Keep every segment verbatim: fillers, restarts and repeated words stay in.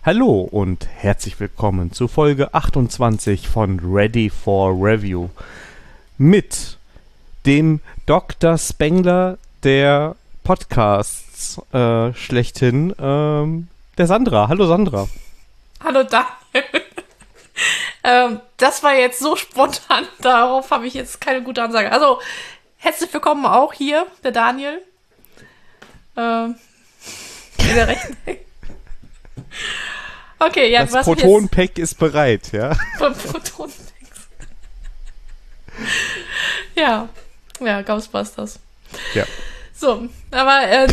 Hallo und herzlich willkommen zu Folge achtundzwanzig von Ready for Review mit dem Doktor Spengler der Podcasts äh, schlechthin, ähm, der Sandra. Hallo Sandra. Hallo Daniel. ähm, das war jetzt so spontan, darauf habe ich jetzt keine gute Ansage. Also, herzlich willkommen auch hier, der Daniel. Ähm, in der rechten Okay, ja, das Proton-Pack ist bereit, ja? Proton-Pack. ja, ja, Ghostbusters. Ja. So, aber ähm,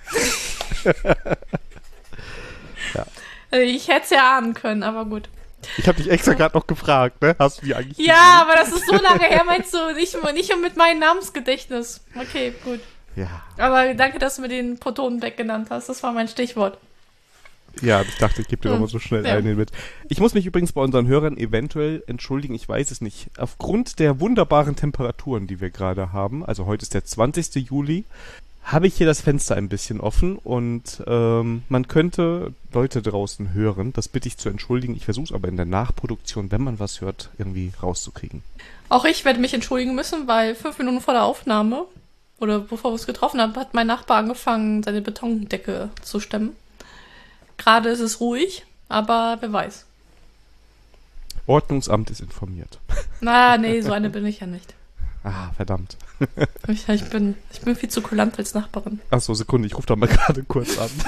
ja. ich hätte es ja ahnen können, aber gut. Ich habe dich extra gerade noch gefragt, ne? Hast du die eigentlich Ja, gesehen? Aber das ist so lange her, meinst du, nicht, nicht mit meinem Namensgedächtnis. Okay, gut. Ja. Aber danke, dass du mir den Protonenpack genannt hast. Das war mein Stichwort. Ja, ich dachte, ich gebe dir hm. nochmal so schnell ja. einen mit. Ich muss mich übrigens bei unseren Hörern eventuell entschuldigen, ich weiß es nicht. Aufgrund der wunderbaren Temperaturen, die wir gerade haben, also heute ist der zwanzigster Juli, habe ich hier das Fenster ein bisschen offen und ähm, man könnte Leute draußen hören. Das bitte ich zu entschuldigen. Ich versuche es aber in der Nachproduktion, wenn man was hört, irgendwie rauszukriegen. Auch ich werde mich entschuldigen müssen, weil fünf Minuten vor der Aufnahme, oder bevor wir es getroffen haben, hat mein Nachbar angefangen, seine Betondecke zu stemmen. Gerade ist es ruhig, aber wer weiß. Ordnungsamt ist informiert. Na, nee, so eine bin ich ja nicht. Ah, verdammt. Ich, ich, bin, ich bin viel zu kulant als Nachbarin. Achso, Sekunde, ich rufe da mal gerade kurz an.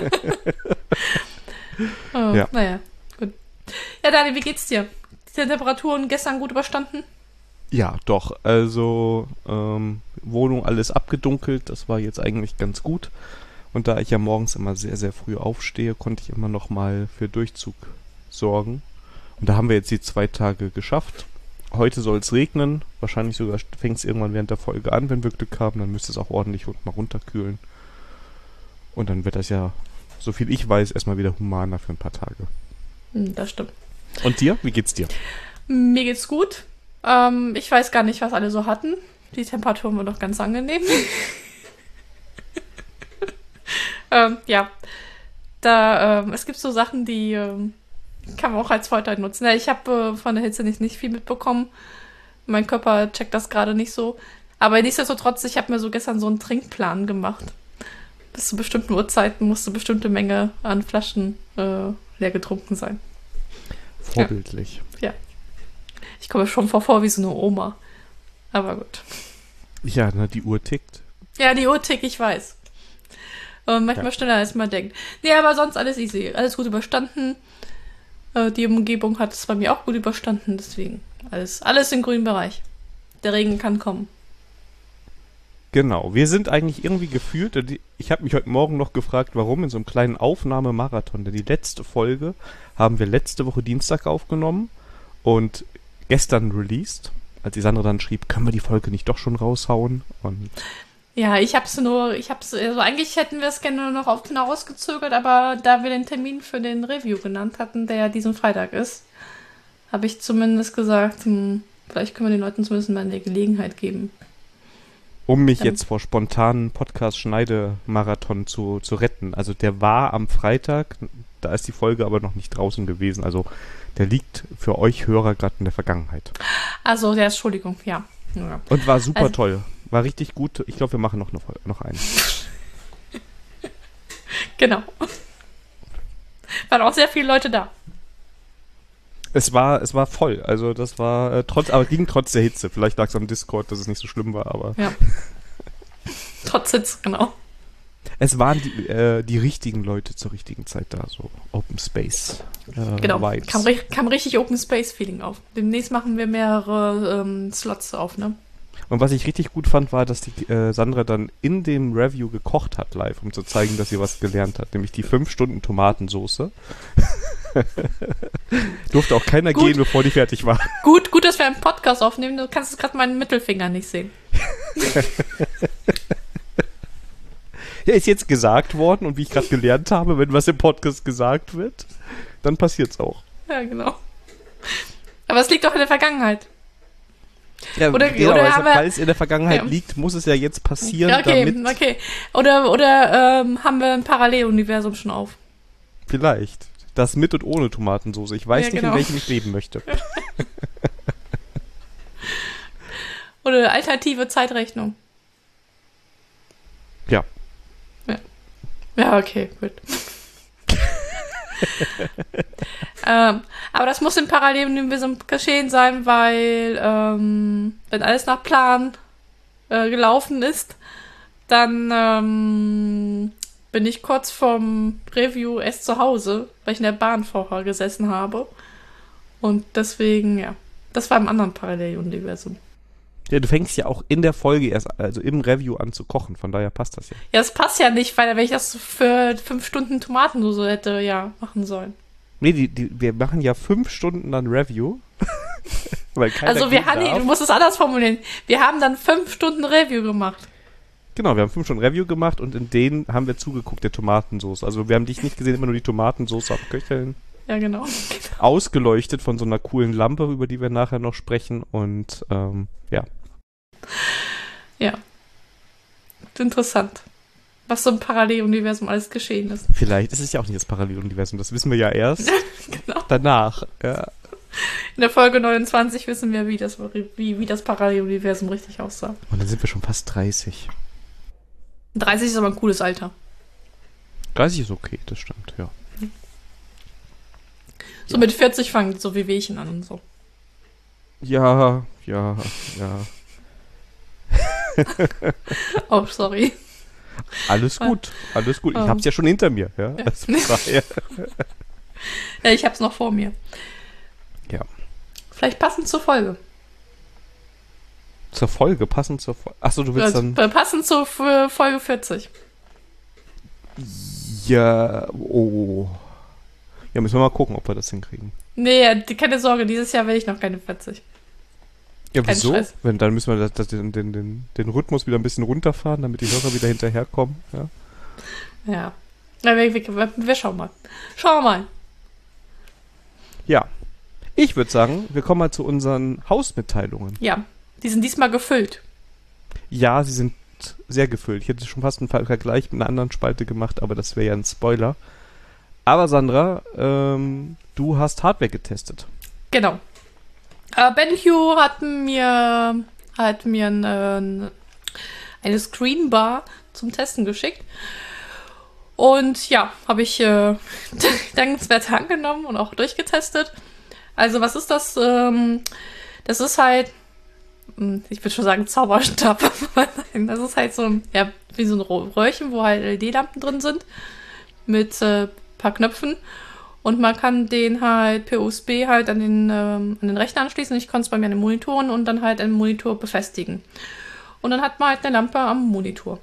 oh, ja. Naja, gut. Ja, Dani, wie geht's dir? Die Temperaturen gestern gut überstanden? Ja, doch. Also, ähm, Wohnung alles abgedunkelt, das war jetzt eigentlich ganz gut. Und da ich ja morgens immer sehr, sehr früh aufstehe, konnte ich immer noch mal für Durchzug sorgen. Und da haben wir jetzt die zwei Tage geschafft. Heute soll es regnen. Wahrscheinlich sogar fängt es irgendwann während der Folge an, wenn wir Glück haben. Dann müsste es auch ordentlich und mal runterkühlen. Und dann wird das ja, so viel ich weiß, erstmal wieder humaner für ein paar Tage. Das stimmt. Und dir? Wie geht's dir? Mir geht's gut. Ähm, ich weiß gar nicht, was alle so hatten. Die Temperaturen waren doch ganz angenehm. ähm, ja. Da, ähm, es gibt so Sachen, die ähm, kann man auch als Vorteil nutzen. Ja, ich habe äh, von der Hitze nicht, nicht viel mitbekommen. Mein Körper checkt das gerade nicht so. Aber nichtsdestotrotz, ich habe mir so gestern so einen Trinkplan gemacht. Bis zu bestimmten Uhrzeiten musste bestimmte Menge an Flaschen äh, leer getrunken sein. Vorbildlich. Ja. ja. Ich komme schon vor, vor wie so eine Oma. Aber gut. Ja, na, die Uhr tickt. Ja, die Uhr tickt, ich weiß. Und manchmal ja. schneller, als man denkt. Nee, aber sonst alles easy. Alles gut überstanden. Äh, die Umgebung hat es bei mir auch gut überstanden. Deswegen alles, alles im grünen Bereich. Der Regen kann kommen. Genau. Wir sind eigentlich irgendwie gefühlt, ich habe mich heute Morgen noch gefragt, warum in so einem kleinen Aufnahmemarathon, denn die letzte Folge haben wir letzte Woche Dienstag aufgenommen und gestern released, als die Sandra dann schrieb, können wir die Folge nicht doch schon raushauen? Und ja, ich hab's nur, ich hab's, also eigentlich hätten wir es gerne nur noch auf hinausgezögert, aber da wir den Termin für den Review genannt hatten, der ja diesen Freitag ist, habe ich zumindest gesagt, hm, vielleicht können wir den Leuten zumindest mal eine Gelegenheit geben. Um mich jetzt vor spontanen Podcast-Schneidemarathon zu, zu retten. Also der war am Freitag, da ist die Folge aber noch nicht draußen gewesen. Also der liegt für euch Hörer gerade in der Vergangenheit. Also, ja, Entschuldigung, ja. ja. Und war super also, toll. War richtig gut. Ich glaube, wir machen noch, eine, noch einen. Genau. Waren auch sehr viele Leute da. Es war, es war voll. Also das war äh, trotz, aber ging trotz der Hitze. Vielleicht lag es am Discord, dass es nicht so schlimm war, aber. Ja. Trotz Hitze, genau. Es waren die, äh, die richtigen Leute zur richtigen Zeit da, so Open Space äh, genau. Vibes. Kam, kam richtig Open Space Feeling auf. Demnächst machen wir mehrere ähm, Slots auf, ne? Und was ich richtig gut fand, war, dass die äh, Sandra dann in dem Review gekocht hat live, um zu zeigen, dass sie was gelernt hat. Nämlich die fünf Stunden Tomatensoße. Durfte auch keiner gut. gehen, bevor die fertig war. Gut, gut, dass wir einen Podcast aufnehmen. Du kannst gerade meinen Mittelfinger nicht sehen. Ja, ist jetzt gesagt worden und wie ich gerade gelernt habe, wenn was im Podcast gesagt wird, dann passiert's auch. Ja, genau. Aber es liegt doch in der Vergangenheit. Ja, oder, genau, oder also, wir, weil es in der Vergangenheit ja. liegt, muss es ja jetzt passieren, okay, damit... Okay, oder, oder ähm, haben wir ein Paralleluniversum schon auf? Vielleicht. Das mit und ohne Tomatensauce. Ich weiß Ja, nicht, genau. in welchem ich leben möchte. Oder alternative Zeitrechnung. Ja. Ja, ja okay, gut. ähm, aber das muss im Paralleluniversum geschehen sein, weil ähm, wenn alles nach Plan äh, gelaufen ist, dann ähm, bin ich kurz vorm Review erst zu Hause, weil ich in der Bahn vorher gesessen habe. Und deswegen, ja, das war im anderen Paralleluniversum. Ja, du fängst ja auch in der Folge erst, also im Review an zu kochen, von daher passt das ja. Ja, das passt ja nicht, weil wenn ich das für fünf Stunden Tomatensauce hätte, ja, machen sollen. Nee, die, die, wir machen ja fünf Stunden dann Review. Weil keiner Also wir gehen haben, darf. du musst es anders formulieren. Wir haben dann fünf Stunden Review gemacht. Genau, wir haben fünf Stunden Review gemacht und in denen haben wir zugeguckt, der Tomatensauce. Also wir haben dich nicht gesehen, immer nur die Tomatensauce abköcheln. Ja, genau. Ausgeleuchtet von so einer coolen Lampe, über die wir nachher noch sprechen und ähm, ja. Ja. Interessant. Was so im Paralleluniversum alles geschehen ist. Vielleicht ist es ja auch nicht das Paralleluniversum, das wissen wir ja erst Genau. danach. Ja. In der Folge neunundzwanzig wissen wir, wie das, wie, wie das Paralleluniversum richtig aussah. Und dann sind wir schon fast dreißig. dreißig ist aber ein cooles Alter. dreißig ist okay, das stimmt, ja. So mit vierzig fangen so wie Wehchen an und so. Ja, ja, ja. Oh, sorry. Alles gut, alles gut. Ich Ähm. hab's ja schon hinter mir, ja. Ja. Das war ja. Ja, ich hab's noch vor mir. Ja. Vielleicht passend zur Folge. Zur Folge, passend zur Folge. Achso, du willst Also, dann. passend zur F- Folge vierzig. Ja, oh. Ja, müssen wir mal gucken, ob wir das hinkriegen. Nee, die- keine Sorge, dieses Jahr werde ich noch keine vierzig. Ja, Kein wieso? Stress. Wenn, dann müssen wir das, das, den, den, den, den Rhythmus wieder ein bisschen runterfahren, damit die Hörer wieder hinterherkommen. Ja. Ja. Na, wir, wir, wir schauen mal. Schauen wir mal. Ja. Ich würde sagen, wir kommen mal zu unseren Hausmitteilungen. Ja, die sind diesmal gefüllt. Ja, sie sind sehr gefüllt. Ich hätte schon fast einen Ver- Vergleich mit einer anderen Spalte gemacht, aber das wäre ja ein Spoiler. Aber Sandra, ähm, du hast Hardware getestet. Genau. Äh, BenQ hat mir, hat mir eine, eine Screenbar zum Testen geschickt. Und ja, habe ich äh, dankenswert angenommen und auch durchgetestet. Also was ist das? Ähm, das ist halt, hm, ich würde schon sagen Zauberstab. Das ist halt so ein, ja, wie so ein Röhrchen, wo halt L E D-Lampen drin sind. Mit äh, paar Knöpfen. Und man kann den halt per U S B halt an den, ähm, an den Rechner anschließen. Ich konnte es bei mir an den Monitoren und dann halt einen Monitor befestigen. Und dann hat man halt eine Lampe am Monitor.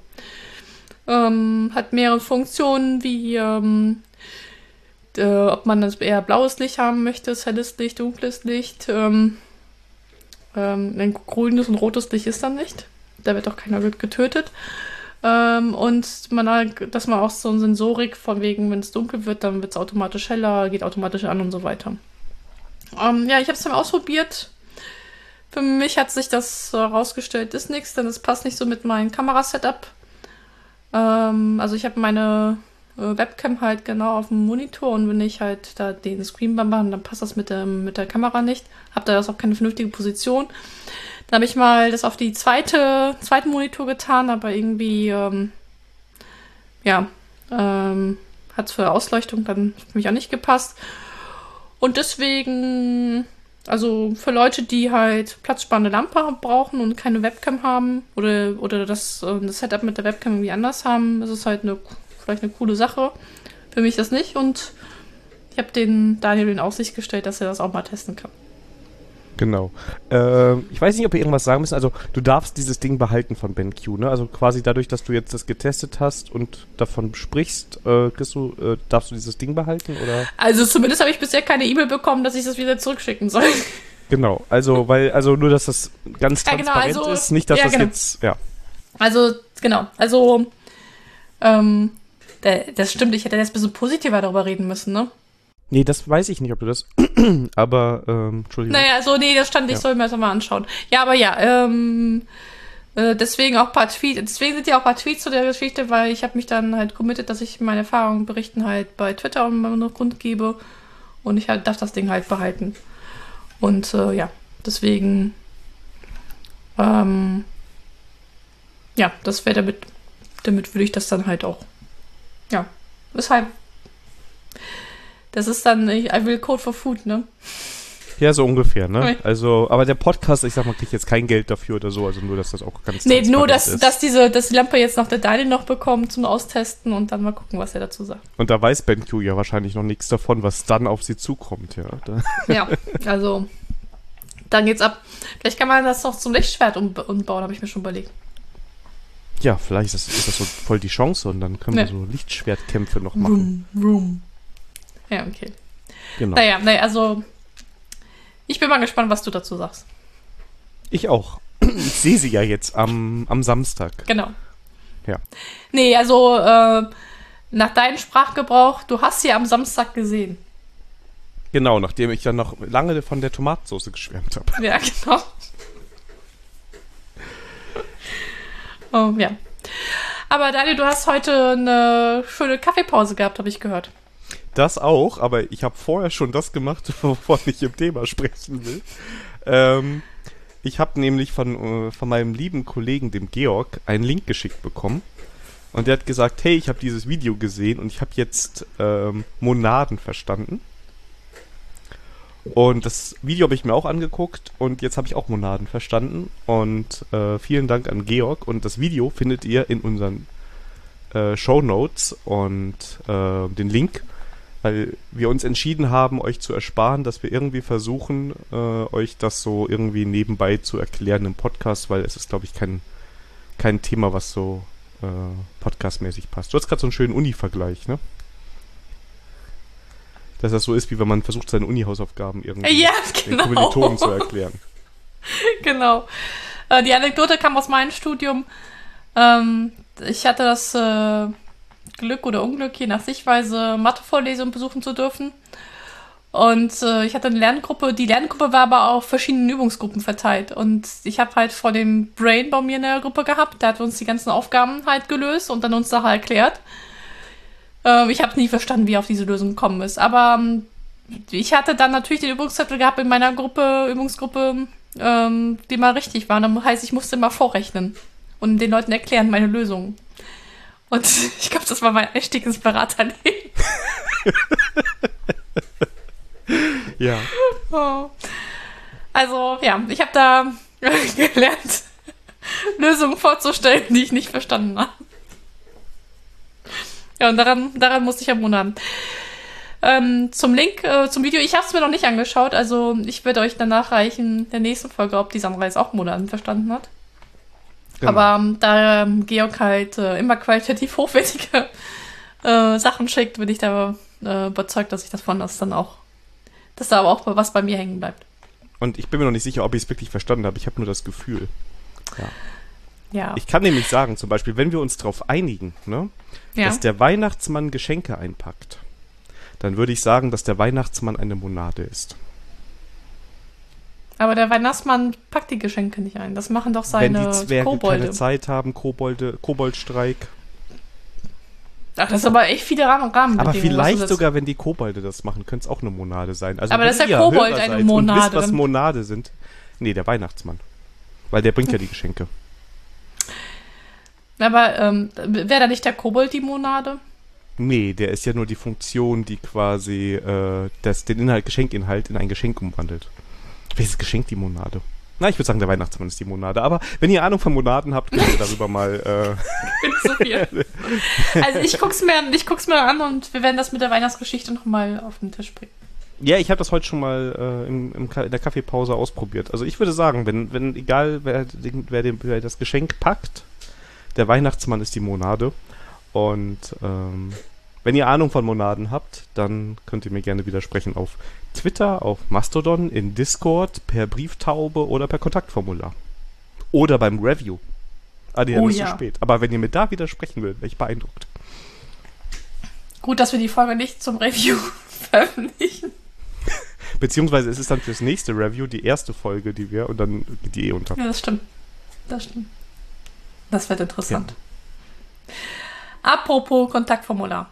Ähm, hat mehrere Funktionen, wie ähm, äh, ob man das eher blaues Licht haben möchte, helles Licht, dunkles Licht. Ähm, ähm, ein grünes und rotes Licht ist dann nicht. Da wird auch keiner getötet. Ähm, und man, dass man auch so eine Sensorik von wegen, wenn es dunkel wird, dann wird es automatisch heller, geht automatisch an und so weiter. Ähm, ja, ich habe es dann ausprobiert. Für mich hat sich das herausgestellt, ist nichts, denn es passt nicht so mit meinem Kamerasetup. Ähm, also ich habe meine äh, Webcam halt genau auf dem Monitor und wenn ich halt da den Screenbar mache, dann passt das mit der, mit der Kamera nicht. Habe da das auch keine vernünftige Position. Dann habe ich mal das auf die zweite, zweiten Monitor getan, aber irgendwie, ähm, ja, ähm, hat es für Ausleuchtung dann für mich auch nicht gepasst. Und deswegen, also für Leute, die halt platzsparende Lampe brauchen und keine Webcam haben oder, oder das, äh, das Setup mit der Webcam irgendwie anders haben, ist es halt eine, vielleicht eine coole Sache. Für mich das nicht und ich habe den Daniel in Aussicht gestellt, dass er das auch mal testen kann. Genau. Ähm, ich weiß nicht, ob wir irgendwas sagen müssen. Also du darfst dieses Ding behalten von BenQ, ne? Also quasi dadurch, dass du jetzt das getestet hast und davon sprichst, äh, kriegst du, äh, darfst du dieses Ding behalten, oder? Also zumindest habe ich bisher keine E-Mail bekommen, dass ich das wieder zurückschicken soll. Genau. Also, weil, also nur, dass das ganz Ja, genau, transparent also- ist, nicht, dass ja, das genau. jetzt, ja. Also, genau, also, ähm, der, das stimmt, ich hätte jetzt ein bisschen positiver darüber reden müssen, ne? Nee, das weiß ich nicht, ob du das, aber, ähm, Entschuldigung. Naja, also, nee, das stand, ich Ja. soll mir das mal anschauen. Ja, aber ja, ähm, Äh, deswegen auch ein paar Tweets, deswegen sind ja auch ein paar Tweets zu der Geschichte, weil ich habe mich dann halt committed, dass ich meine Erfahrungen berichten halt bei Twitter und mal Grund gebe und ich halt darf das Ding halt behalten. Und äh, ja, deswegen ähm, ja, das wäre damit, damit würde ich das dann halt auch, ja, weshalb das ist dann, I will code for food, ne? Ja, so ungefähr, ne? Okay. Also, aber der Podcast, ich sag mal, kriegt jetzt kein Geld dafür oder so, also nur, dass das auch ganz Nee, nur, dass, ist. dass diese, dass die Lampe jetzt noch der Daniel noch bekommt zum Austesten und dann mal gucken, was er dazu sagt. Und da weiß BenQ ja wahrscheinlich noch nichts davon, was dann auf sie zukommt, ja. Da. Ja, also, dann geht's ab. Vielleicht kann man das noch zum Lichtschwert um, umbauen, habe ich mir schon überlegt. Ja, vielleicht ist das, ist das so voll die Chance und dann können Ja. wir so Lichtschwertkämpfe noch machen. Vroom, vroom. Ja, okay. Genau. Naja, naja, also, ich bin mal gespannt, was du dazu sagst. Ich auch. Ich sehe sie ja jetzt am, am Samstag. Genau. Ja. Nee, also, äh, nach deinem Sprachgebrauch, du hast sie am Samstag gesehen. Genau, nachdem ich dann noch lange von der Tomatensauce geschwärmt habe. Ja, genau. Oh, ja. Aber Daniel, du hast heute eine schöne Kaffeepause gehabt, habe ich gehört. Das auch, aber ich habe vorher schon das gemacht, wovon ich im Thema sprechen will. Ähm, ich habe nämlich von, äh, von meinem lieben Kollegen, dem Georg, einen Link geschickt bekommen. Und der hat gesagt, hey, ich habe dieses Video gesehen und ich habe jetzt ähm, Monaden verstanden. Und das Video habe ich mir auch angeguckt und jetzt habe ich auch Monaden verstanden. Und äh, vielen Dank an Georg. Und das Video findet ihr in unseren äh, Shownotes und äh, den Link, weil wir uns entschieden haben, euch zu ersparen, dass wir irgendwie versuchen, äh, euch das so irgendwie nebenbei zu erklären im Podcast, weil es ist, glaube ich, kein, kein Thema, was so äh, podcastmäßig passt. Du hast gerade so einen schönen Uni-Vergleich, ne? Dass das so ist, wie wenn man versucht, seine Uni-Hausaufgaben irgendwie Ja, den genau. Kommilitonen zu erklären. Genau. Äh, die Anekdote kam aus meinem Studium. Ähm, ich hatte das äh, Glück oder Unglück, je nach Sichtweise, Mathevorlesungen besuchen zu dürfen. Und äh, ich hatte eine Lerngruppe. Die Lerngruppe war aber auf verschiedenen Übungsgruppen verteilt. Und ich habe halt vor dem Brain bei mir in der Gruppe gehabt. Der hat uns die ganzen Aufgaben halt gelöst und dann uns Sachen erklärt. Äh, ich habe nie verstanden, wie er auf diese Lösung gekommen ist. Aber ähm, ich hatte dann natürlich den Übungszettel gehabt in meiner Gruppe, Übungsgruppe, ähm, die mal richtig waren. Das heißt, ich musste immer vorrechnen und den Leuten erklären, meine Lösungen. Und ich glaube, das war mein Einstieg ins Beraterleben. Ja. Oh. Also, ja, ich habe da gelernt, Lösungen vorzustellen, die ich nicht verstanden habe. Ja, und daran, daran musste ich am wundern. Ähm, zum Link, äh, zum Video, ich habe es mir noch nicht angeschaut, also ich werde euch dann nachreichen in der nächsten Folge, ob die Sandra jetzt auch Monaten verstanden hat. Genau. Aber ähm, da ähm, Georg halt äh, immer qualitativ hochwertige äh, Sachen schickt, bin ich da äh, überzeugt, dass ich davon das dann auch, dass da aber auch was bei mir hängen bleibt. Und ich bin mir noch nicht sicher, ob ich es wirklich verstanden habe. Ich habe nur das Gefühl. Ja. Ja. Ich kann nämlich sagen, zum Beispiel, wenn wir uns darauf einigen, ne, ja. dass der Weihnachtsmann Geschenke einpackt, dann würde ich sagen, dass der Weihnachtsmann eine Monade ist. Aber der Weihnachtsmann packt die Geschenke nicht ein. Das machen doch seine Wenn die Zwerge Kobolde. keine Zeit haben, Kobolde, Koboldstreik. Ach, das ist aber echt viele Rahmen- Rahmenbedingungen. Aber was du vielleicht das- sogar, wenn die Kobolde das machen, könnte es auch eine Monade sein. Also Aber wenn das ist der ihr Kobold Hörer eine seid und Monade, wisst, was dann- Monade sind. Nee, der Weihnachtsmann. Weil der bringt ja die Geschenke. Aber ähm, wäre da nicht der Kobold die Monade? Nee, der ist ja nur die Funktion, die quasi äh, das, den Inhalt, Geschenkinhalt in ein Geschenk umwandelt. Welches Geschenk die Monade? Na, ich würde sagen, der Weihnachtsmann ist die Monade. Aber wenn ihr Ahnung von Monaden habt, könnt ihr darüber mal... Äh, So viel. Also ich guck's mir, ich guck's mir an und wir werden das mit der Weihnachtsgeschichte nochmal auf den Tisch bringen. ja, ich habe das heute schon mal äh, im, im, Ka- in der Kaffeepause ausprobiert. Also ich würde sagen, wenn, wenn egal wer, den, wer, den, wer das Geschenk packt, der Weihnachtsmann ist die Monade. Und ähm, wenn ihr Ahnung von Monaden habt, dann könnt ihr mir gerne widersprechen auf Twitter, auf Mastodon, in Discord, per Brieftaube oder per Kontaktformular. Oder beim Review. Ah, nee, Oh das ist ja. zu spät. Aber wenn ihr mir da widersprechen würdet, wäre ich beeindruckt. Gut, dass wir die Folge nicht zum Review veröffentlichen. Beziehungsweise ist es dann fürs nächste Review die erste Folge, die wir, und dann geht die eh unter. Ja, das stimmt. Das stimmt. Das wird interessant. Ja. Apropos Kontaktformular.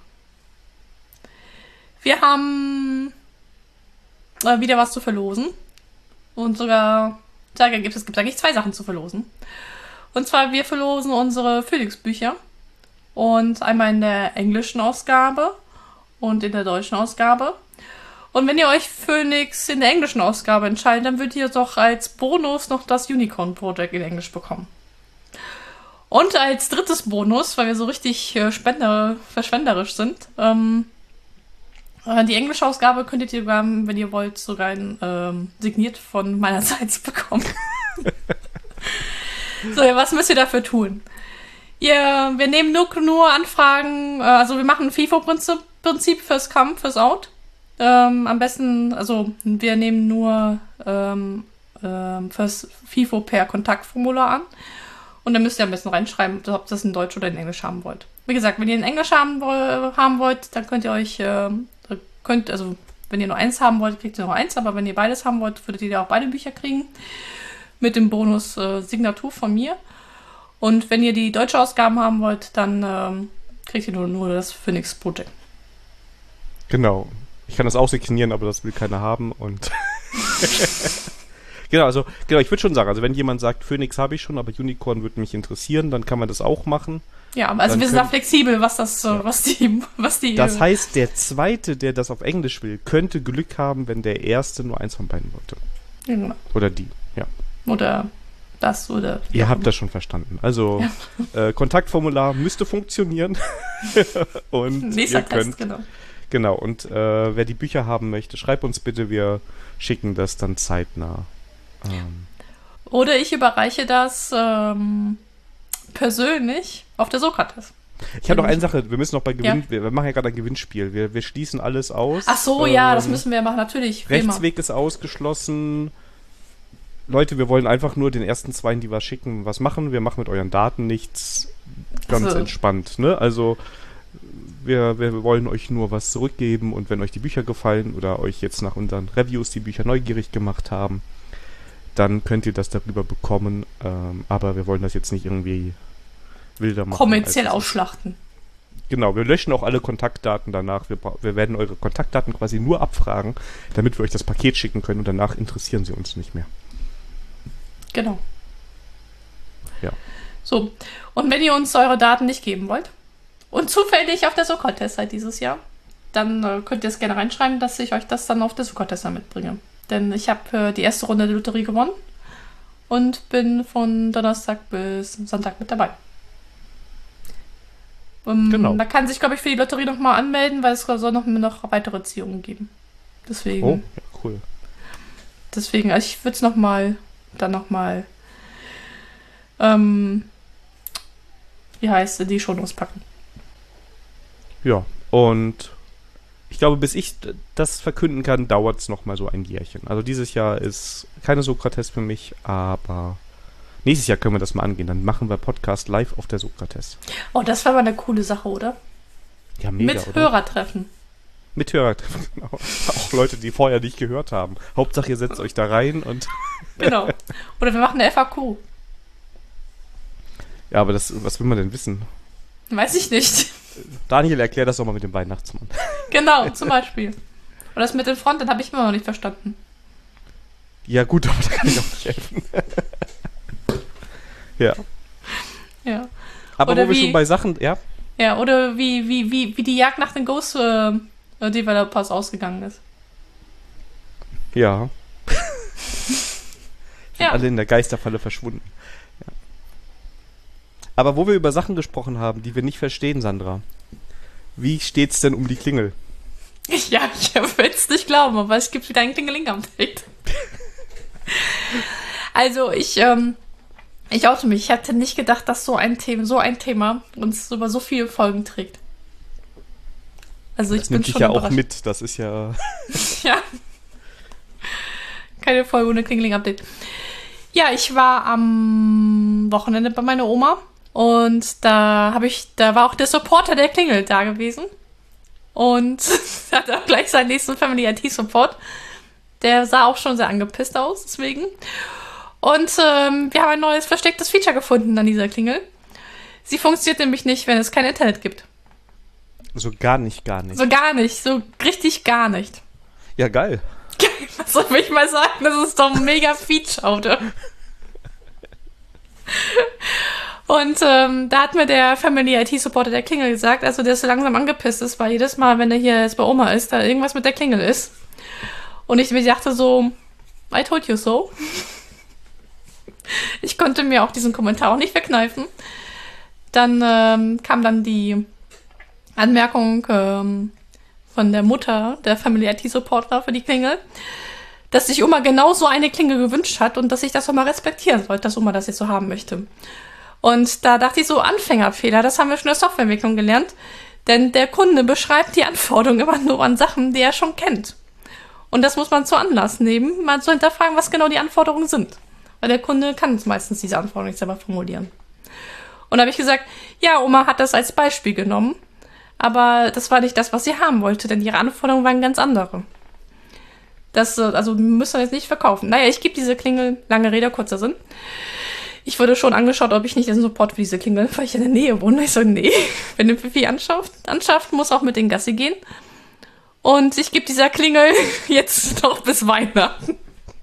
Wir haben äh, wieder was zu verlosen. Und sogar, da gibt es gibt eigentlich zwei Sachen zu verlosen. Und zwar, wir verlosen unsere Phoenix-Bücher. Und einmal in der englischen Ausgabe und in der deutschen Ausgabe. Und wenn ihr euch Phoenix in der englischen Ausgabe entscheidet, dann würdet ihr doch als Bonus noch das Unicorn Project in Englisch bekommen. Und als drittes Bonus, weil wir so richtig äh, spender, verschwenderisch sind, ähm, äh, die englische Ausgabe könntet ihr, wenn ihr wollt, sogar ein, ähm, signiert von meinerseits bekommen. So, ja, was müsst ihr dafür tun? Ihr, wir nehmen nur, nur Anfragen, äh, also wir machen ein FIFO-Prinzip Prinzip fürs Come, fürs Out. Ähm, am besten, also wir nehmen nur ähm, ähm, fürs FIFO per Kontaktformular an. Und dann müsst ihr am besten reinschreiben, ob ihr das in Deutsch oder in Englisch haben wollt. Wie gesagt, wenn ihr in Englisch haben, haben wollt, dann könnt ihr euch, äh, könnt, also wenn ihr nur eins haben wollt, kriegt ihr nur eins, aber wenn ihr beides haben wollt, würdet ihr auch beide Bücher kriegen. Mit dem Bonus äh, Signatur von mir. Und wenn ihr die deutsche Ausgaben haben wollt, dann ähm, kriegt ihr nur, nur das Phoenix Project. Genau. Ich kann das auch signieren, aber das will keiner haben. Und genau, also genau, ich würde schon sagen, also wenn jemand sagt, Phoenix habe ich schon, aber Unicorn würde mich interessieren, dann kann man das auch machen. Ja, also dann wir sind da flexibel, was das, ja. was die, was die. Das heißt, der Zweite, der das auf Englisch will, könnte Glück haben, wenn der Erste nur eins von beiden wollte. Genau. Oder die, ja. Oder das oder. Ihr habt das schon verstanden. Also ja. äh, Kontaktformular müsste funktionieren. Und nächster ihr könnt, Test, genau. Genau, und äh, wer die Bücher haben möchte, schreibt uns bitte, wir schicken das dann zeitnah. Ähm. Oder ich überreiche das ähm, persönlich auf der Sokrates. Ich habe noch eine Sache, wir müssen noch bei Gewinn, ja. wir, wir machen ja gerade ein Gewinnspiel, wir, wir schließen alles aus. Ach so, ähm, ja, das müssen wir machen, natürlich. Rechtsweg ist ausgeschlossen. Leute, wir wollen einfach nur den ersten Zweien, die was schicken, was machen. Wir machen mit euren Daten nichts, ganz also. entspannt, ne? Also wir, wir wollen euch nur was zurückgeben und wenn euch die Bücher gefallen oder euch jetzt nach unseren Reviews die Bücher neugierig gemacht haben, dann könnt ihr das darüber bekommen. Ähm, aber wir wollen das jetzt nicht irgendwie wilder machen. Kommerziell ausschlachten. Genau, wir löschen auch alle Kontaktdaten danach. Wir, wir werden eure Kontaktdaten quasi nur abfragen, damit wir euch das Paket schicken können und danach interessieren sie uns nicht mehr. Genau. Ja. So, und wenn ihr uns eure Daten nicht geben wollt und zufällig auf der Sokrates seid dieses Jahr, dann äh, könnt ihr es gerne reinschreiben, dass ich euch das dann auf der Sokrates mitbringe. Denn ich habe äh, die erste Runde der Lotterie gewonnen und bin von Donnerstag bis Sonntag mit dabei. Um, genau. Da kann sich, glaube ich, für die Lotterie nochmal anmelden, weil es soll noch, noch weitere Ziehungen geben. Deswegen. Oh, ja, cool. Deswegen, also ich würde es nochmal, dann nochmal, ähm, wie heißt es, die Shownotes packen. Ja, und ich glaube, bis ich das verkünden kann, dauert es nochmal so ein Jährchen. Also dieses Jahr ist keine Sokrates für mich, aber nächstes Jahr können wir das mal angehen. Dann machen wir Podcast live auf der Sokrates. Oh, das wäre mal eine coole Sache, oder? Ja, mega, Mit oder? Hörertreffen. Mit Hörertreffen, genau. Auch Leute, die vorher nicht gehört haben. Hauptsache, ihr setzt euch da rein und... Genau. Oder wir machen eine F A Q. Ja, aber das, was will man denn wissen? Weiß ich nicht. Daniel, erklär das doch mal mit dem Weihnachtsmann. Genau, zum Beispiel. Und das mit dem Front, das habe ich immer noch nicht verstanden. Ja gut, aber da kann ich auch nicht helfen. Ja. Ja. Aber oder wo wir wie, schon bei Sachen, ja? Ja, oder wie, wie, wie, wie die Jagd nach den Ghost äh, Developers ausgegangen ist. Ja. Sind ja. alle in der Geisterfalle verschwunden. Ja. Aber wo wir über Sachen gesprochen haben, die wir nicht verstehen, Sandra. Wie steht's denn um die Klingel? Ja, ich will es nicht glauben, aber es gibt wieder ein Klingeling-Update. Also ich, ähm, ich oute mich. Ich hatte nicht gedacht, dass so ein Thema, so ein Thema uns über so viele Folgen trägt. Also ich das bin nimmt schon dich ja überrascht. auch mit. Das ist ja... Ja. Keine Folge ohne Klingeling-Update. Ja, ich war am Wochenende bei meiner Oma und da habe ich, da war auch der Supporter der Klingel da gewesen und hat auch gleich seinen nächsten Family I T Support. Der sah auch schon sehr angepisst aus, deswegen. Und ähm, wir haben ein neues verstecktes Feature gefunden an dieser Klingel. Sie funktioniert nämlich nicht, wenn es kein Internet gibt. So gar nicht, gar nicht. So gar nicht, so richtig gar nicht. Ja, geil. Was soll ich mal sagen? Das ist doch ein mega Feature, oder? Und ähm, da hat mir der Family I T-Supporter der Klingel gesagt, also der so langsam angepisst ist, weil jedes Mal, wenn er hier jetzt bei Oma ist, da irgendwas mit der Klingel ist. Und ich mir dachte so, I told you so. Ich konnte mir auch diesen Kommentar auch nicht verkneifen. Dann ähm, kam dann die Anmerkung ähm, von der Mutter, der Family I T-Supporter für die Klingel, dass sich Oma genau so eine Klingel gewünscht hat und dass ich das auch mal respektieren sollte, dass Oma das jetzt so haben möchte. Und da dachte ich so, Anfängerfehler, das haben wir schon in der Softwareentwicklung gelernt, denn der Kunde beschreibt die Anforderungen immer nur an Sachen, die er schon kennt. Und das muss man zu Anlass nehmen, mal zu hinterfragen, was genau die Anforderungen sind. Weil der Kunde kann meistens diese Anforderungen nicht selber formulieren. Und da habe ich gesagt, ja, Oma hat das als Beispiel genommen, aber das war nicht das, was sie haben wollte, denn ihre Anforderungen waren ganz andere. Das, also müssen wir jetzt nicht verkaufen. Naja, ich gebe diese Klingel, lange Rede, kurzer Sinn. Ich wurde schon angeschaut, ob ich nicht den Support für diese Klingel, weil ich in der Nähe wohne. Ich so, nee, wenn du Fifi anschafft, anschafft, muss auch mit den Gassi gehen. Und ich gebe dieser Klingel jetzt noch bis Weihnachten.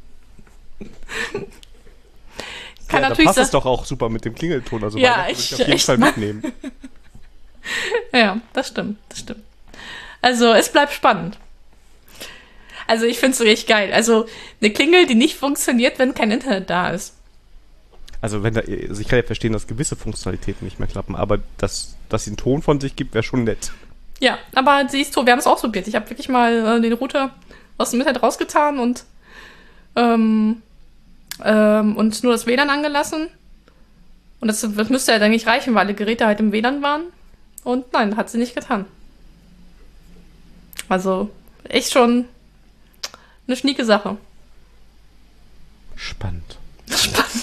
Kann ja, natürlich da passt sein. es doch auch super mit dem Klingelton. Also Ja, Weihnachten ich- würde ich auf jeden echt Fall mal. mitnehmen. Ja, das stimmt, das stimmt. Also, es bleibt spannend. Also, ich finde es richtig geil. Also, eine Klingel, die nicht funktioniert, wenn kein Internet da ist. Also wenn da, also ich kann ja verstehen, dass gewisse Funktionalitäten nicht mehr klappen, aber dass, dass sie einen Ton von sich gibt, wäre schon nett. Ja, aber siehst du, wir haben es ausprobiert. Ich habe wirklich mal äh, den Router aus dem Internet rausgetan und, ähm, ähm, und nur das W L A N angelassen. Und das, das müsste ja halt eigentlich reichen, weil alle Geräte halt im W L A N waren. Und nein, hat sie nicht getan. Also, echt schon eine schnieke Sache. Spannend. Spannend.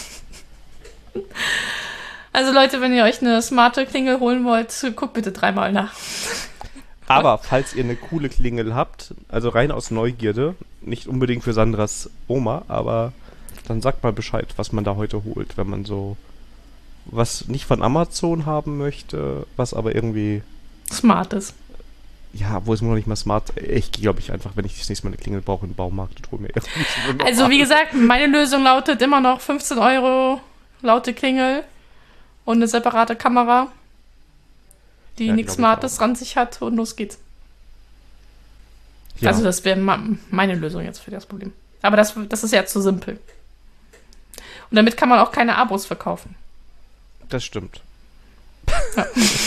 Also Leute, wenn ihr euch eine smarte Klingel holen wollt, guckt bitte dreimal nach. Aber falls ihr eine coole Klingel habt, also rein aus Neugierde, nicht unbedingt für Sandras Oma, aber dann sagt mal Bescheid, was man da heute holt, wenn man so was nicht von Amazon haben möchte, was aber irgendwie, Smart ist. ja, wo es noch nicht mal smart, ich glaube ich einfach, wenn ich das nächste Mal eine Klingel brauche im Baumarkt und hole mir irgendwie so eine Also wie gesagt, meine Lösung lautet immer noch fünfzehn Euro laute Klingel und eine separate Kamera, die Ja, nichts glaub ich Smartes dran sich hat und los geht's. Ja, Also das wäre ma- meine Lösung jetzt für das Problem. Aber das, das ist ja zu simpel. Und damit kann man auch keine Abos verkaufen. das stimmt. Ja.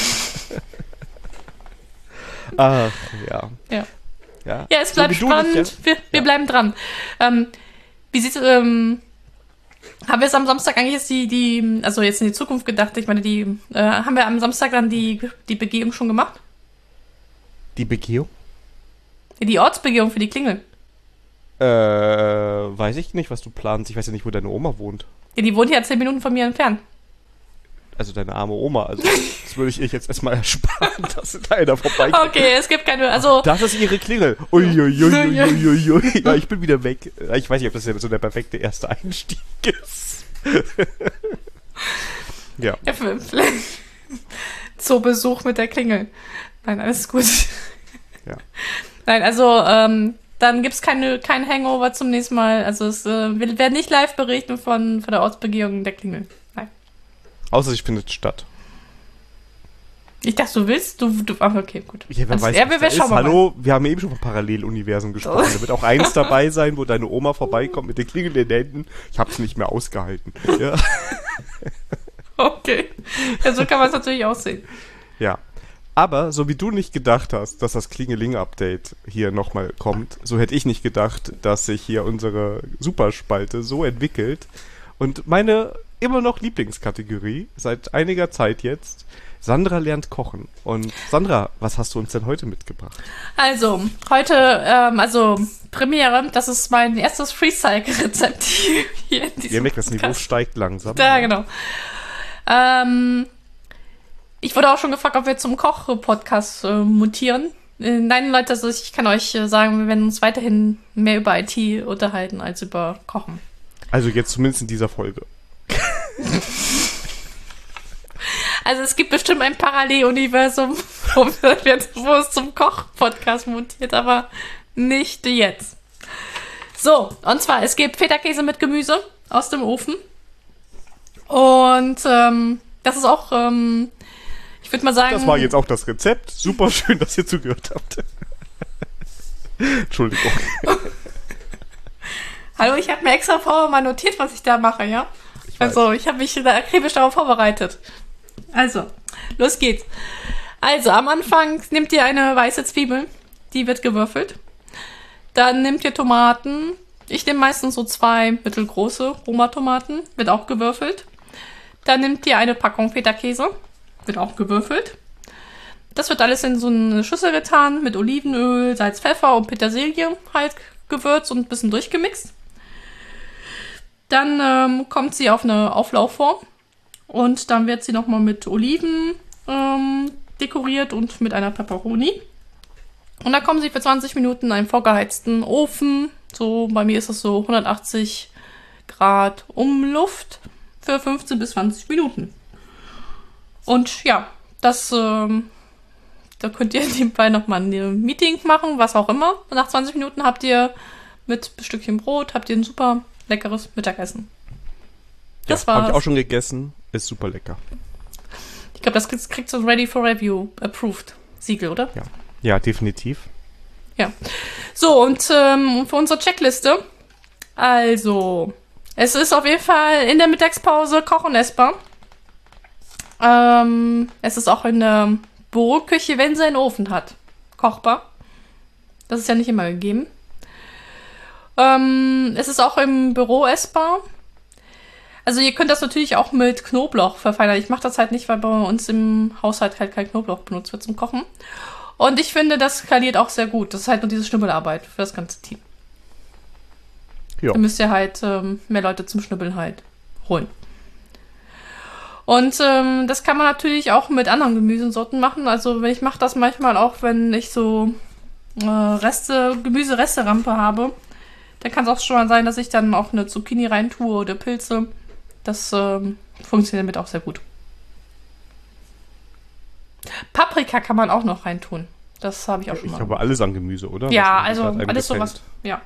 Ach, ja. Ja. Ja, Ja, es So bleibt wie du spannend. dich ja- Wir, wir ja. bleiben dran. Ähm, wie sieht's, ähm, haben wir es am Samstag eigentlich jetzt die, die, also jetzt in die Zukunft gedacht, ich meine, die, äh, haben wir am Samstag dann die, die Begehung schon gemacht? Die Begehung? Die Ortsbegehung für die Klingel. Äh, weiß ich nicht, was du planst. Ich weiß ja nicht, wo deine Oma wohnt. Ja, die wohnt ja zehn Minuten von mir entfernt. Also deine arme Oma. Also das würde ich ihr jetzt erstmal ersparen, dass da einer vorbeikommt. Okay, es gibt keine, also, Das ist ihre Klingel. Uiuiuiuiui. Ja, ich bin wieder weg. Ich weiß nicht, ob das ja so der perfekte erste Einstieg ist. Ja. ja, für- vielleicht Zoobesuch mit der Klingel. Nein, alles gut. Ja. Nein, also, ähm, dann gibt's keine, kein Hangover zum nächsten Mal. Also, es, äh, wir werden nicht live berichten von, von der Ortsbegehung der Klingel. Nein. Außer sie findet statt. Ich dachte, du willst, du, du, ach, okay, gut. Ja, wer Also, weiß, ja, was wir, da wir ist. schauen mal. Hallo, wir haben eben schon von Paralleluniversen gesprochen. Da wird auch eins dabei sein, wo deine Oma vorbeikommt mit den Klingel in den Händen. Ich hab's nicht mehr ausgehalten. Ja. Okay. Ja, so kann man es natürlich auch sehen. Ja. Aber so wie du nicht gedacht hast, dass das Klingeling-Update hier nochmal kommt, so hätte ich nicht gedacht, dass sich hier unsere Superspalte so entwickelt. Und meine immer noch Lieblingskategorie, seit einiger Zeit jetzt, Sandra lernt kochen. Und Sandra, was hast du uns denn heute mitgebracht? Also, heute, ähm, also, Premiere, das ist mein erstes Freestyle-Rezept hier, hier in diesem Ihr merkt, das Niveau Podcast. steigt langsam. Ja, genau. Ähm, ich wurde auch schon gefragt, ob wir zum Koch-Podcast äh, mutieren. Äh, nein, Leute, also ich kann euch äh, sagen, wir werden uns weiterhin mehr über I T unterhalten als über Kochen. Also jetzt zumindest in dieser Folge. Also es gibt bestimmt ein Paralleluniversum, wo, wir- wo es zum Koch-Podcast montiert, aber nicht jetzt. So, und zwar, es gibt Feta-Käse mit Gemüse aus dem Ofen. Und ähm, das ist auch, ähm, ich würde mal sagen... Das war jetzt auch das Rezept. Super schön, dass ihr zugehört habt. Entschuldigung. Hallo, ich habe mir extra vorher mal notiert, was ich da mache, ja? Ich weiß. Also, ich habe mich da akribisch darauf vorbereitet. Also, los geht's. Also, am Anfang nehmt ihr eine weiße Zwiebel, die wird gewürfelt. Dann nehmt ihr Tomaten. Ich nehme meistens so zwei mittelgroße Roma-Tomaten, wird auch gewürfelt. Dann nehmt ihr eine Packung Feta-Käse, wird auch gewürfelt. Das wird alles in so eine Schüssel getan, mit Olivenöl, Salz, Pfeffer und Petersilie halt gewürzt und ein bisschen durchgemixt. Dann ähm, kommt sie auf eine Auflaufform und dann wird sie nochmal mit Oliven ähm, dekoriert und mit einer Pepperoni. Und dann kommen sie für zwanzig Minuten in einen vorgeheizten Ofen. So, bei mir ist es so hundertachtzig Grad Umluft für fünfzehn bis zwanzig Minuten. Und ja, das, ähm, da könnt ihr nebenbei nochmal ein Meeting machen, was auch immer. Und nach zwanzig Minuten habt ihr mit ein Stückchen Brot, habt ihr ein super leckeres Mittagessen. Das Ja, war's. habe ich auch schon gegessen. Ist super lecker. Ich glaube, das kriegt, kriegt so ein Ready for Review approved Siegel, oder? Ja, ja definitiv. Ja. So, und ähm, für unsere Checkliste. Also, es ist auf jeden Fall in der Mittagspause koch- und essbar. Ähm, es ist auch in der Büroküche, wenn sie einen Ofen hat, kochbar. Das ist ja nicht immer gegeben. Ähm, es ist auch im Büro essbar. Also ihr könnt das natürlich auch mit Knoblauch verfeinern. Ich mache das halt nicht, weil bei uns im Haushalt halt kein Knoblauch benutzt wird zum Kochen. Und ich finde, das skaliert auch sehr gut. Das ist halt nur diese Schnibbelarbeit für das ganze Team. Ja. Da müsst ihr halt ähm, mehr Leute zum Schnibbeln halt holen. Und ähm, das kann man natürlich auch mit anderen Gemüsesorten machen. Also ich mache das manchmal auch, wenn ich so äh, Reste, Gemüseresterampe habe. Dann kann es auch schon mal sein, dass ich dann auch eine Zucchini reintue oder Pilze. Das ähm, funktioniert damit auch sehr gut. Paprika kann man auch noch reintun. Das habe ich auch schon Ich mal. habe alles an Gemüse, oder? Ja, Was also gerade einem alles gefällt. sowas. Ja.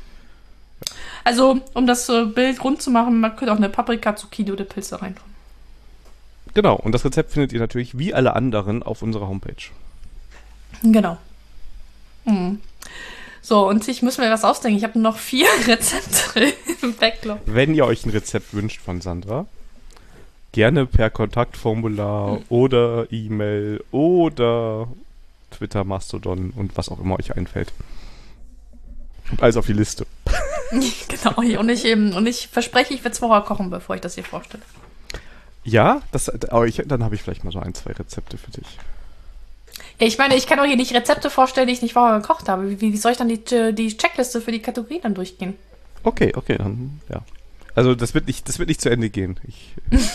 Also, um das äh, Bild rund zu machen, man könnte auch eine Paprika, Zucchini oder Pilze reintun. Genau, und das Rezept findet ihr natürlich wie alle anderen auf unserer Homepage. Genau. Hm. So, und ich muss mir was ausdenken. Ich habe noch vier Rezepte im Backlog. Wenn ihr euch ein Rezept wünscht von Sandra, gerne per Kontaktformular oder E-Mail oder Twitter, Mastodon und was auch immer euch einfällt. Und alles auf die Liste. Genau, und ich, eben, und ich verspreche, ich werde es vorher kochen, bevor ich das hier vorstelle. Ja, das, aber ich, dann habe ich vielleicht mal so ein, zwei Rezepte für dich. Ja, ich meine, ich kann auch hier nicht Rezepte vorstellen, die ich nicht vorher gekocht habe. Wie, wie soll ich dann die, die Checkliste für die Kategorien dann durchgehen? Okay, okay, dann, ja. Also das wird nicht, das wird nicht zu Ende gehen. Ich,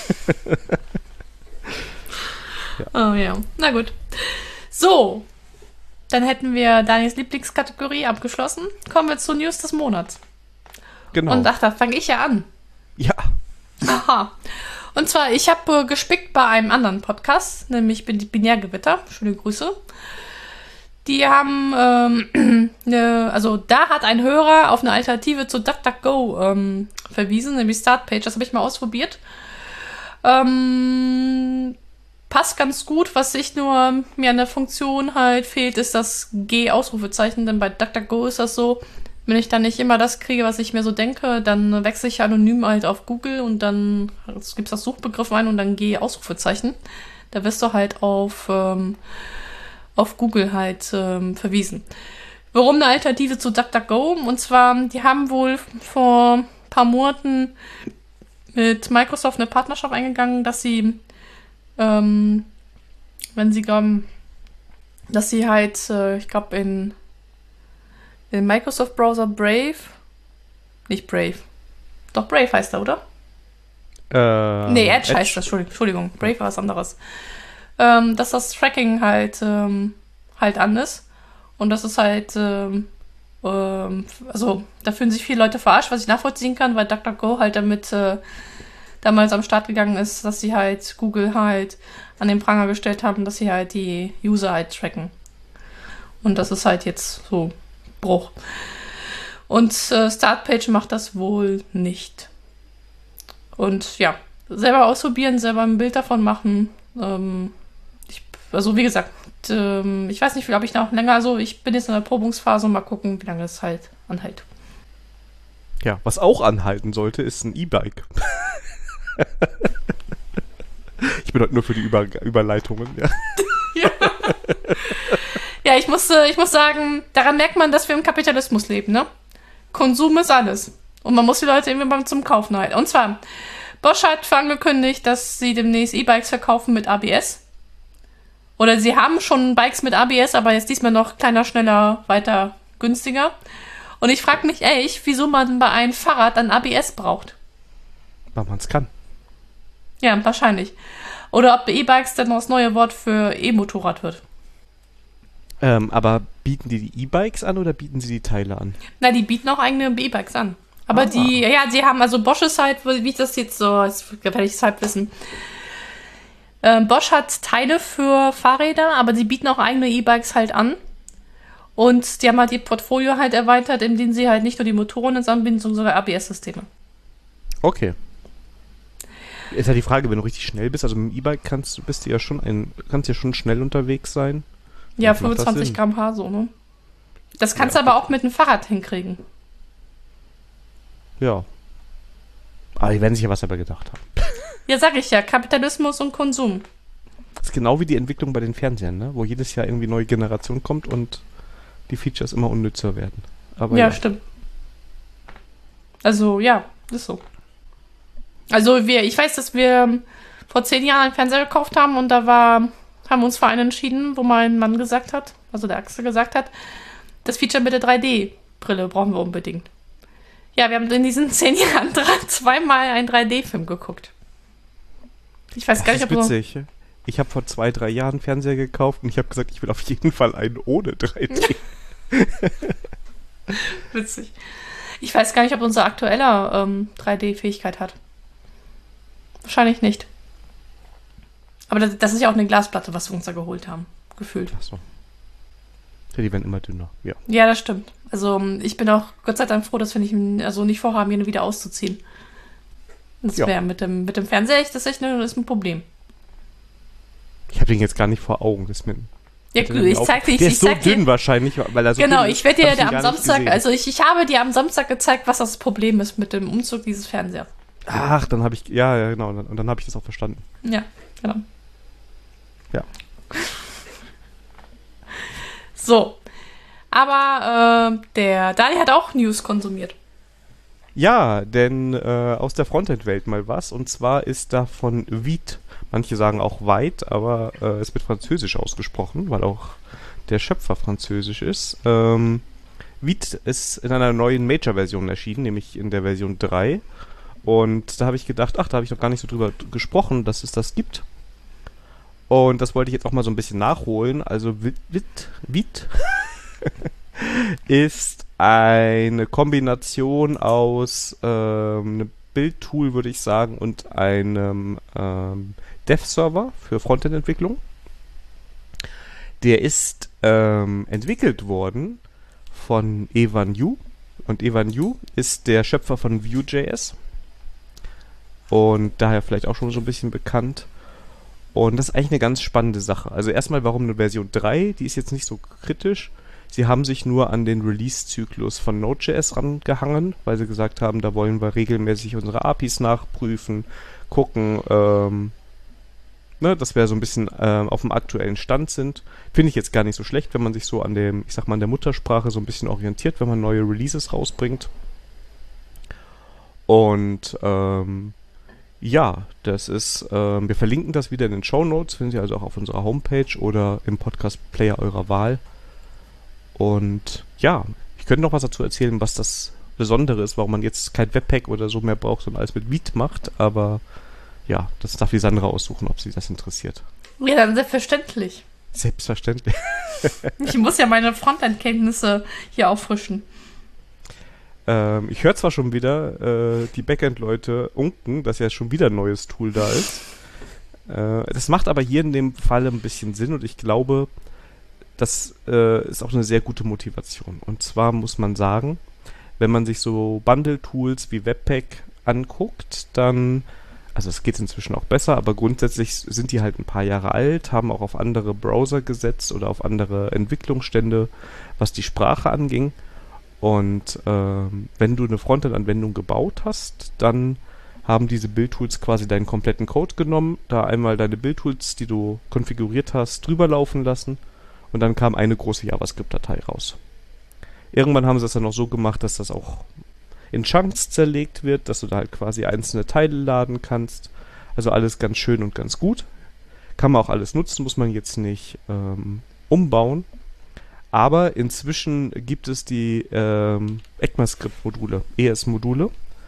Oh ja, na gut. So, dann hätten wir Daniels Lieblingskategorie abgeschlossen. Kommen wir zu News des Monats. genau. Und ach, da fange ich ja an. Ja, Aha. Und zwar, ich habe äh, gespickt bei einem anderen Podcast, nämlich Bin- Binärgewitter. Schöne Grüße. Die haben, ähm, ne, also da hat ein Hörer auf eine Alternative zu DuckDuckGo ähm, verwiesen, nämlich Startpage. Das habe ich mal ausprobiert. Ähm, passt ganz gut. Was ich nur mir an der Funktion halt fehlt, ist das G-Ausrufezeichen, denn bei DuckDuckGo ist das so, wenn ich dann nicht immer das kriege, was ich mir so denke, dann wechsle ich anonym halt auf Google und dann gibt es das Suchbegriff ein und dann G-Ausrufezeichen. Da wirst du halt auf, ähm, auf Google halt ähm, verwiesen. Warum eine Alternative zu DuckDuckGo? Und zwar, die haben wohl vor ein paar Monaten mit Microsoft eine Partnerschaft eingegangen, dass sie, ähm, wenn sie glauben, dass sie halt, äh, ich glaube, in den Microsoft-Browser Brave, nicht Brave, doch Brave heißt er, oder? äh, Nee, Edge, heißt das, Entschuldigung, Entschuldigung, Brave war was anderes. Ähm, dass das Tracking halt, ähm, halt an ist und das ist halt, ähm, ähm, also da fühlen sich viele Leute verarscht, was ich nachvollziehen kann, weil DuckDuckGo halt damit äh, damals am Start gegangen ist, dass sie halt Google halt an den Pranger gestellt haben, dass sie halt die User halt tracken. Und das ist halt jetzt so Bruch. Und äh, Startpage macht das wohl nicht. Und ja, selber ausprobieren, selber ein Bild davon machen. Ähm, ich, also wie gesagt, ähm, ich weiß nicht, ob ich noch länger, also ich bin jetzt in der Probungsphase und mal gucken, wie lange es halt anhält. Ja, was auch anhalten sollte, ist ein E-Bike. Ich bin heute nur für die Über- Überleitungen, ja. Ja. Ja, ich muss, äh, ich muss sagen, daran merkt man, dass wir im Kapitalismus leben, ne? Konsum ist alles. Und man muss die Leute irgendwie mal zum Kaufen halten. Und zwar, Bosch hat angekündigt, dass sie demnächst E-Bikes verkaufen mit A B S. Oder sie haben schon Bikes mit A B S, aber jetzt diesmal noch kleiner, schneller, weiter, günstiger. Und ich frage mich echt, wieso man bei einem Fahrrad dann A B S braucht. Weil man es kann. Ja, wahrscheinlich. Oder ob E-Bikes dann noch das neue Wort für E-Motorrad wird. Ähm, aber bieten die die E-Bikes an oder bieten sie die Teile an? Na, die bieten auch eigene E-Bikes an. Aber ah. die, ja, sie haben, also Bosch ist halt, wie ich das jetzt so, jetzt werde ich es halt wissen. Ähm, Bosch hat Teile für Fahrräder, aber sie bieten auch eigene E-Bikes halt an. Und die haben halt ihr Portfolio halt erweitert, indem sie halt nicht nur die Motoren ins anbieten, sondern sogar A B S-Systeme. Okay. Ist ja die Frage, wenn du richtig schnell bist, also mit dem E-Bike kannst, bist du ja schon ein, kannst ja schon schnell unterwegs sein. Ja, fünfundzwanzig Kilometer pro Stunde so, ne? Das kannst du ja, aber auch mit dem Fahrrad hinkriegen. Ja. Aber die werden sich ja was dabei gedacht haben. Ja, sag ich ja, Kapitalismus und Konsum. Das ist genau wie die Entwicklung bei den Fernsehern, ne? Wo jedes Jahr irgendwie neue Generation kommt und die Features immer unnützer werden. Aber ja, ja, stimmt. Also, ja, ist so. Also, wir, ich weiß, dass wir vor zehn Jahren einen Fernseher gekauft haben und da war, haben wir uns für einen entschieden, wo mein Mann gesagt hat, also der Axel gesagt hat, das Feature mit der drei D-Brille brauchen wir unbedingt. Ja, wir haben in diesen zehn Jahren drei, zweimal einen drei D-Film geguckt. Ich weiß das gar nicht, ist ob witzig. So ich habe vor zwei, drei Jahren einen Fernseher gekauft und ich habe gesagt, ich will auf jeden Fall einen ohne drei D. Witzig. Ich weiß gar nicht, ob unser aktueller ähm, drei D-Fähigkeit hat. Wahrscheinlich nicht. Aber das, das ist ja auch eine Glasplatte, was wir uns da geholt haben. Gefühlt. Ach so. Ja, die werden immer dünner, ja. Ja, das stimmt. Also ich bin auch Gott sei Dank froh, dass wir nicht, also nicht vorhaben, ihn wieder auszuziehen. Das ja. wäre mit dem, mit dem Fernseher echt, das ist echt ein, das ist ein Problem. Ich habe den jetzt gar nicht vor Augen. Das ist mir, ja, gut, ich zeig dir. Der ich, ist so ich dünn dir, wahrscheinlich, weil er so genau, dünn ist. ich werde dir hab am Samstag, also ich, ich habe dir am Samstag gezeigt, was das Problem ist mit dem Umzug dieses Fernsehers. Ach, dann habe ich, ja, ja, genau, und dann, dann habe ich das auch verstanden. Ja, genau. Ja. So. Aber äh, der Dali hat auch News konsumiert. Ja, denn äh, aus der Frontend-Welt mal was. Und zwar ist da von Vite, manche sagen auch Weit, aber äh, es wird französisch ausgesprochen, weil auch der Schöpfer französisch ist. Ähm, Vite ist in einer neuen Major-Version erschienen, nämlich in der Version drei. Und da habe ich gedacht, ach, da habe ich noch gar nicht so drüber gesprochen, dass es das gibt. Und das wollte ich jetzt auch mal so ein bisschen nachholen. Also Vite, Vite, Vite ist eine Kombination aus ähm, einem Bildtool, würde ich sagen, und einem ähm, Dev-Server für Frontend-Entwicklung. Der ist ähm, entwickelt worden von Evan You. Und Evan You ist der Schöpfer von Vue.js. Und daher vielleicht auch schon so ein bisschen bekannt. Und das ist eigentlich eine ganz spannende Sache. Also erstmal, warum eine Version drei? Die ist jetzt nicht so kritisch. Sie haben sich nur an den Release-Zyklus von Node.js rangehangen, weil sie gesagt haben, da wollen wir regelmäßig unsere A P Is nachprüfen, gucken, ähm, ne, dass wir so ein bisschen ähm, auf dem aktuellen Stand sind. Finde ich jetzt gar nicht so schlecht, wenn man sich so an dem, ich sag mal, an der Muttersprache so ein bisschen orientiert, wenn man neue Releases rausbringt. Und ähm, ja, das ist, ähm, wir verlinken das wieder in den Shownotes, finden Sie also auch auf unserer Homepage oder im Podcast-Player eurer Wahl. Und ja, ich könnte noch was dazu erzählen, was das Besondere ist, warum man jetzt kein Webpack oder so mehr braucht, sondern alles mit Vite macht. Aber ja, das darf die Sandra aussuchen, ob sie das interessiert. Ja, dann selbstverständlich. Selbstverständlich. Ich muss ja meine Frontend-Kenntnisse hier auffrischen. Ähm, ich höre zwar schon wieder äh, die Backend-Leute unken, dass ja schon wieder ein neues Tool da ist. Äh, das macht aber hier in dem Fall ein bisschen Sinn und ich glaube, das äh, ist auch eine sehr gute Motivation. Und zwar muss man sagen, wenn man sich so Bundle-Tools wie Webpack anguckt, dann, also es geht inzwischen auch besser, aber grundsätzlich sind die halt ein paar Jahre alt, haben auch auf andere Browser gesetzt oder auf andere Entwicklungsstände, was die Sprache anging. Und ähm, wenn du eine Frontend-Anwendung gebaut hast, dann haben diese Build-Tools quasi deinen kompletten Code genommen, da einmal deine Build-Tools, die du konfiguriert hast, drüber laufen lassen und dann kam eine große JavaScript-Datei raus. Irgendwann haben sie es dann noch so gemacht, dass das auch in Chunks zerlegt wird, dass du da halt quasi einzelne Teile laden kannst. Also alles ganz schön und ganz gut. Kann man auch alles nutzen, muss man jetzt nicht ähm, umbauen. Aber inzwischen gibt es die ähm, ECMAScript-Module, E S-Module.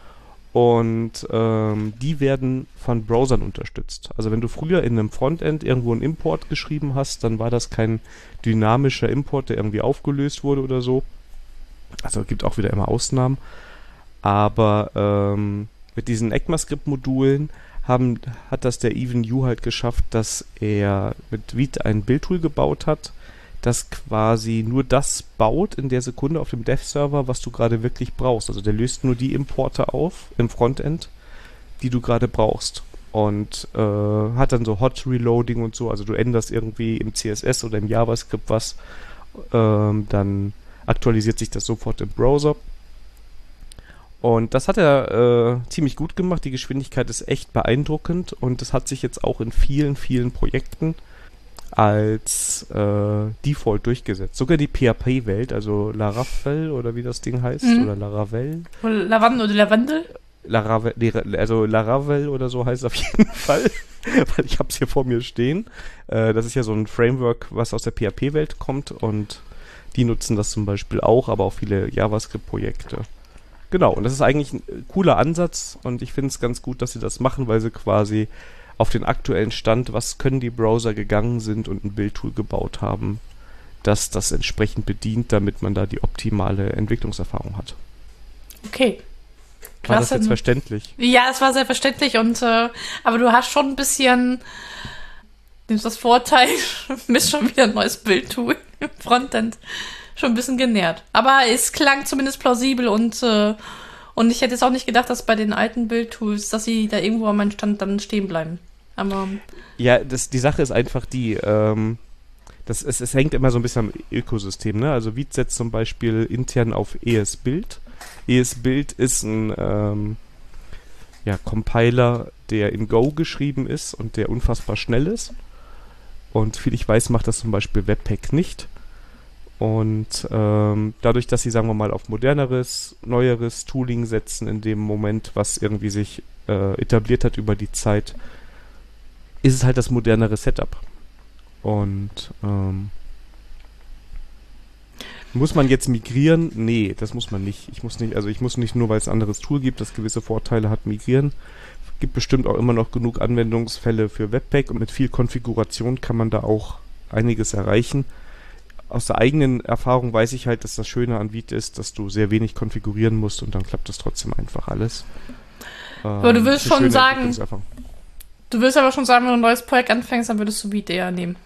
Und ähm, die werden von Browsern unterstützt. Also wenn du früher in einem Frontend irgendwo einen Import geschrieben hast, dann war das kein dynamischer Import, der irgendwie aufgelöst wurde oder so. Also es gibt auch wieder immer Ausnahmen. Aber ähm, mit diesen ECMAScript-Modulen haben, hat das der Even Yu halt geschafft, dass er mit Vite ein Build-Tool gebaut hat, das quasi nur das baut in der Sekunde auf dem Dev-Server, was du gerade wirklich brauchst. Also der löst nur die Importe auf im Frontend, die du gerade brauchst. Und äh, hat dann so Hot Reloading und so. Also du änderst irgendwie im C S S oder im JavaScript was, ähm, dann aktualisiert sich das sofort im Browser. Und das hat er äh, ziemlich gut gemacht. Die Geschwindigkeit ist echt beeindruckend und das hat sich jetzt auch in vielen, vielen Projekten als äh, Default durchgesetzt. Sogar die P H P-Welt, also Laravel oder wie das Ding heißt, mhm. oder Laravel. Lavandel oder Lavandel? Laravel, nee, also Laravel oder so heißt es auf jeden Fall, weil ich habe es hier vor mir stehen. Äh, das ist ja so ein Framework, was aus der P H P-Welt kommt und die nutzen das zum Beispiel auch, aber auch viele JavaScript-Projekte. Genau, und das ist eigentlich ein cooler Ansatz und ich finde es ganz gut, dass sie das machen, weil sie quasi auf den aktuellen Stand, was können die Browser gegangen sind und ein Build-Tool gebaut haben, das das entsprechend bedient, damit man da die optimale Entwicklungserfahrung hat. Okay. War das jetzt verständlich? Ja, es war sehr verständlich und äh, aber du hast schon ein bisschen nimmst das Vorteil, bist schon wieder ein neues Build-Tool im Frontend schon ein bisschen genährt. Aber es klang zumindest plausibel und äh, und ich hätte jetzt auch nicht gedacht, dass bei den alten Build-Tools, dass sie da irgendwo an meinem Stand dann stehen bleiben. Aber ja, das, die Sache ist einfach die, ähm, das, es, es hängt immer so ein bisschen am Ökosystem, ne? Also Vite setzt zum Beispiel intern auf E S-Build. E S-Build ist ein ähm, ja, Compiler, der in Go geschrieben ist und der unfassbar schnell ist. Und viel ich weiß, macht das zum Beispiel Webpack nicht. Und ähm, dadurch, dass sie, sagen wir mal, auf moderneres, neueres Tooling setzen in dem Moment, was irgendwie sich äh, etabliert hat über die Zeit, ist es halt das modernere Setup. Und ähm, muss man jetzt migrieren? Nee, das muss man nicht. Ich muss nicht, also ich muss nicht nur, weil es ein anderes Tool gibt, das gewisse Vorteile hat, migrieren. Gibt bestimmt auch immer noch genug Anwendungsfälle für Webpack und mit viel Konfiguration kann man da auch einiges erreichen. Aus der eigenen Erfahrung weiß ich halt, dass das Schöne an Vite ist, dass du sehr wenig konfigurieren musst und dann klappt das trotzdem einfach alles. Ähm, aber du willst schon sagen, du willst aber schon sagen, wenn du ein neues Projekt anfängst, dann würdest du Vite eher nehmen.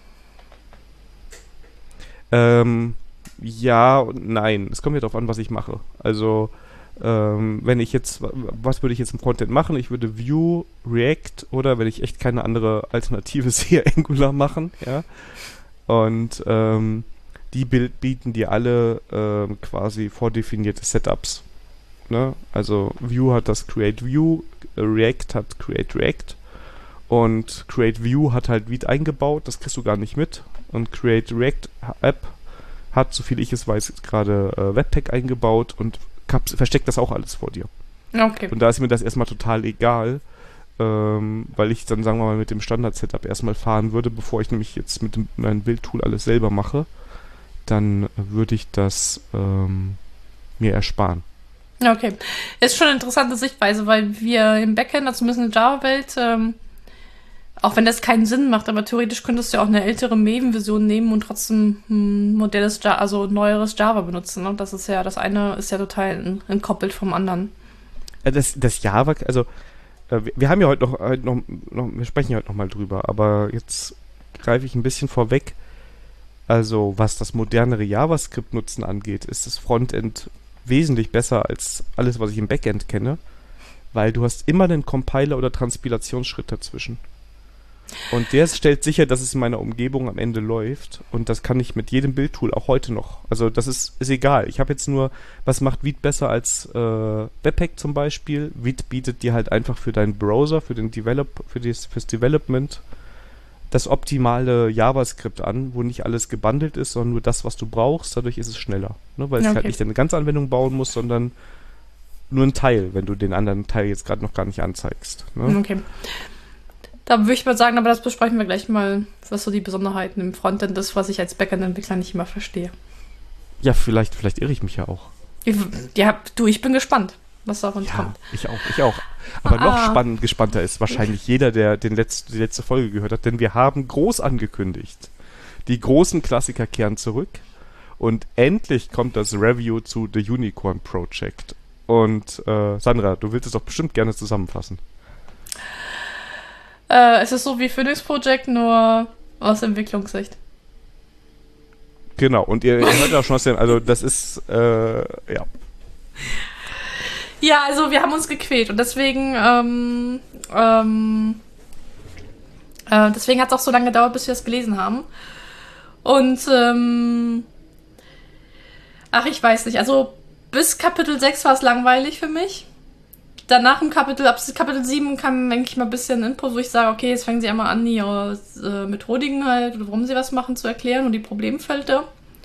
Ähm, ja und nein. Es kommt ja darauf an, was ich mache. Also, ähm, wenn ich jetzt, was würde ich jetzt im Frontend machen? Ich würde Vue, React oder wenn ich echt keine andere Alternative sehe, Angular machen, ja. Und, ähm, die bieten dir alle ähm, quasi vordefinierte Setups. Ne? Also Vue hat das Create Vue, React hat Create React und Create Vue hat halt Vite eingebaut, das kriegst du gar nicht mit. Und Create React App hat, soviel ich es weiß, gerade äh, Webpack eingebaut und kap- versteckt das auch alles vor dir. Okay. Und da ist mir das erstmal total egal, ähm, weil ich dann, sagen wir mal, mit dem Standard-Setup erstmal fahren würde, bevor ich nämlich jetzt mit dem, meinem Build-Tool alles selber mache. Dann würde ich das ähm, mir ersparen. Okay. Ist schon eine interessante Sichtweise, weil wir im Backend, also zumindest in der Java-Welt, ähm, Auch wenn das keinen Sinn macht, aber theoretisch könntest du ja auch eine ältere Maven-Version nehmen und trotzdem ein modernes, Ja- also neueres Java benutzen. Ne? Das ist ja, das eine ist ja total entkoppelt vom anderen. Äh, Das, das Java, also äh, wir, wir haben ja heute noch, heute noch, noch, wir sprechen ja heute noch mal drüber, aber jetzt greife ich ein bisschen vorweg. Also was das modernere JavaScript-Nutzen angeht, ist das Frontend wesentlich besser als alles, was ich im Backend kenne, weil du hast immer einen Compiler oder Transpilationsschritt dazwischen. Und der stellt sicher, dass es in meiner Umgebung am Ende läuft. Und das kann ich mit jedem Bildtool auch heute noch. Also das ist, ist egal. Ich habe jetzt nur, was macht Vite besser als äh, Webpack zum Beispiel? Vite bietet dir halt einfach für deinen Browser, für den Develop, für das, fürs Development das optimale JavaScript an, wo nicht alles gebundelt ist, sondern nur das, was du brauchst. Dadurch ist es schneller. Ne? Weil es Okay. halt nicht eine ganze Anwendung bauen muss, sondern nur ein Teil, wenn du den anderen Teil jetzt gerade noch gar nicht anzeigst. Ne? Okay. Da würde ich mal sagen, aber das besprechen wir gleich mal, was so die Besonderheiten im Frontend ist, was ich als Backend-Entwickler nicht immer verstehe. Ja, vielleicht, vielleicht irre ich mich ja auch. Ich, ja, du, ich bin gespannt, was da von uns Ja, kommt. ich auch, ich auch. Aber Ah. noch spannend, gespannter ist wahrscheinlich jeder, der den letzt, die letzte Folge gehört hat, denn wir haben groß angekündigt. Die großen Klassiker kehren zurück und endlich kommt das Review zu The Unicorn Project. Und äh, Sandra, du willst es doch bestimmt gerne zusammenfassen. Äh, es ist so wie Phoenix Project, nur aus Entwicklungssicht. Genau, und ihr, ihr hört ja auch schon was, also das ist, äh, ja. Ja, also wir haben uns gequält und deswegen, ähm, ähm, äh, deswegen hat es auch so lange gedauert, bis wir es gelesen haben. Und, ähm, ach, ich weiß nicht, also bis Kapitel sechs war es langweilig für mich. Danach im Kapitel, ab Kapitel sieben kam, denke ich, mal ein bisschen Input, wo ich sage, okay, jetzt fangen sie einmal an, ihre äh, Methodiken halt, oder warum sie was machen, zu erklären und die Problemfelder.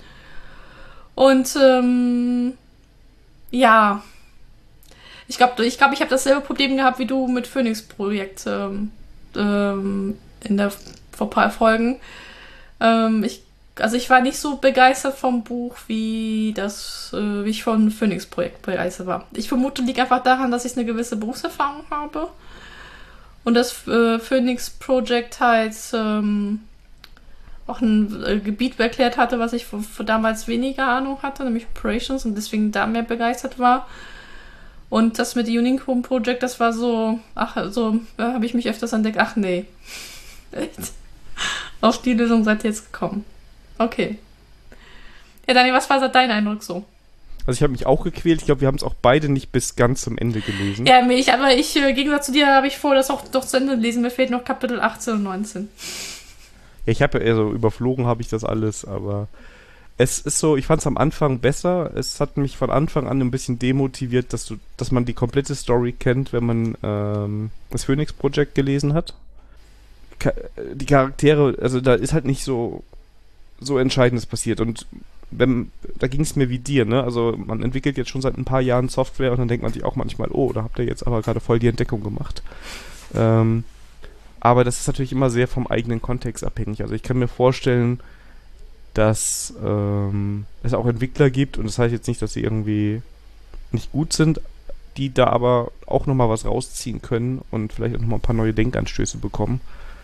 Und, ähm, ja, ich glaube, ich, glaub, ich habe dasselbe Problem gehabt wie du mit Phoenix-Projekt ähm, ähm, in der vor ein paar Folgen. Ähm, ich, also ich war nicht so begeistert vom Buch, wie das, äh, wie ich von Phoenix-Projekt begeistert war. Ich vermute, liegt einfach daran, dass ich eine gewisse Berufserfahrung habe und das äh, Phoenix-Projekt halt ähm, auch ein äh, Gebiet erklärt hatte, was ich für, für damals weniger Ahnung hatte, nämlich Operations, und deswegen da mehr begeistert war. Und das mit Unicorn Project, das war so, ach, so, da habe ich mich öfters entdeckt, ach nee. Echt? Auf die Lösung seid ihr jetzt gekommen. Okay. Ja, Daniel, was war dein Eindruck so? Also ich habe mich auch gequält, ich glaube, wir haben es auch beide nicht bis ganz zum Ende gelesen. Ja, ich, aber ich, im Gegensatz zu dir, habe ich vor, das auch doch zu Ende lesen. Mir fehlt noch Kapitel achtzehn und neunzehn. Ja, ich habe ja eher so überflogen, habe ich das alles, aber es ist so, ich fand es am Anfang besser. Es hat mich von Anfang an ein bisschen demotiviert, dass du, dass man die komplette Story kennt, wenn man ähm, das Phoenix Project gelesen hat. Ka- die Charaktere, also da ist halt nicht so so Entscheidendes passiert und wenn, da ging es mir wie dir, ne? Also man entwickelt jetzt schon seit ein paar Jahren Software und dann denkt man sich auch manchmal, oh, da habt ihr jetzt aber gerade voll die Entdeckung gemacht. Ähm, aber das ist natürlich immer sehr vom eigenen Kontext abhängig. Also ich kann mir vorstellen, dass ähm, es auch Entwickler gibt, und das heißt jetzt nicht, dass sie irgendwie nicht gut sind, die da aber auch nochmal was rausziehen können und vielleicht auch nochmal ein paar neue Denkanstöße bekommen.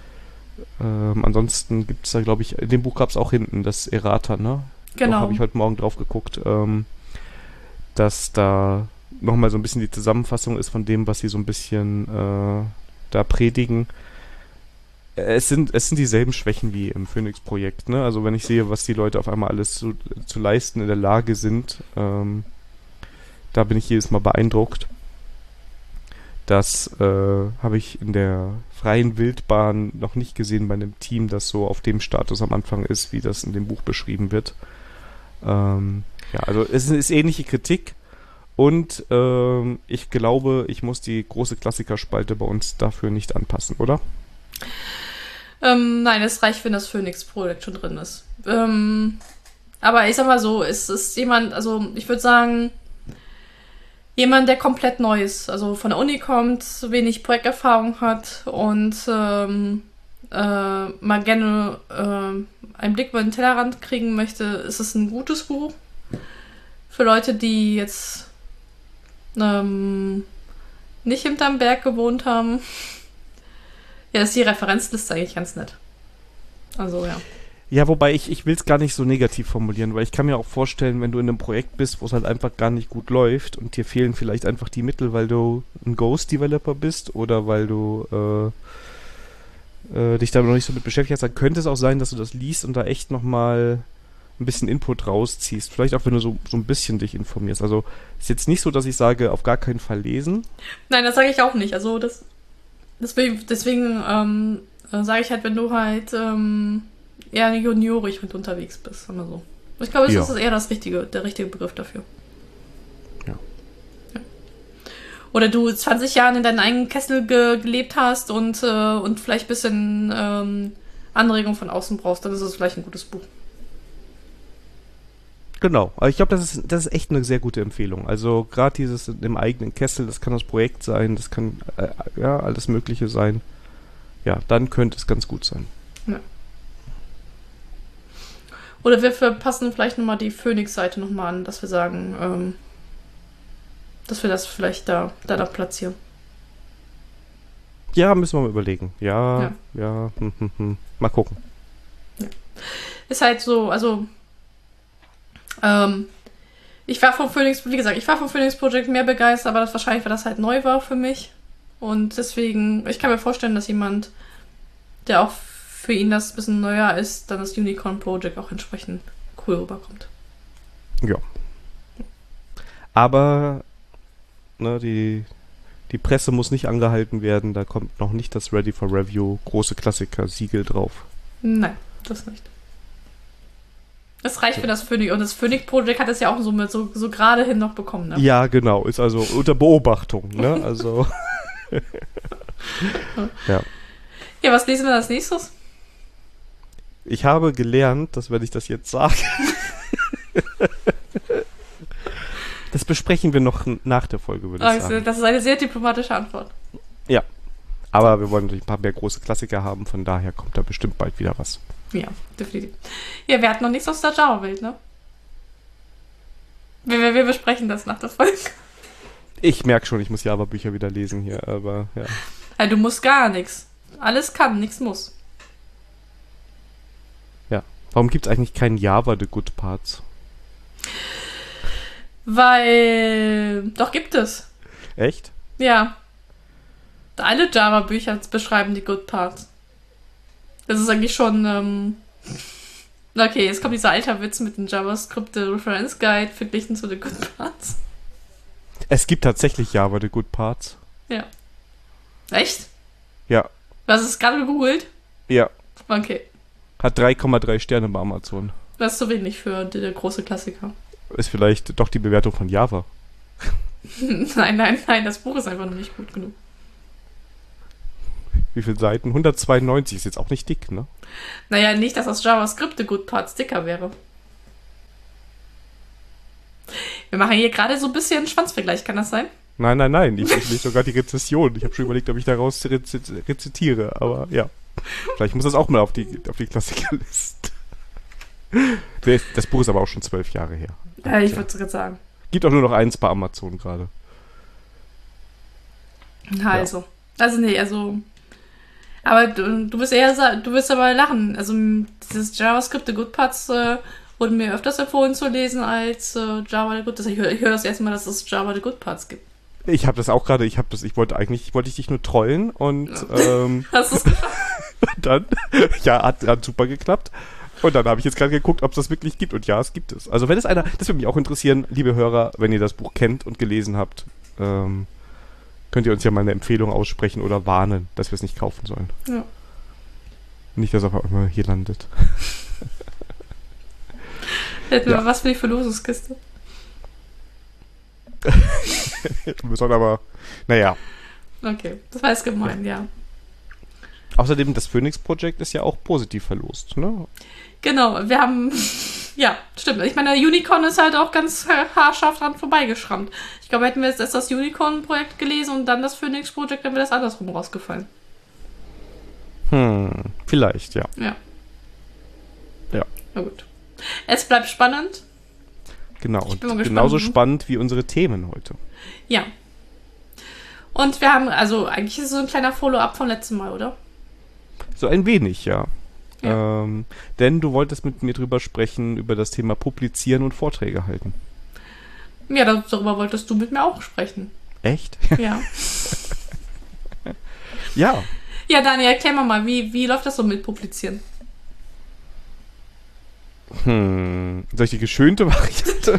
Ähm, ansonsten gibt es da, glaube ich, in dem Buch gab es auch hinten das Errata, ne? Genau. Habe ich heute Morgen drauf geguckt, ähm, dass da nochmal so ein bisschen die Zusammenfassung ist von dem, was sie so ein bisschen äh, da predigen. Es sind, es sind dieselben Schwächen wie im Phoenix-Projekt, ne? Also wenn ich sehe, was die Leute auf einmal alles zu, zu leisten in der Lage sind, ähm, da bin ich jedes Mal beeindruckt. Das äh, habe ich in der freien Wildbahn noch nicht gesehen bei einem Team, das so auf dem Status am Anfang ist, wie das in dem Buch beschrieben wird. Ähm, ja, also es ist ähnliche Kritik und ähm, ich glaube, ich muss die große Klassikerspalte bei uns dafür nicht anpassen, oder? Ähm, nein, es reicht, wenn das Phoenix-Projekt schon drin ist. Ähm, aber ich sag mal so, es ist jemand, also ich würde sagen, jemand, der komplett neu ist, also von der Uni kommt, wenig Projekterfahrung hat und ähm, äh, mal gerne äh, einen Blick über den Tellerrand kriegen möchte, ist es ein gutes Buch. Für Leute, die jetzt ähm, nicht hinterm Berg gewohnt haben, Ja, ist die Referenzliste eigentlich ganz nett. Also, ja. Ja, wobei ich, ich will es gar nicht so negativ formulieren, weil ich kann mir auch vorstellen, wenn du in einem Projekt bist, wo es halt einfach gar nicht gut läuft und dir fehlen vielleicht einfach die Mittel, weil du ein Ghost-Developer bist oder weil du äh, äh, dich da noch nicht so mit beschäftigt hast, dann könnte es auch sein, dass du das liest und da echt nochmal ein bisschen Input rausziehst. Vielleicht auch, wenn du so, so ein bisschen dich informierst. Also ist jetzt nicht so, dass ich sage, auf gar keinen Fall lesen. Nein, das sage ich auch nicht. Also das deswegen, deswegen ähm, sage ich halt, wenn du halt ähm, eher juniorig mit unterwegs bist, sagen wir so. Ich glaube, das Ja. ist eher das richtige, der richtige Begriff dafür. Ja. Ja. Oder du zwanzig Jahre in deinem eigenen Kessel ge gelebt hast und, äh, und vielleicht ein bisschen ähm, Anregung von außen brauchst, dann ist es vielleicht ein gutes Buch. Genau, aber ich glaube, das ist, das ist echt eine sehr gute Empfehlung. Also gerade dieses im eigenen Kessel, das kann das Projekt sein, das kann äh, ja alles Mögliche sein. Ja, dann könnte es ganz gut sein. Ja. Oder wir verpassen vielleicht nochmal die Phoenix-Seite nochmal an, dass wir sagen, ähm, dass wir das vielleicht da, da, da platzieren. Ja, müssen wir mal überlegen. Ja, Ja. ja, hm, hm, hm. Mal gucken. Ist halt so, also ähm, ich war vom Phoenix, wie gesagt, ich war vom Phoenix Project mehr begeistert, aber das wahrscheinlich, weil das halt neu war für mich. Und deswegen, ich kann mir vorstellen, dass jemand, der auch für ihn das ein bisschen neuer ist, dann das Unicorn Project auch entsprechend cool rüberkommt. Ja. Aber ne, die, die Presse muss nicht angehalten werden, da kommt noch nicht das Ready for Review große Klassiker-Siegel drauf. Nein, das nicht. Das reicht für das Phoenix. Und das Phoenix Project hat es ja auch so mit so, so gerade hin noch bekommen, ne? Ja, genau, ist also unter Beobachtung, ne? Also. Ja. Ja, was lesen wir als nächstes? Ich habe gelernt, dass wenn ich das jetzt sage, das besprechen wir noch nach der Folge, würde ich Also, sagen. das ist eine sehr diplomatische Antwort. Ja. Aber wir wollen natürlich ein paar mehr große Klassiker haben, von daher kommt da bestimmt bald wieder was. Ja, definitiv. Ja, wir hatten noch nichts aus der Java-Welt, ne? Wir, wir, wir besprechen das nach der Folge. Ich merke schon, ich muss Java-Bücher wieder lesen hier, aber ja. Ja, du musst gar nichts. Alles kann, nichts muss. Ja. Warum gibt es eigentlich keinen Java The Good Parts? Weil. Doch gibt es. Echt? Ja. Alle Java-Bücher beschreiben die Good Parts. Das ist eigentlich schon. Ähm okay, jetzt kommt dieser alter Witz mit dem JavaScript Reference Guide verglichen zu den Good Parts. Es gibt tatsächlich Java The Good Parts. Ja. Echt? Ja. Du hast es gerade gegoogelt? Ja. Okay. Hat drei Komma drei Sterne bei Amazon. Das ist zu wenig für die, der große Klassiker. Ist vielleicht doch die Bewertung von Java. Nein, nein, nein, das Buch ist einfach noch nicht gut genug. Wie viele Seiten? hundertzweiundneunzig ist jetzt auch nicht dick, ne? Naja, nicht, dass das JavaScript The Good Parts dicker wäre. Wir machen hier gerade so ein bisschen Schwanzvergleich, kann das sein? Nein, nein, nein. Ich, ich lese sogar die Rezession. Ich habe schon überlegt, ob ich daraus rez rezitiere. Aber ja. Vielleicht muss das auch mal auf die, auf die Klassikerliste. Das Buch ist aber auch schon zwölf Jahre her. Ja, ich würde es gerade sagen. Gibt auch nur noch eins bei Amazon gerade. Also. Also, nee, also. Aber du, du wirst eher sa- du wirst aber lachen. Also, dieses JavaScript The Good Parts äh, wurde mir öfters empfohlen zu lesen als äh, Java The Good. Das, ich höre hör das erste Mal, dass es Java The Good Parts gibt. Ich habe das auch gerade, ich habe das, ich wollte eigentlich, wollte ich dich nur trollen und ähm, Hast du es geschafft? dann, ja, hat, hat super geklappt. Und dann habe ich jetzt gerade geguckt, ob es das wirklich gibt. Und ja, es gibt es. Also wenn es einer, das würde mich auch interessieren, liebe Hörer, wenn ihr das Buch kennt und gelesen habt, ähm, könnt ihr uns ja mal eine Empfehlung aussprechen oder warnen, dass wir es nicht kaufen sollen. Ja. Nicht, dass es auf einmal hier landet. Hätten wir Ja. was für die Verlosungskiste. Wir sollen aber, naja. Okay, das war jetzt gemein, ja. Außerdem, das Phoenix Project ist ja auch positiv verlost, ne? Genau, wir haben. Ja, stimmt. Ich meine, der Unicorn ist halt auch ganz haarscharf dran vorbeigeschrammt. Ich glaube, hätten wir jetzt erst das Unicorn-Projekt gelesen und dann das Phoenix Project, dann wäre das andersrum rausgefallen. Hm, vielleicht, ja. Ja. Ja. Na gut. Es bleibt spannend. Genau, und bin mal gespannt, genauso ne? spannend wie unsere Themen heute. Ja. Und wir haben, also eigentlich ist es so ein kleiner Follow-up vom letzten Mal, oder? So ein wenig, ja. Ja. Ähm, denn du wolltest mit mir drüber sprechen, über das Thema Publizieren und Vorträge halten. Ja, das- darüber wolltest du mit mir auch sprechen. Echt? Ja. Ja. Ja, Daniel, erklär mal mal, wie, wie läuft das so mit Publizieren? Hm. Soll ich die geschönte Variante?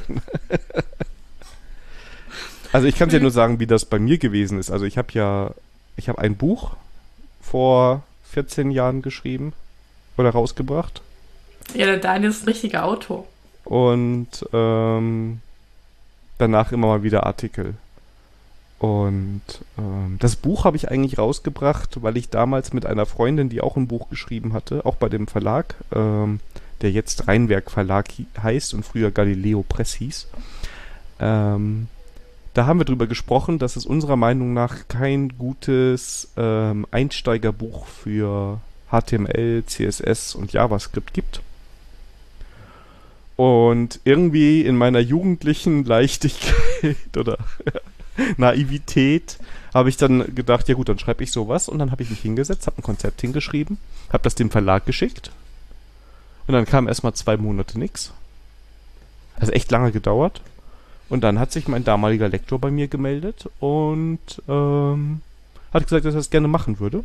Also ich kann dir nur sagen, wie das bei mir gewesen ist. Also ich habe ja, ich habe ein Buch vor vierzehn Jahren geschrieben oder rausgebracht. Ja, der Daniel ist ein richtiger Autor. Und ähm, danach immer mal wieder Artikel. Und ähm, das Buch habe ich eigentlich rausgebracht, weil ich damals mit einer Freundin, die auch ein Buch geschrieben hatte, auch bei dem Verlag, ähm, der jetzt Rheinwerk Verlag hi- heißt und früher Galileo Press hieß, ähm, da haben wir drüber gesprochen, dass es unserer Meinung nach kein gutes ähm, Einsteigerbuch für H T M L, C S S und JavaScript gibt. Und irgendwie in meiner jugendlichen Leichtigkeit oder Naivität habe ich dann gedacht, ja gut, dann schreibe ich sowas. Und dann habe ich mich hingesetzt, habe ein Konzept hingeschrieben, habe das dem Verlag geschickt. Und dann kam erstmal zwei Monate nix. Also echt lange gedauert. Und dann hat sich mein damaliger Lektor bei mir gemeldet und ähm, hat gesagt, dass er das gerne machen würde.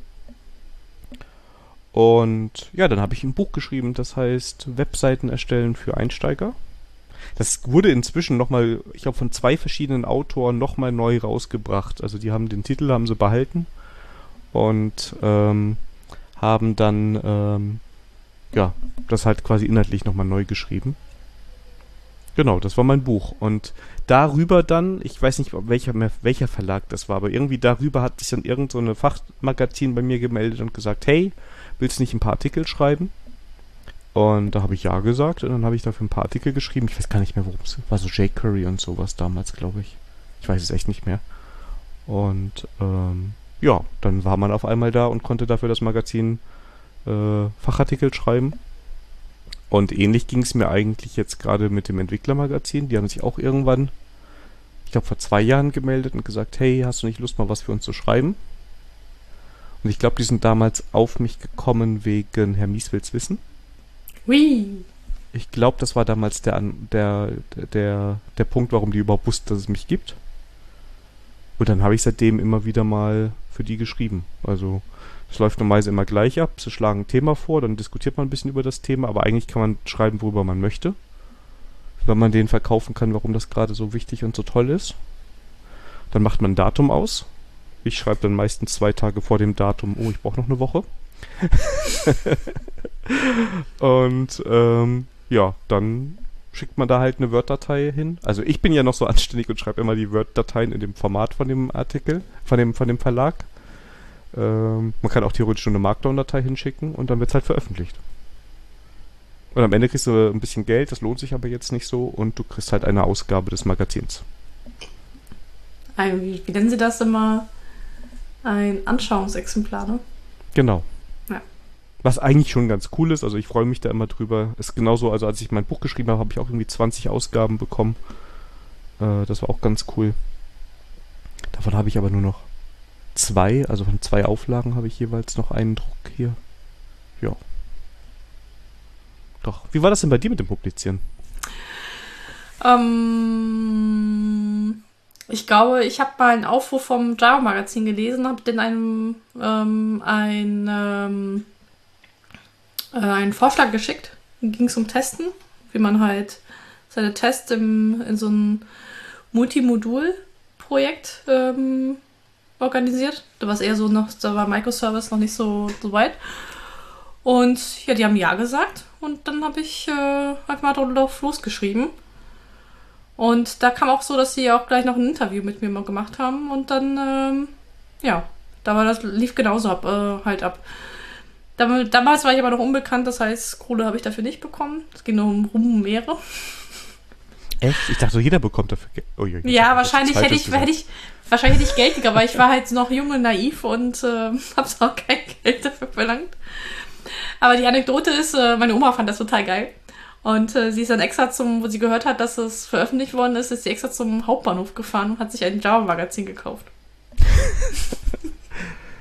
Und ja, dann habe ich ein Buch geschrieben, das heißt Webseiten erstellen für Einsteiger. Das wurde inzwischen nochmal, ich glaube von zwei verschiedenen Autoren nochmal neu rausgebracht. Also die haben den Titel, haben sie behalten und ähm, haben dann ähm, ja, das halt quasi inhaltlich nochmal neu geschrieben. Genau, das war mein Buch. Und darüber dann, ich weiß nicht, welcher, welcher Verlag das war, aber irgendwie darüber hat sich dann irgend so eine Fachmagazin bei mir gemeldet und gesagt, hey, willst du nicht ein paar Artikel schreiben? Und da habe ich ja gesagt und dann habe ich dafür ein paar Artikel geschrieben. Ich weiß gar nicht mehr, worum es war. So jQuery und sowas damals, glaube ich. Ich weiß es echt nicht mehr. Und ähm, ja, dann war man auf einmal da und konnte dafür das Magazin äh, Fachartikel schreiben. Und ähnlich ging es mir eigentlich jetzt gerade mit dem Entwicklermagazin. Die haben sich auch irgendwann, ich glaube vor zwei Jahren gemeldet und gesagt, hey, hast du nicht Lust mal was für uns zu schreiben? Und ich glaube, die sind damals auf mich gekommen wegen Herr Mies will's wissen. Hui. Ich glaube, das war damals der, An- der, der, der Punkt, warum die überhaupt wussten, dass es mich gibt. Und dann habe ich seitdem immer wieder mal für die geschrieben. Also es läuft normalerweise immer gleich ab. Sie schlagen ein Thema vor, dann diskutiert man ein bisschen über das Thema, aber eigentlich kann man schreiben, worüber man möchte. Wenn man denen verkaufen kann, warum das gerade so wichtig und so toll ist. Dann macht man ein Datum aus. Ich schreibe dann meistens zwei Tage vor dem Datum, oh, ich brauche noch eine Woche. Und ähm, ja, dann schickt man da halt eine Word-Datei hin. Also ich bin ja noch so anständig und schreibe immer die Word-Dateien in dem Format von dem Artikel, von dem, von dem Verlag. Ähm, man kann auch theoretisch nur eine Markdown-Datei hinschicken und dann wird es halt veröffentlicht. Und am Ende kriegst du ein bisschen Geld, das lohnt sich aber jetzt nicht so und du kriegst halt eine Ausgabe des Magazins. Ein, wie, wie nennen Sie das immer? Ein Anschauungsexemplar, ne? Genau. Ja. Was eigentlich schon ganz cool ist, also ich freue mich da immer drüber. Ist genauso, also als ich mein Buch geschrieben habe, habe ich auch irgendwie zwanzig Ausgaben bekommen. Äh, das war auch ganz cool. Davon habe ich aber nur noch zwei, also von zwei Auflagen habe ich jeweils noch einen Druck hier. Ja. Doch. Wie war das denn bei dir mit dem Publizieren? Ähm, ich glaube, ich habe mal einen Aufruf vom Java-Magazin gelesen, habe in einem ähm, ein, ähm, äh, einen Vorschlag geschickt. Da ging es um Testen, wie man halt seine Tests im, in so ein Multimodul-Projekt ähm, organisiert. Da war es eher so noch, da war Microservice noch nicht so, so weit. Und ja, die haben ja gesagt und dann habe ich äh, einfach mal drauf losgeschrieben. Und da kam auch so, dass sie auch gleich noch ein Interview mit mir mal gemacht haben und dann, ähm, ja, da war das, lief genauso ab, äh, halt ab. Dam- damals war ich aber noch unbekannt, das heißt, Kohle habe ich dafür nicht bekommen. Es ging nur um Ruhm und Ehre. Echt? Ich dachte so, jeder bekommt dafür Geld. Oh, je, Ja, wahrscheinlich hätte ich, hätte ich, wahrscheinlich hätte ich Geld gekriegt, aber ich war halt noch jung und naiv und äh, habe auch kein Geld dafür verlangt. Aber die Anekdote ist, äh, meine Oma fand das total geil. Und äh, sie ist dann extra zum, wo sie gehört hat, dass es veröffentlicht worden ist, ist sie extra zum Hauptbahnhof gefahren und hat sich ein Java-Magazin gekauft.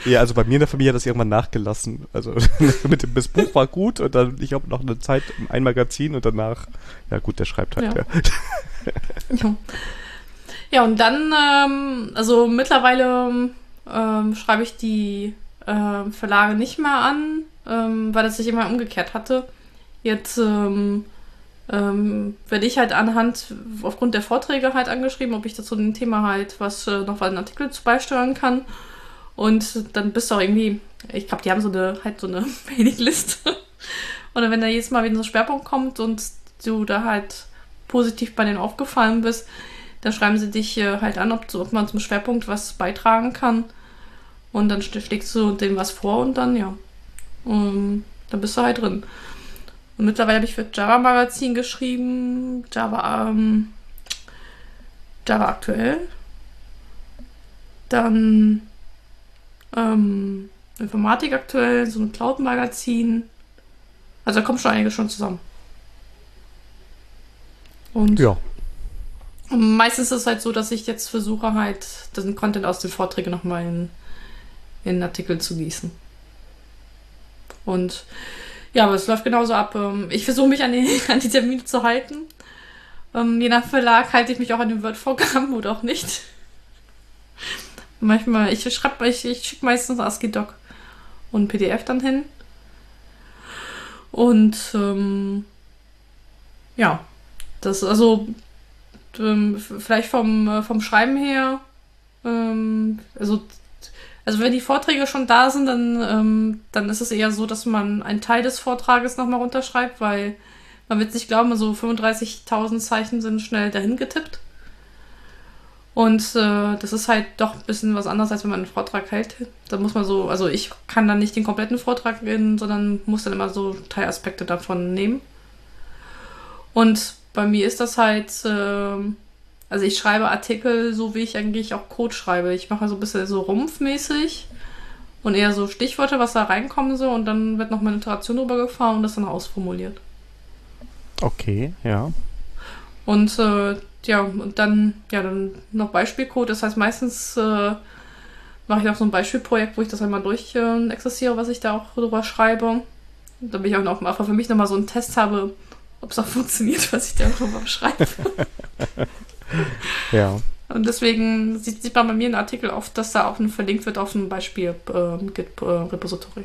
Ja, also bei mir in der Familie hat das irgendwann nachgelassen. Also mit dem das Buch war gut und dann, ich habe noch eine Zeit, ein Magazin und danach, ja gut, der schreibt halt. Ja. Ja, Ja, ja und dann, ähm, also mittlerweile ähm, schreibe ich die ähm, Verlage nicht mehr an, ähm, weil das sich immer umgekehrt hatte. Jetzt ähm, ähm, werde ich halt anhand, aufgrund der Vorträge halt angeschrieben, ob ich dazu ein Thema halt was äh, noch einen Artikel zu beisteuern kann. Und dann bist du auch irgendwie, ich glaube, die haben so eine, halt so eine Mailingliste. Und dann, wenn da jedes Mal wieder so ein Schwerpunkt kommt und du da halt positiv bei denen aufgefallen bist, dann schreiben sie dich äh, halt an, ob, ob man zum Schwerpunkt was beitragen kann. Und dann schlägst du dem was vor und dann, ja, um, dann bist du halt drin. Und mittlerweile habe ich für Java Magazin geschrieben, Java, ähm, Java aktuell. Dann ähm, Informatik aktuell, so ein Cloud Magazin. Also da kommt schon einiges schon zusammen. Und ja. meistens ist es halt so, dass ich jetzt versuche halt, den Content aus den Vorträgen nochmal in, in einen Artikel zu gießen. Und ja, aber es läuft genauso ab. Ich versuche mich an die, an die Termine zu halten. Je nach Verlag halte ich mich auch an den Word-Vorgaben oder auch nicht. Manchmal, ich schreibe, ich, ich schicke meistens ASCII-Doc und P D F dann hin. Und ähm, ja, das also ähm, vielleicht vom, vom Schreiben her, ähm, also Also wenn die Vorträge schon da sind, dann, ähm, dann ist es eher so, dass man einen Teil des Vortrages nochmal runterschreibt, weil man wird nicht glauben, so fünfunddreißigtausend Zeichen sind schnell dahin getippt. Und äh, das ist halt doch ein bisschen was anderes, als wenn man einen Vortrag hält. Da muss man so, also ich kann dann nicht den kompletten Vortrag reden, sondern muss dann immer so Teilaspekte davon nehmen. Und bei mir ist das halt... Äh, Also ich schreibe Artikel, so wie ich eigentlich auch Code schreibe. Ich mache so ein bisschen so rumpfmäßig und eher so Stichworte, was da reinkommen soll. Und dann wird noch mal eine Iteration drüber gefahren und das dann ausformuliert. Okay, ja. Und äh, ja, und dann, ja, dann noch Beispielcode. Das heißt, meistens äh, mache ich auch so ein Beispielprojekt, wo ich das einmal durch äh, exerziere, was ich da auch drüber schreibe. Und damit ich auch noch mal für mich nochmal so einen Test habe, ob es auch funktioniert, was ich da drüber schreibe. Ja. Und deswegen sieht, sieht man bei mir in Artikel oft, dass da auch ein verlinkt wird auf ein Beispiel äh, Git äh, Repository.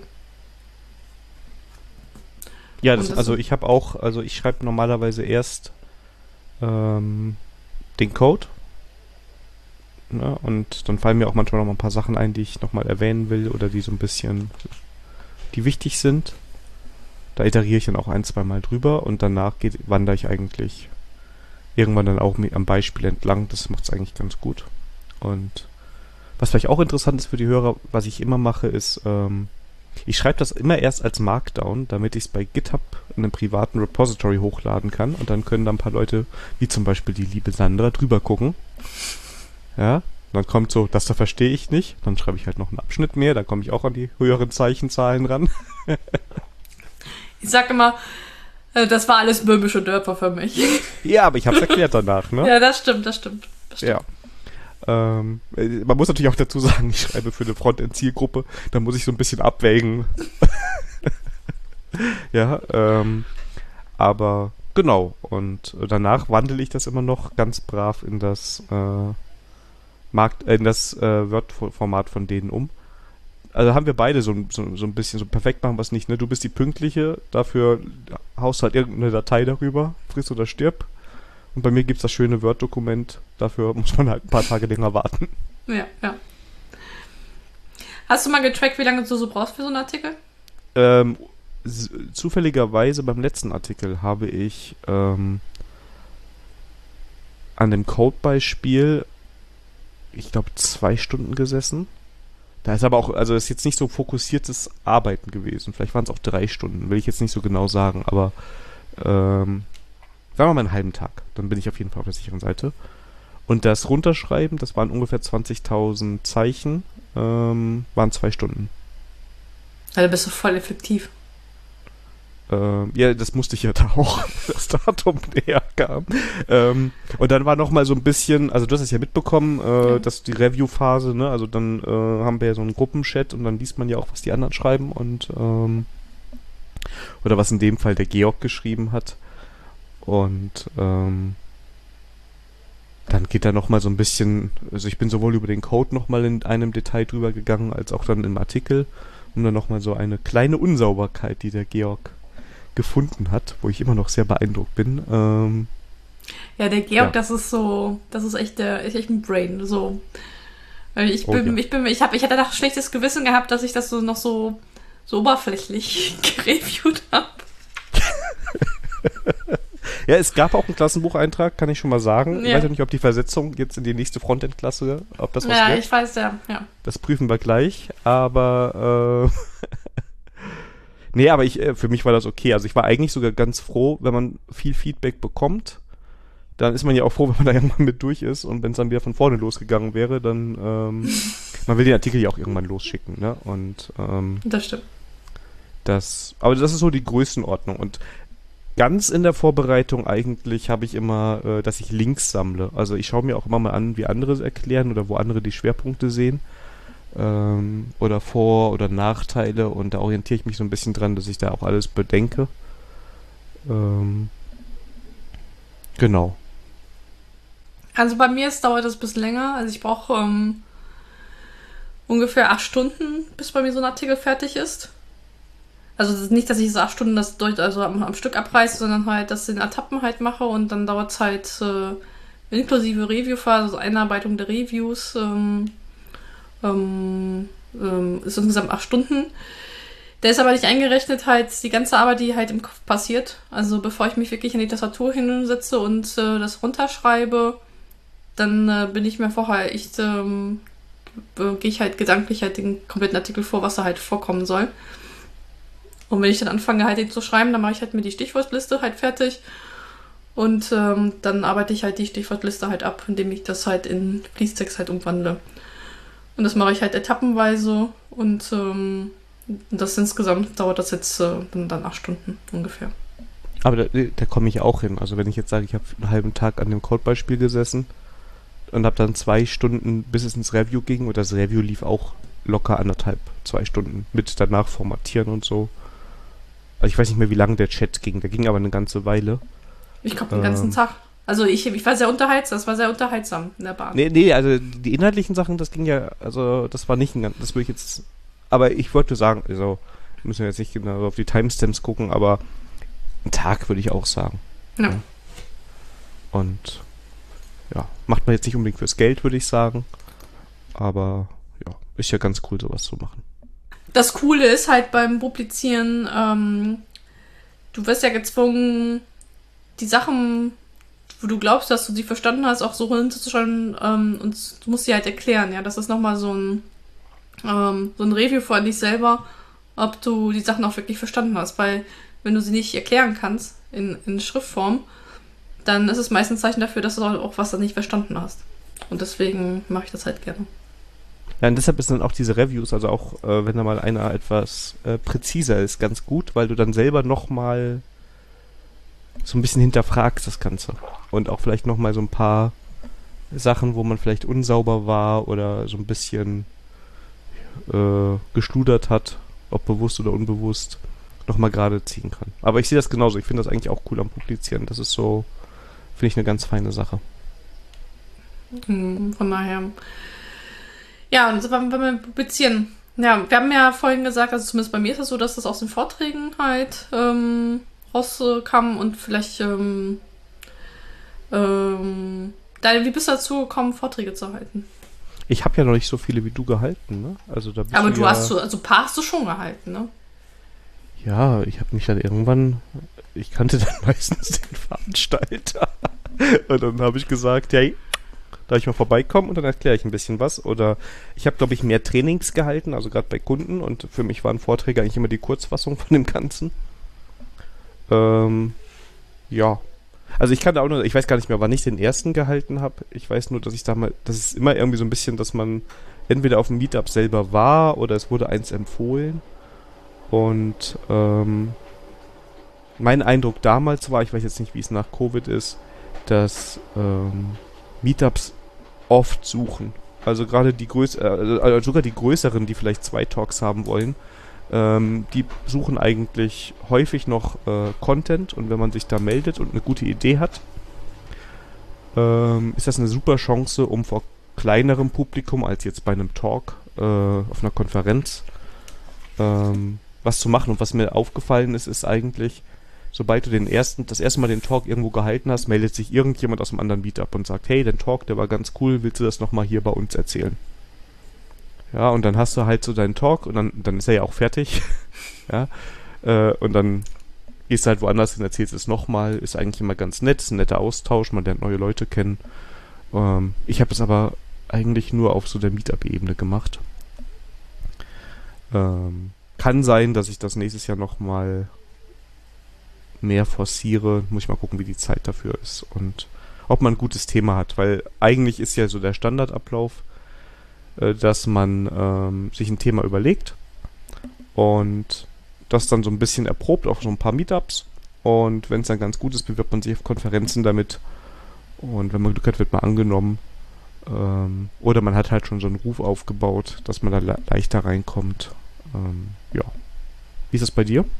Ja, das, das also ich habe auch, also ich schreibe normalerweise erst ähm, den Code, ne, und dann fallen mir auch manchmal noch mal ein paar Sachen ein, die ich nochmal erwähnen will oder die so ein bisschen, die wichtig sind. Da iteriere ich dann auch ein, zwei Mal drüber und danach geht, wandere ich eigentlich irgendwann dann auch mit am Beispiel entlang. Das macht es eigentlich ganz gut. Und was vielleicht auch interessant ist für die Hörer, was ich immer mache, ist, ähm, ich schreibe das immer erst als Markdown, damit ich es bei GitHub in einem privaten Repository hochladen kann. Und dann können da ein paar Leute, wie zum Beispiel die liebe Sandra, drüber gucken. Ja, dann kommt so, das da verstehe ich nicht. Dann schreibe ich halt noch einen Abschnitt mehr, dann komme ich auch an die höheren Zeichenzahlen ran. Ich sag immer, das war alles böhmische Dörfer für mich. Ja, aber ich habe es erklärt danach, ne? Ja, das stimmt, das stimmt. Das stimmt. Ja. Ähm, man muss natürlich auch dazu sagen, ich schreibe für eine Frontend-Zielgruppe, da muss ich so ein bisschen abwägen. Ja, ähm, aber genau. Und danach wandle ich das immer noch ganz brav in das äh, Markt, äh, in das äh, Word-Format von denen um. Also haben wir beide so, so, so ein bisschen, so perfekt machen wir es nicht, ne? Du bist die Pünktliche, dafür haust halt irgendeine Datei darüber, friss oder stirb. Und bei mir gibt es das schöne Word-Dokument, dafür muss man halt ein paar Tage länger warten. Ja, ja. Hast du mal getrackt, wie lange du so brauchst für so einen Artikel? Ähm, s- zufälligerweise beim letzten Artikel habe ich ähm, an dem Code-Beispiel, ich glaube, zwei Stunden gesessen. Da ist aber auch, also das ist jetzt nicht so fokussiertes Arbeiten gewesen. Vielleicht waren es auch drei Stunden, will ich jetzt nicht so genau sagen, aber ähm, sagen wir mal einen halben Tag. Dann bin ich auf jeden Fall auf der sicheren Seite. Und das Runterschreiben, das waren ungefähr zwanzigtausend Zeichen, ähm, waren zwei Stunden. Also bist du voll effektiv. Ähm, ja, das musste ich ja da auch, das Datum näher kam. Ähm, und dann war noch mal so ein bisschen, also du hast es ja mitbekommen, äh, Ja. dass die Review-Phase, ne, also dann äh, haben wir ja so einen Gruppenchat und dann liest man ja auch, was die anderen schreiben und ähm, oder was in dem Fall der Georg geschrieben hat. Und ähm, dann geht da noch mal so ein bisschen, also ich bin sowohl über den Code noch mal in einem Detail drüber gegangen, als auch dann im Artikel, um dann noch mal so eine kleine Unsauberkeit, die der Georg gefunden hat, wo ich immer noch sehr beeindruckt bin. Ähm, Ja, der Georg, Ja. das ist so, das ist echt der, ist echt ein Brain. So. Weil Ich Oh bin, ja. ich bin, ich habe, ich hatte doch schlechtes Gewissen gehabt, dass ich das so noch so, so oberflächlich gereviewt habe. Ja, es gab auch einen Klassenbucheintrag, kann ich schon mal sagen. Ich Ja. weiß ja nicht, ob die Versetzung jetzt in die nächste Frontend-Klasse, ob das was Ja, wird. ich weiß ja, ja. Das prüfen wir gleich, aber äh, nee, aber ich, äh, für mich war das okay. Also ich war eigentlich sogar ganz froh, wenn man viel Feedback bekommt. Dann ist man ja auch froh, wenn man da irgendwann mit durch ist. Und wenn es dann wieder von vorne losgegangen wäre, dann ähm, man will den Artikel ja auch irgendwann losschicken, ne? Und ähm, Das stimmt. das, aber das ist so die Größenordnung. Und ganz in der Vorbereitung eigentlich habe ich immer, äh, dass ich Links sammle. Also ich schaue mir auch immer mal an, wie andere es erklären oder wo andere die Schwerpunkte sehen. Ähm, oder Vor- oder Nachteile. Und da orientiere ich mich so ein bisschen dran, dass ich da auch alles bedenke. Ähm, genau. Also bei mir ist, dauert das ein bisschen länger. Also ich brauche ähm, ungefähr acht Stunden, bis bei mir so ein Artikel fertig ist. Also das ist nicht, dass ich so acht Stunden das durch, also am, am Stück abreiße, sondern halt das in Etappen halt mache und dann dauert es halt äh, inklusive Reviewphase, also Einarbeitung der Reviews, ähm, ähm, ähm, ist insgesamt acht Stunden. Der ist aber nicht eingerechnet halt die ganze Arbeit, die halt im Kopf passiert. Also bevor ich mich wirklich in die Tastatur hinsetze und äh, das runterschreibe, dann äh, bin ich mir vorher echt, ähm, äh, gehe ich halt gedanklich halt den kompletten Artikel vor, was da halt vorkommen soll. Und wenn ich dann anfange halt den zu schreiben, dann mache ich halt mir die Stichwortliste halt fertig und ähm, dann arbeite ich halt die Stichwortliste halt ab, indem ich das halt in Fließtext halt umwandle. Und das mache ich halt etappenweise und ähm, das insgesamt dauert das jetzt äh, dann, dann acht Stunden ungefähr. Aber da, da komme ich auch hin. Also wenn ich jetzt sage, ich habe einen halben Tag an dem Codebeispiel gesessen und habe dann zwei Stunden, bis es ins Review ging, und das Review lief auch locker anderthalb, zwei Stunden mit danach formatieren und so. Also ich weiß nicht mehr, wie lange der Chat ging. Der ging aber eine ganze Weile. Ich glaube den ganzen Ähm. Tag. Also ich, ich war sehr unterhaltsam, das war sehr unterhaltsam in der Bahn. Nee, nee, also die inhaltlichen Sachen, das ging ja, also das war nicht ein ganz, das würde ich jetzt, aber ich wollte sagen, also müssen wir jetzt nicht genau auf die Timestamps gucken, aber einen Tag würde ich auch sagen. Ja. Und ja, macht man jetzt nicht unbedingt fürs Geld, würde ich sagen, aber ja, ist ja ganz cool, sowas zu machen. Das Coole ist halt beim Publizieren, ähm, du wirst ja gezwungen, die Sachen, wo du glaubst, dass du sie verstanden hast, auch so hinzuschreiben ähm, und du musst sie halt erklären, ja. Das ist nochmal so ein, ähm, so ein Review von dich selber, ob du die Sachen auch wirklich verstanden hast, weil wenn du sie nicht erklären kannst in, in Schriftform, dann ist es meistens ein Zeichen dafür, dass du auch was da nicht verstanden hast. Und deswegen mache ich das halt gerne. Ja, und deshalb ist dann auch diese Reviews, also auch äh, wenn da mal einer etwas äh, präziser ist, ganz gut, weil du dann selber nochmal so ein bisschen hinterfragst das Ganze. Und auch vielleicht nochmal so ein paar Sachen, wo man vielleicht unsauber war oder so ein bisschen äh, geschludert hat, ob bewusst oder unbewusst, nochmal gerade ziehen kann. Aber ich sehe das genauso. Ich finde das eigentlich auch cool am Publizieren. Das ist so, finde ich, eine ganz feine Sache. Hm, von daher. Ja, und so, wenn wir publizieren. Ja, wir haben ja vorhin gesagt, also zumindest bei mir ist es so, dass das aus den Vorträgen halt ähm, rauskam und vielleicht ähm, ähm, da, wie bist du dazu gekommen, Vorträge zu halten? Ich habe ja noch nicht so viele wie du gehalten, ne? Also da bist Aber du du ja, hast so, also ein paar hast du schon gehalten, ne? ja, ich habe mich dann irgendwann, ich kannte dann meistens den Veranstalter. Und dann habe ich gesagt, hey, darf ich mal vorbeikommen und dann erkläre ich ein bisschen was. Oder ich habe, glaube ich, mehr Trainings gehalten, also gerade bei Kunden. Und für mich waren Vorträge eigentlich immer die Kurzfassung von dem Ganzen. Ähm, ja. Also ich kann da auch nur, ich weiß gar nicht mehr, wann ich den ersten gehalten habe. Ich weiß nur, dass ich da mal, das ist immer irgendwie so ein bisschen, dass man entweder auf dem Meetup selber war oder es wurde eins empfohlen. Und ähm, mein Eindruck damals war, ich weiß jetzt nicht, wie es nach Covid ist, dass ähm, Meetups oft suchen. Also gerade die größ äh, äh, sogar die größeren, die vielleicht zwei Talks haben wollen, ähm, die suchen eigentlich häufig noch äh, Content, und wenn man sich da meldet und eine gute Idee hat, ähm, ist das eine super Chance, um vor kleinerem Publikum als jetzt bei einem Talk äh, auf einer Konferenz ähm, was zu machen. Und was mir aufgefallen ist, ist eigentlich, sobald du den ersten, das erste Mal den Talk irgendwo gehalten hast, meldet sich irgendjemand aus einem anderen Meetup und sagt, hey, dein Talk, der war ganz cool, willst du das nochmal hier bei uns erzählen? Ja, und dann hast du halt so deinen Talk, und dann, dann ist er ja auch fertig. Ja, äh, und dann gehst du halt woanders hin, erzählst es nochmal, ist eigentlich immer ganz nett, ist ein netter Austausch, man lernt neue Leute kennen. Ähm, ich habe es aber eigentlich nur auf so der Meetup-Ebene gemacht. Ähm, kann sein, dass ich das nächstes Jahr nochmal mehr forciere. Muss ich mal gucken, wie die Zeit dafür ist und ob man ein gutes Thema hat, weil eigentlich ist ja so der Standardablauf, äh, dass man ähm, sich ein Thema überlegt und das dann so ein bisschen erprobt auf so ein paar Meetups, und wenn es dann ganz gut ist, bewirbt man sich auf Konferenzen damit, und wenn man Glück hat, wird man angenommen, ähm, oder man hat halt schon so einen Ruf aufgebaut, dass man da le- leichter reinkommt. Ähm, ja. Wie ist das bei dir?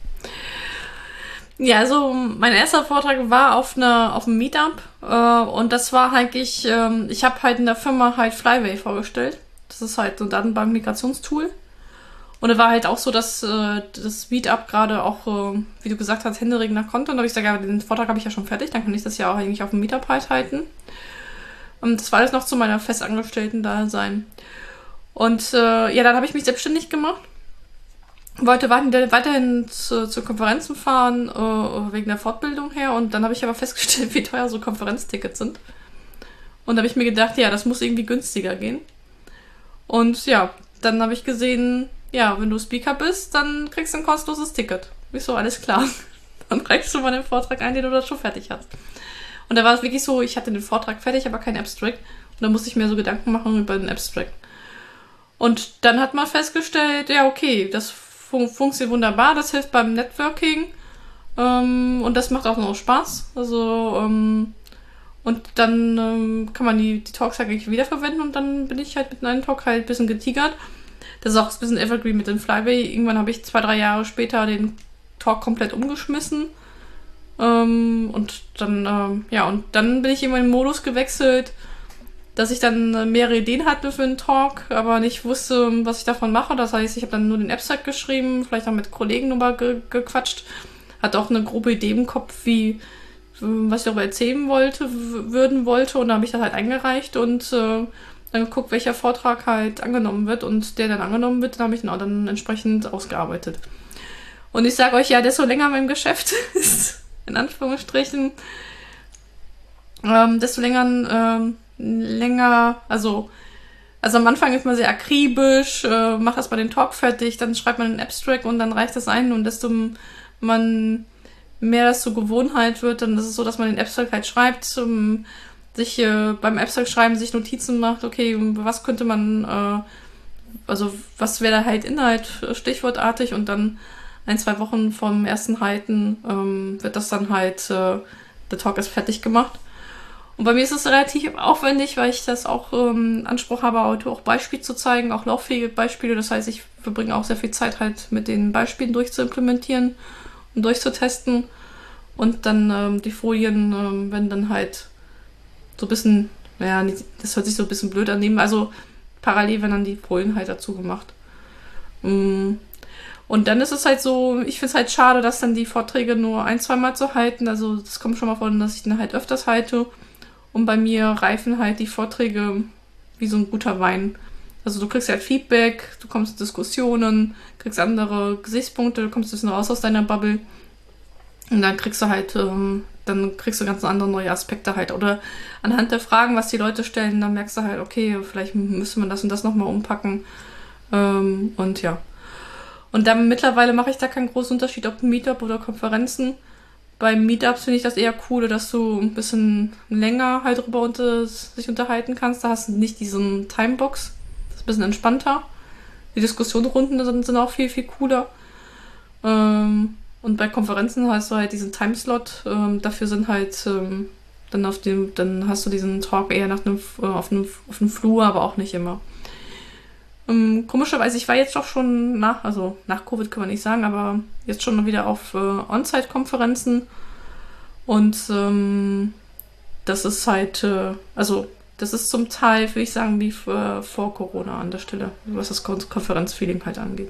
Ja, also mein erster Vortrag war auf einer auf einem Meetup äh, und das war eigentlich, ähm, ich habe halt in der Firma halt Flyway vorgestellt. Das ist halt so ein Datenbank-Migrationstool. Und es war halt auch so, dass äh, das Meetup gerade auch, äh, wie du gesagt hast, händeringend nach Content. Da habe ich gesagt, ja, den Vortrag habe ich ja schon fertig, dann kann ich das ja auch eigentlich auf dem Meetup halt halten. Und das war alles noch zu meiner festangestellten Dasein. Und äh, ja, dann habe ich mich selbstständig gemacht. Wollte weiterhin zu, zu Konferenzen fahren, äh, wegen der Fortbildung her. Und dann habe ich aber festgestellt, wie teuer so Konferenztickets sind. Und da habe ich mir gedacht, ja, das muss irgendwie günstiger gehen. Und ja, dann habe ich gesehen, ja, wenn du Speaker bist, dann kriegst du ein kostenloses Ticket. Ist so, alles klar. Dann reichst du mal den Vortrag ein, den du da schon fertig hast. Und da war es wirklich so, ich hatte den Vortrag fertig, aber kein Abstract. Und da musste ich mir so Gedanken machen über den Abstract. Und dann hat man festgestellt, ja, okay, das fun- funktioniert wunderbar, das hilft beim Networking. Ähm, und das macht auch noch Spaß. Also, ähm, und dann ähm, kann man die, die Talks eigentlich wiederverwenden, und dann bin ich halt mit einem Talk halt ein bisschen getigert. Das ist auch ein bisschen Evergreen mit dem Flyway. Irgendwann habe ich zwei, drei Jahre später den Talk komplett umgeschmissen. Ähm, und dann, ähm, ja, und dann bin ich in meinen Modus gewechselt, dass ich dann mehrere Ideen hatte für einen Talk, aber nicht wusste, was ich davon mache. Das heißt, ich habe dann nur den Abstract geschrieben, vielleicht auch mit Kollegen nochmal ge- gequatscht. Hatte auch eine grobe Idee im Kopf, wie, was ich darüber erzählen wollte, w- würden wollte. Und dann habe ich das halt eingereicht und äh, dann geguckt, welcher Vortrag halt angenommen wird. Und der dann angenommen wird, dann habe ich ihn auch dann entsprechend ausgearbeitet. Und ich sage euch ja, desto länger mein Geschäft ist, in Anführungsstrichen, ähm, desto länger, ähm, länger, also, also am Anfang ist man sehr akribisch, äh, macht erstmal den Talk fertig, dann schreibt man einen Abstract und dann reicht das ein, und desto man mehr das zur Gewohnheit wird, dann ist es so, dass man den Abstract halt schreibt, um, sich äh, beim Abstract schreiben sich Notizen macht, okay, was könnte man, äh, also was wäre da halt Inhalt, stichwortartig, und dann ein, zwei Wochen vom ersten Halten ähm, wird das dann halt, äh, der Talk ist fertig gemacht. Und bei mir ist es relativ aufwendig, weil ich das auch ähm, Anspruch habe, auch Beispiele zu zeigen, auch lauffähige Beispiele. Das heißt, ich verbringe auch sehr viel Zeit halt mit den Beispielen durchzuimplementieren und durchzutesten. Und dann ähm, die Folien ähm, werden dann halt so ein bisschen, naja, das hört sich so ein bisschen blöd an, also parallel werden dann die Folien halt dazu gemacht. Mm. Und dann ist es halt so, ich finde es halt schade, dass dann die Vorträge nur ein, zweimal zu halten. Also das kommt schon mal vor, dass ich den halt öfters halte. Und bei mir reifen halt die Vorträge wie so ein guter Wein. Also du kriegst halt Feedback, du kommst in Diskussionen, kriegst andere Gesichtspunkte, du kommst ein bisschen raus aus deiner Bubble. Und dann kriegst du halt, ähm, dann kriegst du ganz andere neue Aspekte halt. Oder anhand der Fragen, was die Leute stellen, dann merkst du halt, okay, vielleicht müsste man das und das nochmal umpacken. Ähm, und ja. Und dann mittlerweile mache ich da keinen großen Unterschied, ob Meetup oder Konferenzen. Bei Meetups finde ich das eher cool, dass du ein bisschen länger halt drüber unter, sich unterhalten kannst. Da hast du nicht diesen Timebox. Das ist ein bisschen entspannter. Die Diskussionsrunden sind, sind auch viel, viel cooler. Ähm, Und bei Konferenzen hast du halt diesen Timeslot. Ähm, dafür sind halt ähm, dann auf dem, dann hast du diesen Talk eher nach einem, äh, auf einem, auf einem Flur, aber auch nicht immer. Ähm, komischerweise, ich war jetzt doch schon nach, also nach Covid kann man nicht sagen, aber jetzt schon wieder auf äh, On-Site-Konferenzen. Und ähm, das ist halt, äh, also das ist zum Teil, würde ich sagen, wie für, vor Corona an der Stelle, was das Kon- Konferenzfeeling halt angeht.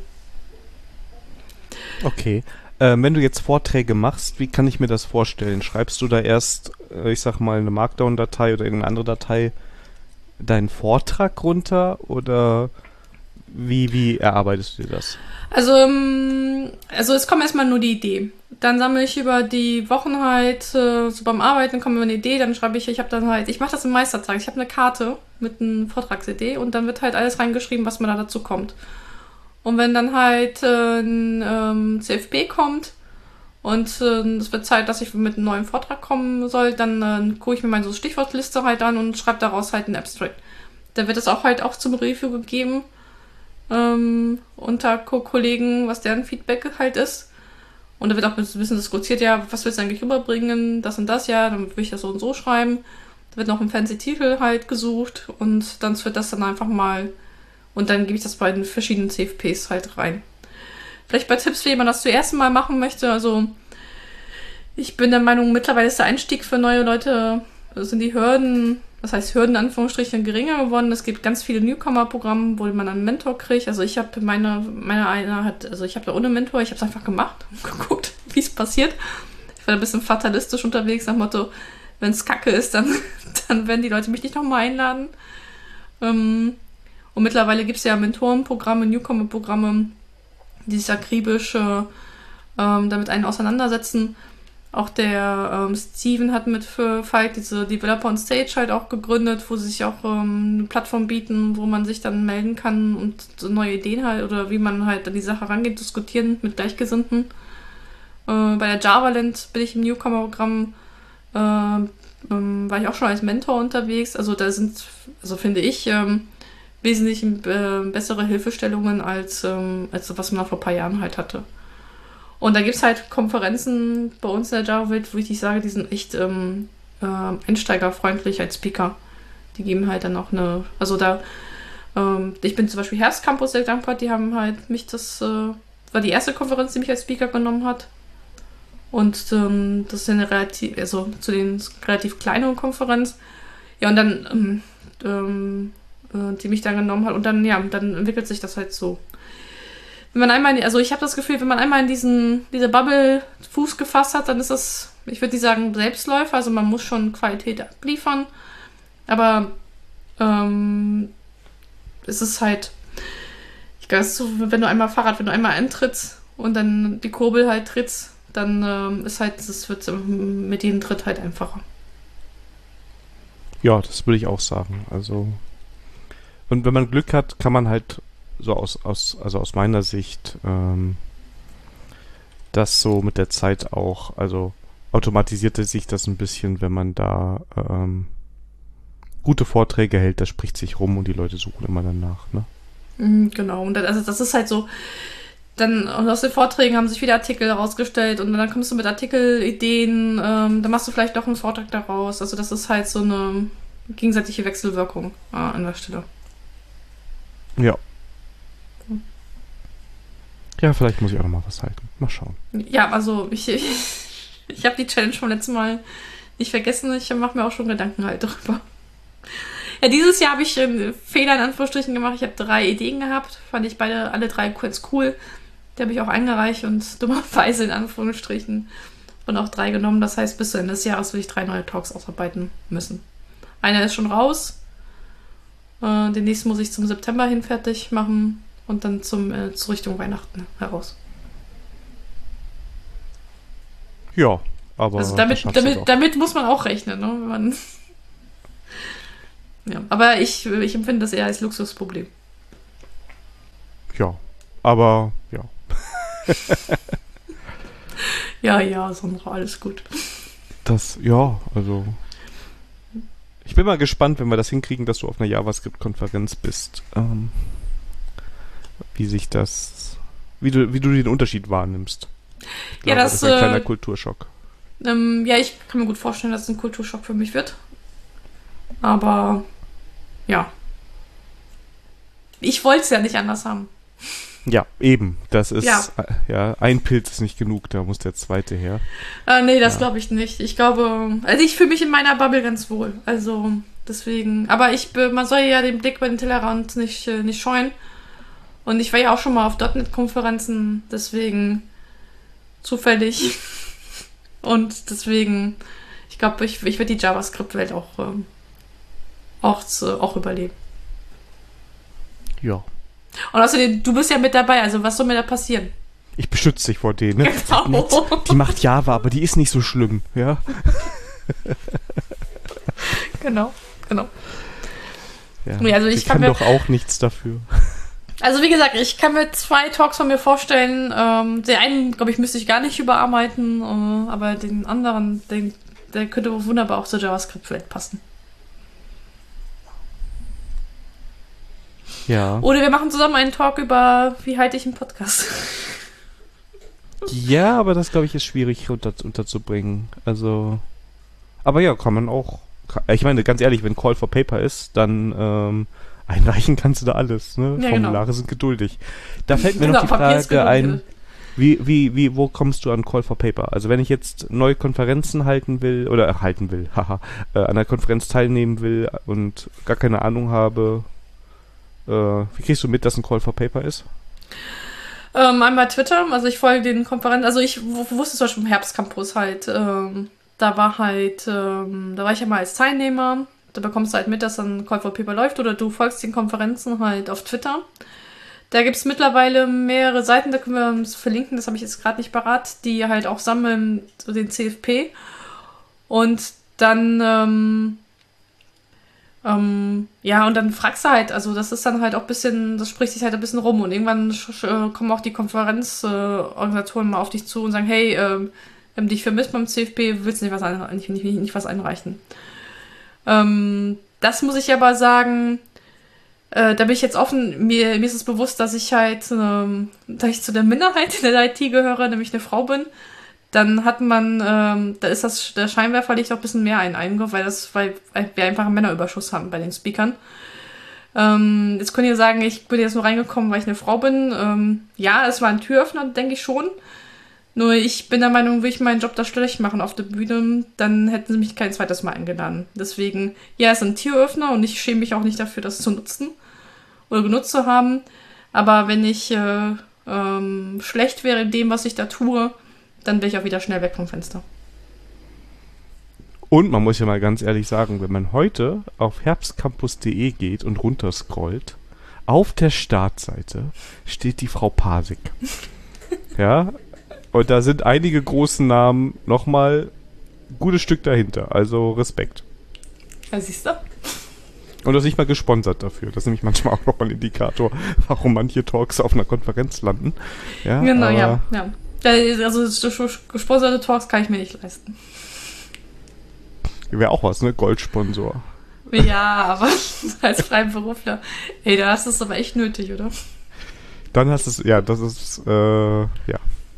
Okay. Ähm, wenn du jetzt Vorträge machst, wie kann ich mir das vorstellen? Schreibst du da erst, äh, ich sag mal, eine Markdown-Datei oder irgendeine andere Datei deinen Vortrag runter oder wie, wie erarbeitest du dir das? Also, ähm, also es kommt erstmal nur die Idee. Dann sammle ich über die Wochen halt, äh, so beim Arbeiten kommt mir eine Idee, dann schreibe ich, ich habe dann halt, ich mache das im Meistertag, ich habe eine Karte mit einer Vortragsidee und dann wird halt alles reingeschrieben, was mir da dazu kommt. Und wenn dann halt äh, ein ähm, C F P kommt und äh, es wird Zeit, dass ich mit einem neuen Vortrag kommen soll, dann äh, gucke ich mir meine so Stichwortliste halt an und schreibe daraus halt einen Abstract. Dann wird es auch halt auch zum Review gegeben ähm, unter Ko- Kollegen, was deren Feedback halt ist. Und da wird auch ein bisschen diskutiert, ja, was willst du eigentlich rüberbringen, das und das, ja, dann will ich das so und so schreiben. Da wird noch ein fancy Titel halt gesucht und dann wird das dann einfach mal, und dann gebe ich das bei den verschiedenen C F Ps halt rein. Vielleicht bei Tipps, wie man das zuerst mal machen möchte, also ich bin der Meinung, mittlerweile ist der Einstieg für neue Leute, sind die Hürden, das heißt Hürden in Anführungsstrichen geringer geworden. Es gibt ganz viele Newcomer-Programme, wo man einen Mentor kriegt. Also ich habe meine, meine eine hat, also ich habe da ohne Mentor, ich habe es einfach gemacht und geguckt, wie es passiert. Ich war ein bisschen fatalistisch unterwegs, nach dem Motto, wenn es kacke ist, dann, dann werden die Leute mich nicht nochmal einladen. Ähm, und mittlerweile gibt es ja Mentorenprogramme, Newcomer-Programme, die sich akribisch äh, ähm, damit einen auseinandersetzen. Auch der ähm, Steven hat mit für Falk diese Developer on Stage halt auch gegründet, wo sie sich auch ähm, eine Plattform bieten, wo man sich dann melden kann und so neue Ideen halt oder wie man halt an die Sache rangeht, diskutieren mit Gleichgesinnten. Äh, bei der JavaLand bin ich im Newcomer-Programm, äh, ähm, war ich auch schon als Mentor unterwegs. Also da sind, also finde ich, ähm, wesentlich äh, bessere Hilfestellungen als, ähm, als was man vor ein paar Jahren halt hatte. Und da gibt es halt Konferenzen bei uns in der Java-Welt, wo ich sage, die sind echt ähm, äh, einsteigerfreundlich als Speaker. Die geben halt dann auch eine, also da, ähm, ich bin zum Beispiel Herbstcampus sehr dankbar, die haben halt mich das, äh, war die erste Konferenz, die mich als Speaker genommen hat. Und ähm, das ist eine relativ, also zu den relativ kleineren Konferenz. Ja, und dann, ähm, ähm, äh, die mich dann genommen hat und dann, ja, dann entwickelt sich das halt so. Wenn man einmal, in, also ich habe das Gefühl, wenn man einmal in diesen, diese Bubble Fuß gefasst hat, dann ist das, ich würde nicht sagen Selbstläufer, also man muss schon Qualität abliefern, aber ähm, es ist halt, ich glaube, es ist so, wenn du einmal Fahrrad, wenn du einmal eintrittst und dann die Kurbel halt trittst, dann ähm, ist halt, es wird mit jedem Tritt halt einfacher. Ja, das würde ich auch sagen. Also, und wenn man Glück hat, kann man halt so aus, aus, also aus meiner Sicht, ähm, das so mit der Zeit auch, also automatisierte sich das ein bisschen, wenn man da ähm, gute Vorträge hält, das spricht sich rum und die Leute suchen immer danach, ne? Mhm, genau, und das, also das ist halt so, dann und aus den Vorträgen haben sich wieder Artikel herausgestellt und dann kommst du mit Artikelideen, ähm, dann machst du vielleicht doch einen Vortrag daraus, also das ist halt so eine gegenseitige Wechselwirkung äh, an der Stelle. Ja. Ja, vielleicht muss ich auch noch mal was halten. Mal schauen. Ja, also ich, ich, ich habe die Challenge vom letzten Mal nicht vergessen. Ich mache mir auch schon Gedanken halt darüber. Ja, dieses Jahr habe ich ähm, Fehler in Anführungsstrichen gemacht. Ich habe drei Ideen gehabt. Fand ich beide, alle drei kurz cool. Die habe ich auch eingereicht und dummerweise in Anführungsstrichen und auch drei genommen. Das heißt, bis zu Ende des Jahres will ich drei neue Talks ausarbeiten müssen. Einer ist schon raus. Äh, den nächsten muss ich zum September hin fertig machen. Und dann zum, äh, zur Richtung Weihnachten heraus. Ja, aber also damit, damit, damit muss man auch rechnen, ne? Wenn man ja, aber ich, ich empfinde das eher als Luxusproblem. Ja, aber ja. ja, ja, Sandra, alles gut. Das, ja, also ich bin mal gespannt, wenn wir das hinkriegen, dass du auf einer JavaScript-Konferenz bist. Ähm, wie sich das, wie du, wie du den Unterschied wahrnimmst. Ich glaube, ja, das, das, das ist ein äh, kleiner Kulturschock. Ähm, ja, ich kann mir gut vorstellen, dass es ein Kulturschock für mich wird. Aber ja. Ich wollte es ja nicht anders haben. Ja, eben. Das ist, Ja. äh, ja, ein Pilz ist nicht genug, da muss der zweite her. Äh, nee, das Ja. glaube ich nicht. Ich glaube, also ich fühle mich in meiner Bubble ganz wohl. Also deswegen, aber ich, be- man soll ja den Blick über den Tellerrand nicht, äh, nicht scheuen. Und ich war ja auch schon mal auf .N E T-Konferenzen, deswegen zufällig. Und deswegen, ich glaube, ich, ich werde die JavaScript-Welt auch, ähm, auch, zu, auch überleben. Ja. Und außerdem, du bist ja mit dabei, also was soll mir da passieren? Ich beschütze dich vor denen, ne? Genau. Nett, die macht Java, aber die ist nicht so schlimm, ja? Genau, genau. Ja, Nee, also ich sie kann kann mir- doch auch nichts dafür. Also wie gesagt, ich kann mir zwei Talks von mir vorstellen. Ähm, den einen, glaube ich, müsste ich gar nicht überarbeiten, äh, aber den anderen, den, der könnte wunderbar auch zur JavaScript-Welt passen. Ja. Oder wir machen zusammen einen Talk über, wie halte ich einen Podcast. Ja, aber das, glaube ich, ist schwierig unter, unterzubringen. Also, aber ja, kann man auch. Kann, ich meine, ganz ehrlich, wenn Call for Paper ist, dann ähm, einreichen kannst du da alles. Ne? Ja, Formulare genau. sind geduldig. Da fällt mir Genau, noch die Papier ist Frage ein, geduldig. wie, wie, wie, wo kommst du an Call for Paper? Also wenn ich jetzt neue Konferenzen halten will, oder äh, halten will, haha, äh, an einer Konferenz teilnehmen will und gar keine Ahnung habe, äh, wie kriegst du mit, dass ein Call for Paper ist? Ähm, einmal Twitter, also ich folge den Konferenzen, also ich w- wusste zum Beispiel im Herbstcampus halt, ähm, da war halt, ähm, da war ich ja mal als Teilnehmer, da bekommst du halt mit, dass dann Call for Paper läuft oder du folgst den Konferenzen halt auf Twitter. Da gibt es mittlerweile mehrere Seiten, da können wir uns verlinken, das habe ich jetzt gerade nicht parat, die halt auch sammeln, so den C F P. Und dann, ähm, ähm, ja, und dann fragst du halt, also das ist dann halt auch ein bisschen, das spricht sich halt ein bisschen rum und irgendwann sch- sch- äh, kommen auch die Konferenzorganisatoren äh, mal auf dich zu und sagen, hey, ähm, wir haben dich vermisst beim C F P, willst du nicht was, ein, nicht, nicht, nicht was einreichen? Ähm, das muss ich aber sagen, äh, da bin ich jetzt offen, mir, mir ist es bewusst, dass ich halt, ähm, da ich zu der Minderheit in der I T gehöre, nämlich eine Frau bin, dann hat man, ähm, da ist das, der Scheinwerfer liegt auch ein bisschen mehr ein Eingriff, weil das, weil wir einfach einen Männerüberschuss haben bei den Speakern. Ähm, jetzt könnt ihr sagen, ich bin jetzt nur reingekommen, weil ich eine Frau bin. Ähm, ja, es war ein Türöffner, denke ich schon. Nur ich bin der Meinung, würde ich meinen Job da schlecht machen auf der Bühne, dann hätten sie mich kein zweites Mal eingeladen. Deswegen, ja, es ist ein Türöffner und ich schäme mich auch nicht dafür, das zu nutzen oder genutzt zu haben. Aber wenn ich äh, ähm, schlecht wäre in dem, was ich da tue, dann bin ich auch wieder schnell weg vom Fenster. Und man muss ja mal ganz ehrlich sagen, wenn man heute auf herbstcampus punkt de geht und runterscrollt, auf der Startseite steht die Frau Pasik. Ja, und da sind einige großen Namen nochmal ein gutes Stück dahinter. Also Respekt. Ja, siehst du? Und das ist nicht mal gesponsert dafür. Das ist nämlich manchmal auch nochmal ein Indikator, warum manche Talks auf einer Konferenz landen. Ja, Genau, aber ja, ja. Also so gesponserte Talks kann ich mir nicht leisten. wäre auch was, ne? Goldsponsor. Ja, aber als Freiberufler, ey, da hast du es aber echt nötig, oder? Dann hast du es, ja, das ist, äh, ja.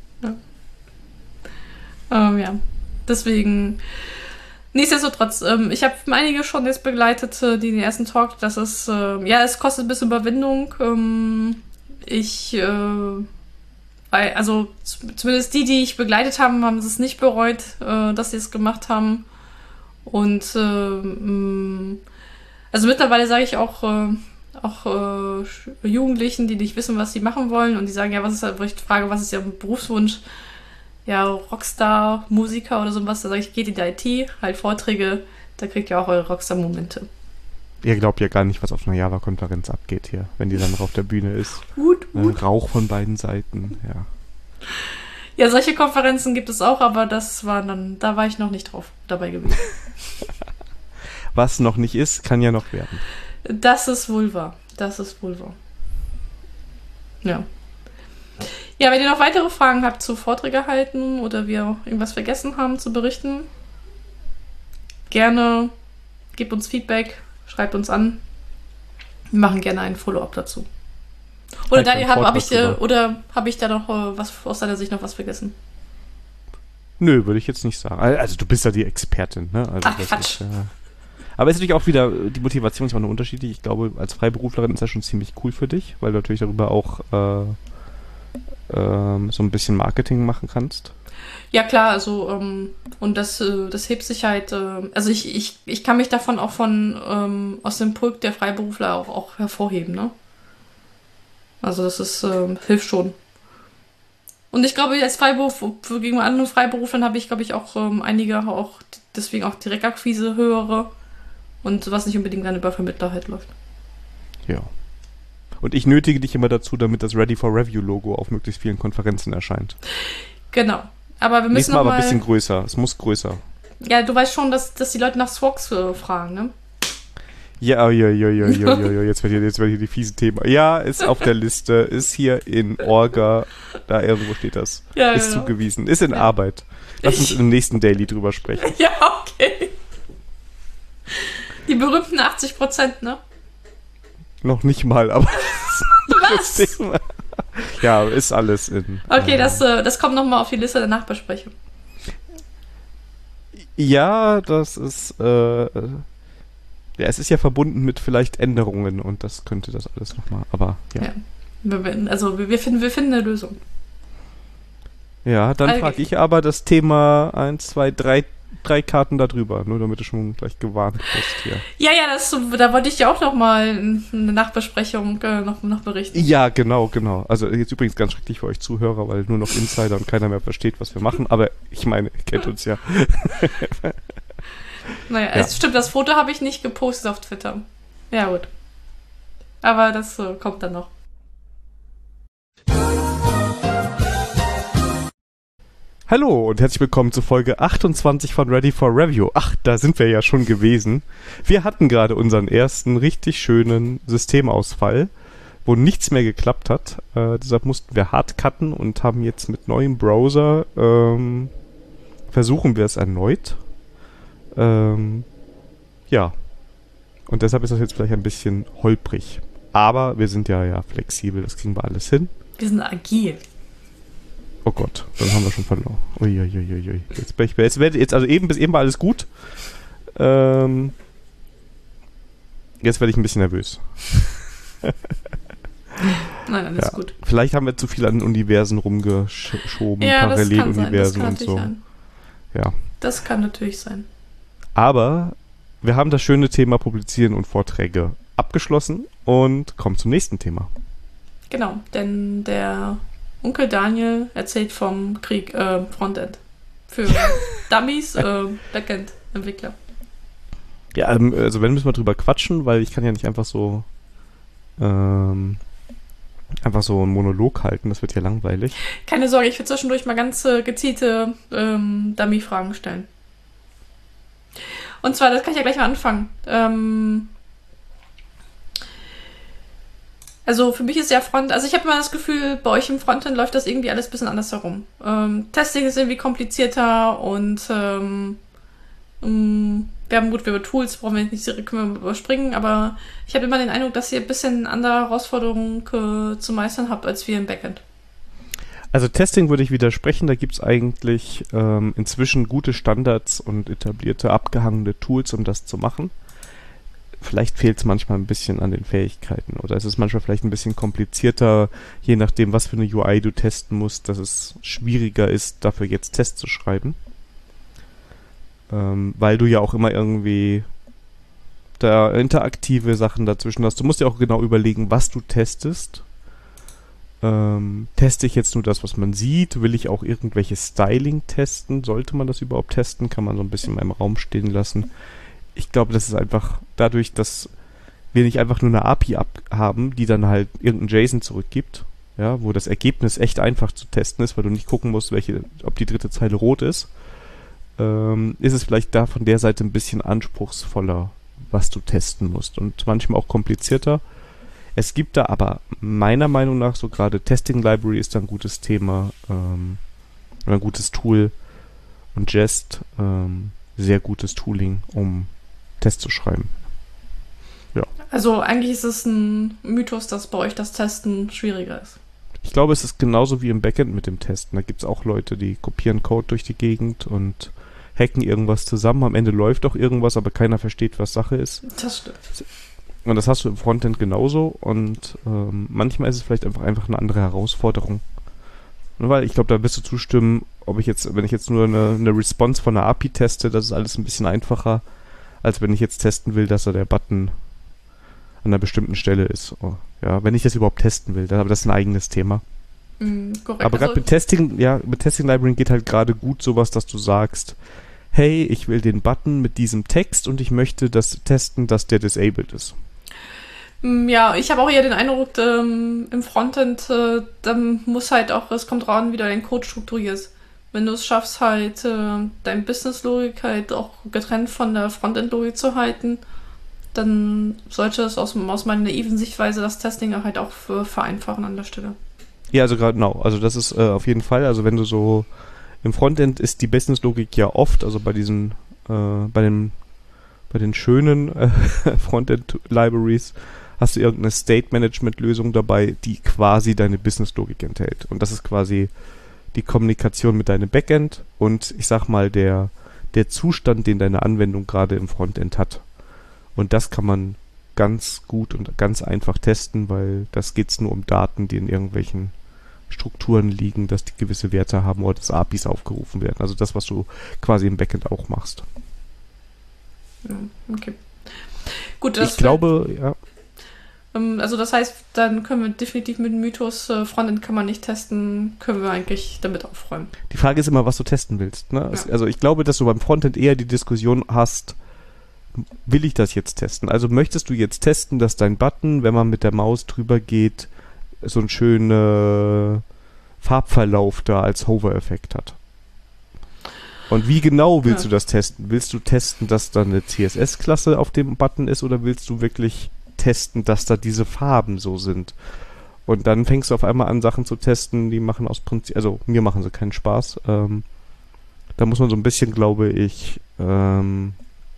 Ähm, ja, deswegen, nichtsdestotrotz, ähm, ich habe einige schon jetzt begleitet, äh, die den ersten Talk, das ist, äh, ja, es kostet ein bisschen Überwindung. Ähm, ich, äh, weil, also z- zumindest die, die ich begleitet haben, haben es nicht bereut, äh, dass sie es gemacht haben. Und äh, mh, also mittlerweile sage ich auch, äh, auch äh, Sch- Jugendlichen, die nicht wissen, was sie machen wollen und die sagen, ja, was ist, wo ich frage, was ist ihr Berufswunsch? Ja, Rockstar, Musiker oder sowas, da sage ich, geht in die I T, halt Vorträge, da kriegt ihr auch eure Rockstar-Momente. Ihr glaubt ja gar nicht, was auf einer Java-Konferenz abgeht hier, wenn die dann noch auf der Bühne ist. Gut, Ein gut. Rauch von beiden Seiten, ja. Ja, solche Konferenzen gibt es auch, aber das war dann, da war ich noch nicht drauf dabei gewesen. Was noch nicht ist, kann ja noch werden. Das ist wohl wahr. Das ist wohl wahr. Ja. Ja, wenn ihr noch weitere Fragen habt zu Vorträge halten oder wir irgendwas vergessen haben zu berichten, gerne gebt uns Feedback, schreibt uns an. Wir machen gerne einen Follow-up dazu. Oder Halt Daniel, einen habe hab Vortrag ich, äh, drüber. oder hab ich da noch äh, was aus deiner Sicht noch was vergessen? Nö, würde ich jetzt nicht sagen. Also du bist ja die Expertin, ne? Also, Ach, das Quatsch. Ist, äh, aber es ist natürlich auch wieder, die Motivation ist auch noch unterschiedlich. Ich glaube, als Freiberuflerin ist das schon ziemlich cool für dich, weil du natürlich darüber auch äh, ähm, so ein bisschen Marketing machen kannst. Ja, klar, also, ähm, und das, äh, das hebt sich halt, äh, also ich, ich, ich kann mich davon auch von, ähm, aus dem Pulk der Freiberufler auch, auch hervorheben, ne? Also das ist, ähm, hilft schon. Und ich glaube, als Freiberuf, gegenüber anderen Freiberuflern habe ich, glaube ich, auch ähm, einige auch, deswegen auch Direktakquise höhere und was nicht unbedingt dann über Vermittler halt läuft. Ja. Und ich nötige dich immer dazu, damit das Ready for Review Logo auf möglichst vielen Konferenzen erscheint. Genau. Aber wir müssen Nächstes Mal noch aber mal, ein bisschen größer. Es muss größer. Ja, du weißt schon, dass, dass die Leute nach Swogs äh, fragen, ne? Ja, ja, ja, ja, ja, ja, ja, jetzt wird hier, jetzt wird hier die fiese Thema. Ja, ist auf der Liste, ist hier in Orga, da irgendwo steht das. Ja, ist genau. zugewiesen, ist in Ja. Arbeit. Lass uns im nächsten Daily drüber sprechen. Ja, okay. Die berühmten achtzig Prozent, ne? Noch nicht mal, aber Was? das Thema. Ja, ist alles in. Okay, äh, das, äh, das kommt nochmal auf die Liste der Nachbesprechung. Ja, das ist, äh, ja, es ist ja verbunden mit vielleicht Änderungen und das könnte das alles nochmal, aber ja. Ja. Wir, wir- also wir, wir, finden, wir finden eine Lösung. Ja, dann Okay. frage ich aber das Thema eins, zwei, drei, drei Karten da drüber, nur damit du schon gleich gewarnt bist hier. Ja, ja, das, da wollte ich ja auch nochmal eine Nachbesprechung äh, noch, noch berichten. Ja, genau, genau. Also jetzt übrigens ganz schrecklich für euch Zuhörer, weil nur noch Insider und keiner mehr versteht, was wir machen, aber ich meine, ihr kennt uns ja. Naja, Ja. es stimmt, das Foto habe ich nicht gepostet auf Twitter. Ja, gut. Aber das äh, kommt dann noch. Hallo und herzlich willkommen zu Folge achtundzwanzig von Ready for Review. Ach, da sind wir ja schon gewesen. Wir hatten gerade unseren ersten richtig schönen Systemausfall, wo nichts mehr geklappt hat. Äh, deshalb mussten wir hart cutten und haben jetzt mit neuem Browser, ähm, versuchen wir es erneut. Ähm, ja. Und deshalb ist das jetzt vielleicht ein bisschen holprig. Aber wir sind ja, ja flexibel, das kriegen wir alles hin. Wir sind agil. Oh Gott, dann haben wir schon verloren. Uiuiuiui. Jetzt, bin ich, jetzt, werd- jetzt also eben bis eben war alles gut. Ähm, jetzt werde ich ein bisschen nervös. Nein, alles Ja. gut. Vielleicht haben wir zu viel an Universen rumgeschoben, Ja, das kann sein. Das Paralleluniversen kann und natürlich so. sein. Ja. Das kann natürlich sein. Aber wir haben das schöne Thema Publizieren und Vorträge abgeschlossen und kommen zum nächsten Thema. Genau, denn der Onkel Daniel erzählt vom Krieg, äh, Frontend. Für Dummies, äh, Backend-Entwickler. Ja, ähm, also wenn müssen wir drüber quatschen, weil ich kann ja nicht einfach so ähm, einfach so einen Monolog halten, das wird ja langweilig. Keine Sorge, ich will zwischendurch mal ganz äh, gezielte ähm, Dummy-Fragen stellen. Und zwar, das kann ich ja gleich mal anfangen. Ähm, also für mich ist ja Front, also ich habe immer das Gefühl, bei euch im Frontend läuft das irgendwie alles ein bisschen anders herum. Ähm, Testing ist irgendwie komplizierter und ähm, ähm, wir haben gut, wir über Tools brauchen wir nicht direkt können wir überspringen, aber ich habe immer den Eindruck, dass ihr ein bisschen andere Herausforderungen äh, zu meistern habt als wir im Backend. Also Testing würde ich widersprechen, da gibt es eigentlich ähm, inzwischen gute Standards und etablierte, abgehangene Tools, um das zu machen. Vielleicht fehlt es manchmal ein bisschen an den Fähigkeiten oder es ist manchmal vielleicht ein bisschen komplizierter, je nachdem, was für eine U I du testen musst, dass es schwieriger ist, dafür jetzt Tests zu schreiben. Ähm, weil du ja auch immer irgendwie da interaktive Sachen dazwischen hast. Du musst ja auch genau überlegen, was du testest. Ähm, teste ich jetzt nur das, was man sieht? Will ich auch irgendwelche Styling testen? Sollte man das überhaupt testen? Kann man so ein bisschen in meinem Raum stehen lassen? Ich glaube, das ist einfach dadurch, dass wir nicht einfach nur eine A P I ab haben, die dann halt irgendein JSON zurückgibt, ja, wo das Ergebnis echt einfach zu testen ist, weil du nicht gucken musst, welche, ob die dritte Zeile rot ist, ähm, ist es vielleicht da von der Seite ein bisschen anspruchsvoller, was du testen musst und manchmal auch komplizierter. Es gibt da aber meiner Meinung nach so gerade Testing Library ist da ein gutes Thema ähm, oder ein gutes Tool und Jest ähm, sehr gutes Tooling, um Tests zu schreiben. Ja. Also eigentlich ist es ein Mythos, dass bei euch das Testen schwieriger ist. Ich glaube, es ist genauso wie im Backend mit dem Testen. Da gibt es auch Leute, die kopieren Code durch die Gegend und hacken irgendwas zusammen. Am Ende läuft auch irgendwas, aber keiner versteht, was Sache ist. Das stimmt. Und das hast du im Frontend genauso. Und ähm, manchmal ist es vielleicht einfach, einfach eine andere Herausforderung. Weil ich glaube, da wirst du zustimmen, ob ich jetzt, wenn ich jetzt nur eine, eine Response von einer A P I teste, das ist alles ein bisschen einfacher, als wenn ich jetzt testen will, dass da der Button an einer bestimmten Stelle ist. Oh, ja, wenn ich das überhaupt testen will, dann, aber das ist ein eigenes Thema. Mm, korrekt. Aber gerade Also, mit Testing, ja, mit Testing Library geht halt gerade gut sowas, dass du sagst, hey, ich will den Button mit diesem Text und ich möchte das testen, dass der disabled ist. mm, ja, ich habe auch eher den Eindruck, ähm, im Frontend, äh, dann muss halt auch, es kommt dran, wie du deinen Code strukturierst. Wenn du es schaffst, halt äh, dein Business-Logik halt auch getrennt von der Frontend-Logik zu halten, dann sollte es aus, aus meiner naiven Sichtweise das Testing halt auch für, vereinfachen an der Stelle. Ja, also gerade genau. Also das ist äh, auf jeden Fall, also wenn du so im Frontend ist die Business-Logik ja oft, also bei diesen, äh, bei den, bei den schönen äh, Frontend-Libraries hast du irgendeine State-Management-Lösung dabei, die quasi deine Business-Logik enthält. Und das ist quasi die Kommunikation mit deinem Backend und ich sag mal der, der Zustand, den deine Anwendung gerade im Frontend hat. Und das kann man ganz gut und ganz einfach testen, weil das geht's nur um Daten, die in irgendwelchen Strukturen liegen, dass die gewisse Werte haben oder dass A P Is aufgerufen werden. Also das, was du quasi im Backend auch machst. Ja, okay. Gut, das ich glaube, ja. Ähm, also das heißt, dann können wir definitiv mit dem Mythos, äh, Frontend kann man nicht testen, können wir eigentlich damit aufräumen. Die Frage ist immer, was du testen willst. Ne? Ja. Es, also ich glaube, dass du beim Frontend eher die Diskussion hast, will ich das jetzt testen? Also möchtest du jetzt testen, dass dein Button, wenn man mit der Maus drüber geht, so einen schönen Farbverlauf da als Hover-Effekt hat? Und wie genau willst ja. du das testen? Willst du testen, dass da eine C S S-Klasse auf dem Button ist oder willst du wirklich testen, dass da diese Farben so sind? Und dann fängst du auf einmal an, Sachen zu testen, die machen aus Prinzip, also mir machen sie keinen Spaß. Ähm, da muss man so ein bisschen, glaube ich, ähm,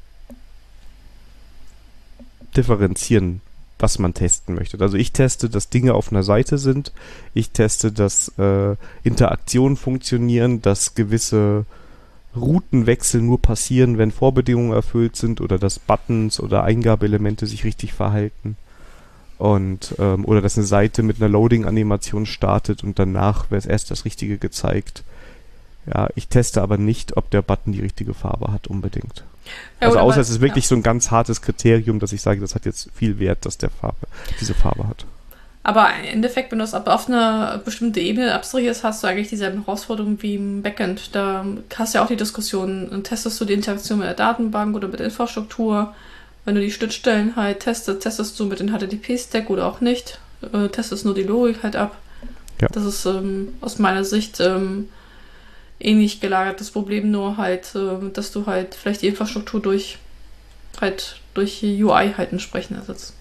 differenzieren, was man testen möchte. Also ich teste, dass Dinge auf einer Seite sind. Ich teste, dass äh, Interaktionen funktionieren, dass gewisse Routenwechsel nur passieren, wenn Vorbedingungen erfüllt sind oder dass Buttons oder Eingabeelemente sich richtig verhalten. Und ähm, oder dass eine Seite mit einer Loading-Animation startet und danach wird erst das Richtige gezeigt. Ja, ich teste aber nicht, ob der Button die richtige Farbe hat unbedingt. Ja, also außer aber, es ist wirklich ja. so ein ganz hartes Kriterium, dass ich sage, das hat jetzt viel Wert, dass der Farbe diese Farbe hat. Aber im Endeffekt, wenn du es auf eine bestimmte Ebene abstrahierst, hast du eigentlich dieselben Herausforderungen wie im Backend. Da hast du ja auch die Diskussion, testest du die Interaktion mit der Datenbank oder mit der Infrastruktur? Wenn du die Schnittstellen halt testest, testest du mit dem H T T P-Stack oder auch nicht? Äh, testest nur die Logik halt ab. Ja. Das ist ähm, aus meiner Sicht ähm, ähnlich gelagertes Problem, nur halt, äh, dass du halt vielleicht die Infrastruktur durch halt durch U I halt entsprechend ersetzt.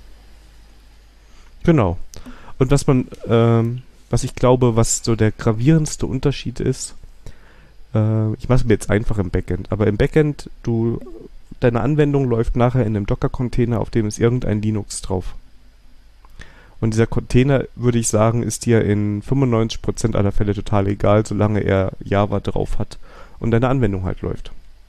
Genau. Und was man, ähm, was ich glaube, was so der gravierendste Unterschied ist, äh, ich mache es mir jetzt einfach im Backend, aber im Backend, du, deine Anwendung läuft nachher in einem Docker-Container, auf dem ist irgendein Linux drauf. Und dieser Container, würde ich sagen, ist dir in fünfundneunzig Prozent aller Fälle total egal, solange er Java drauf hat und deine Anwendung halt läuft.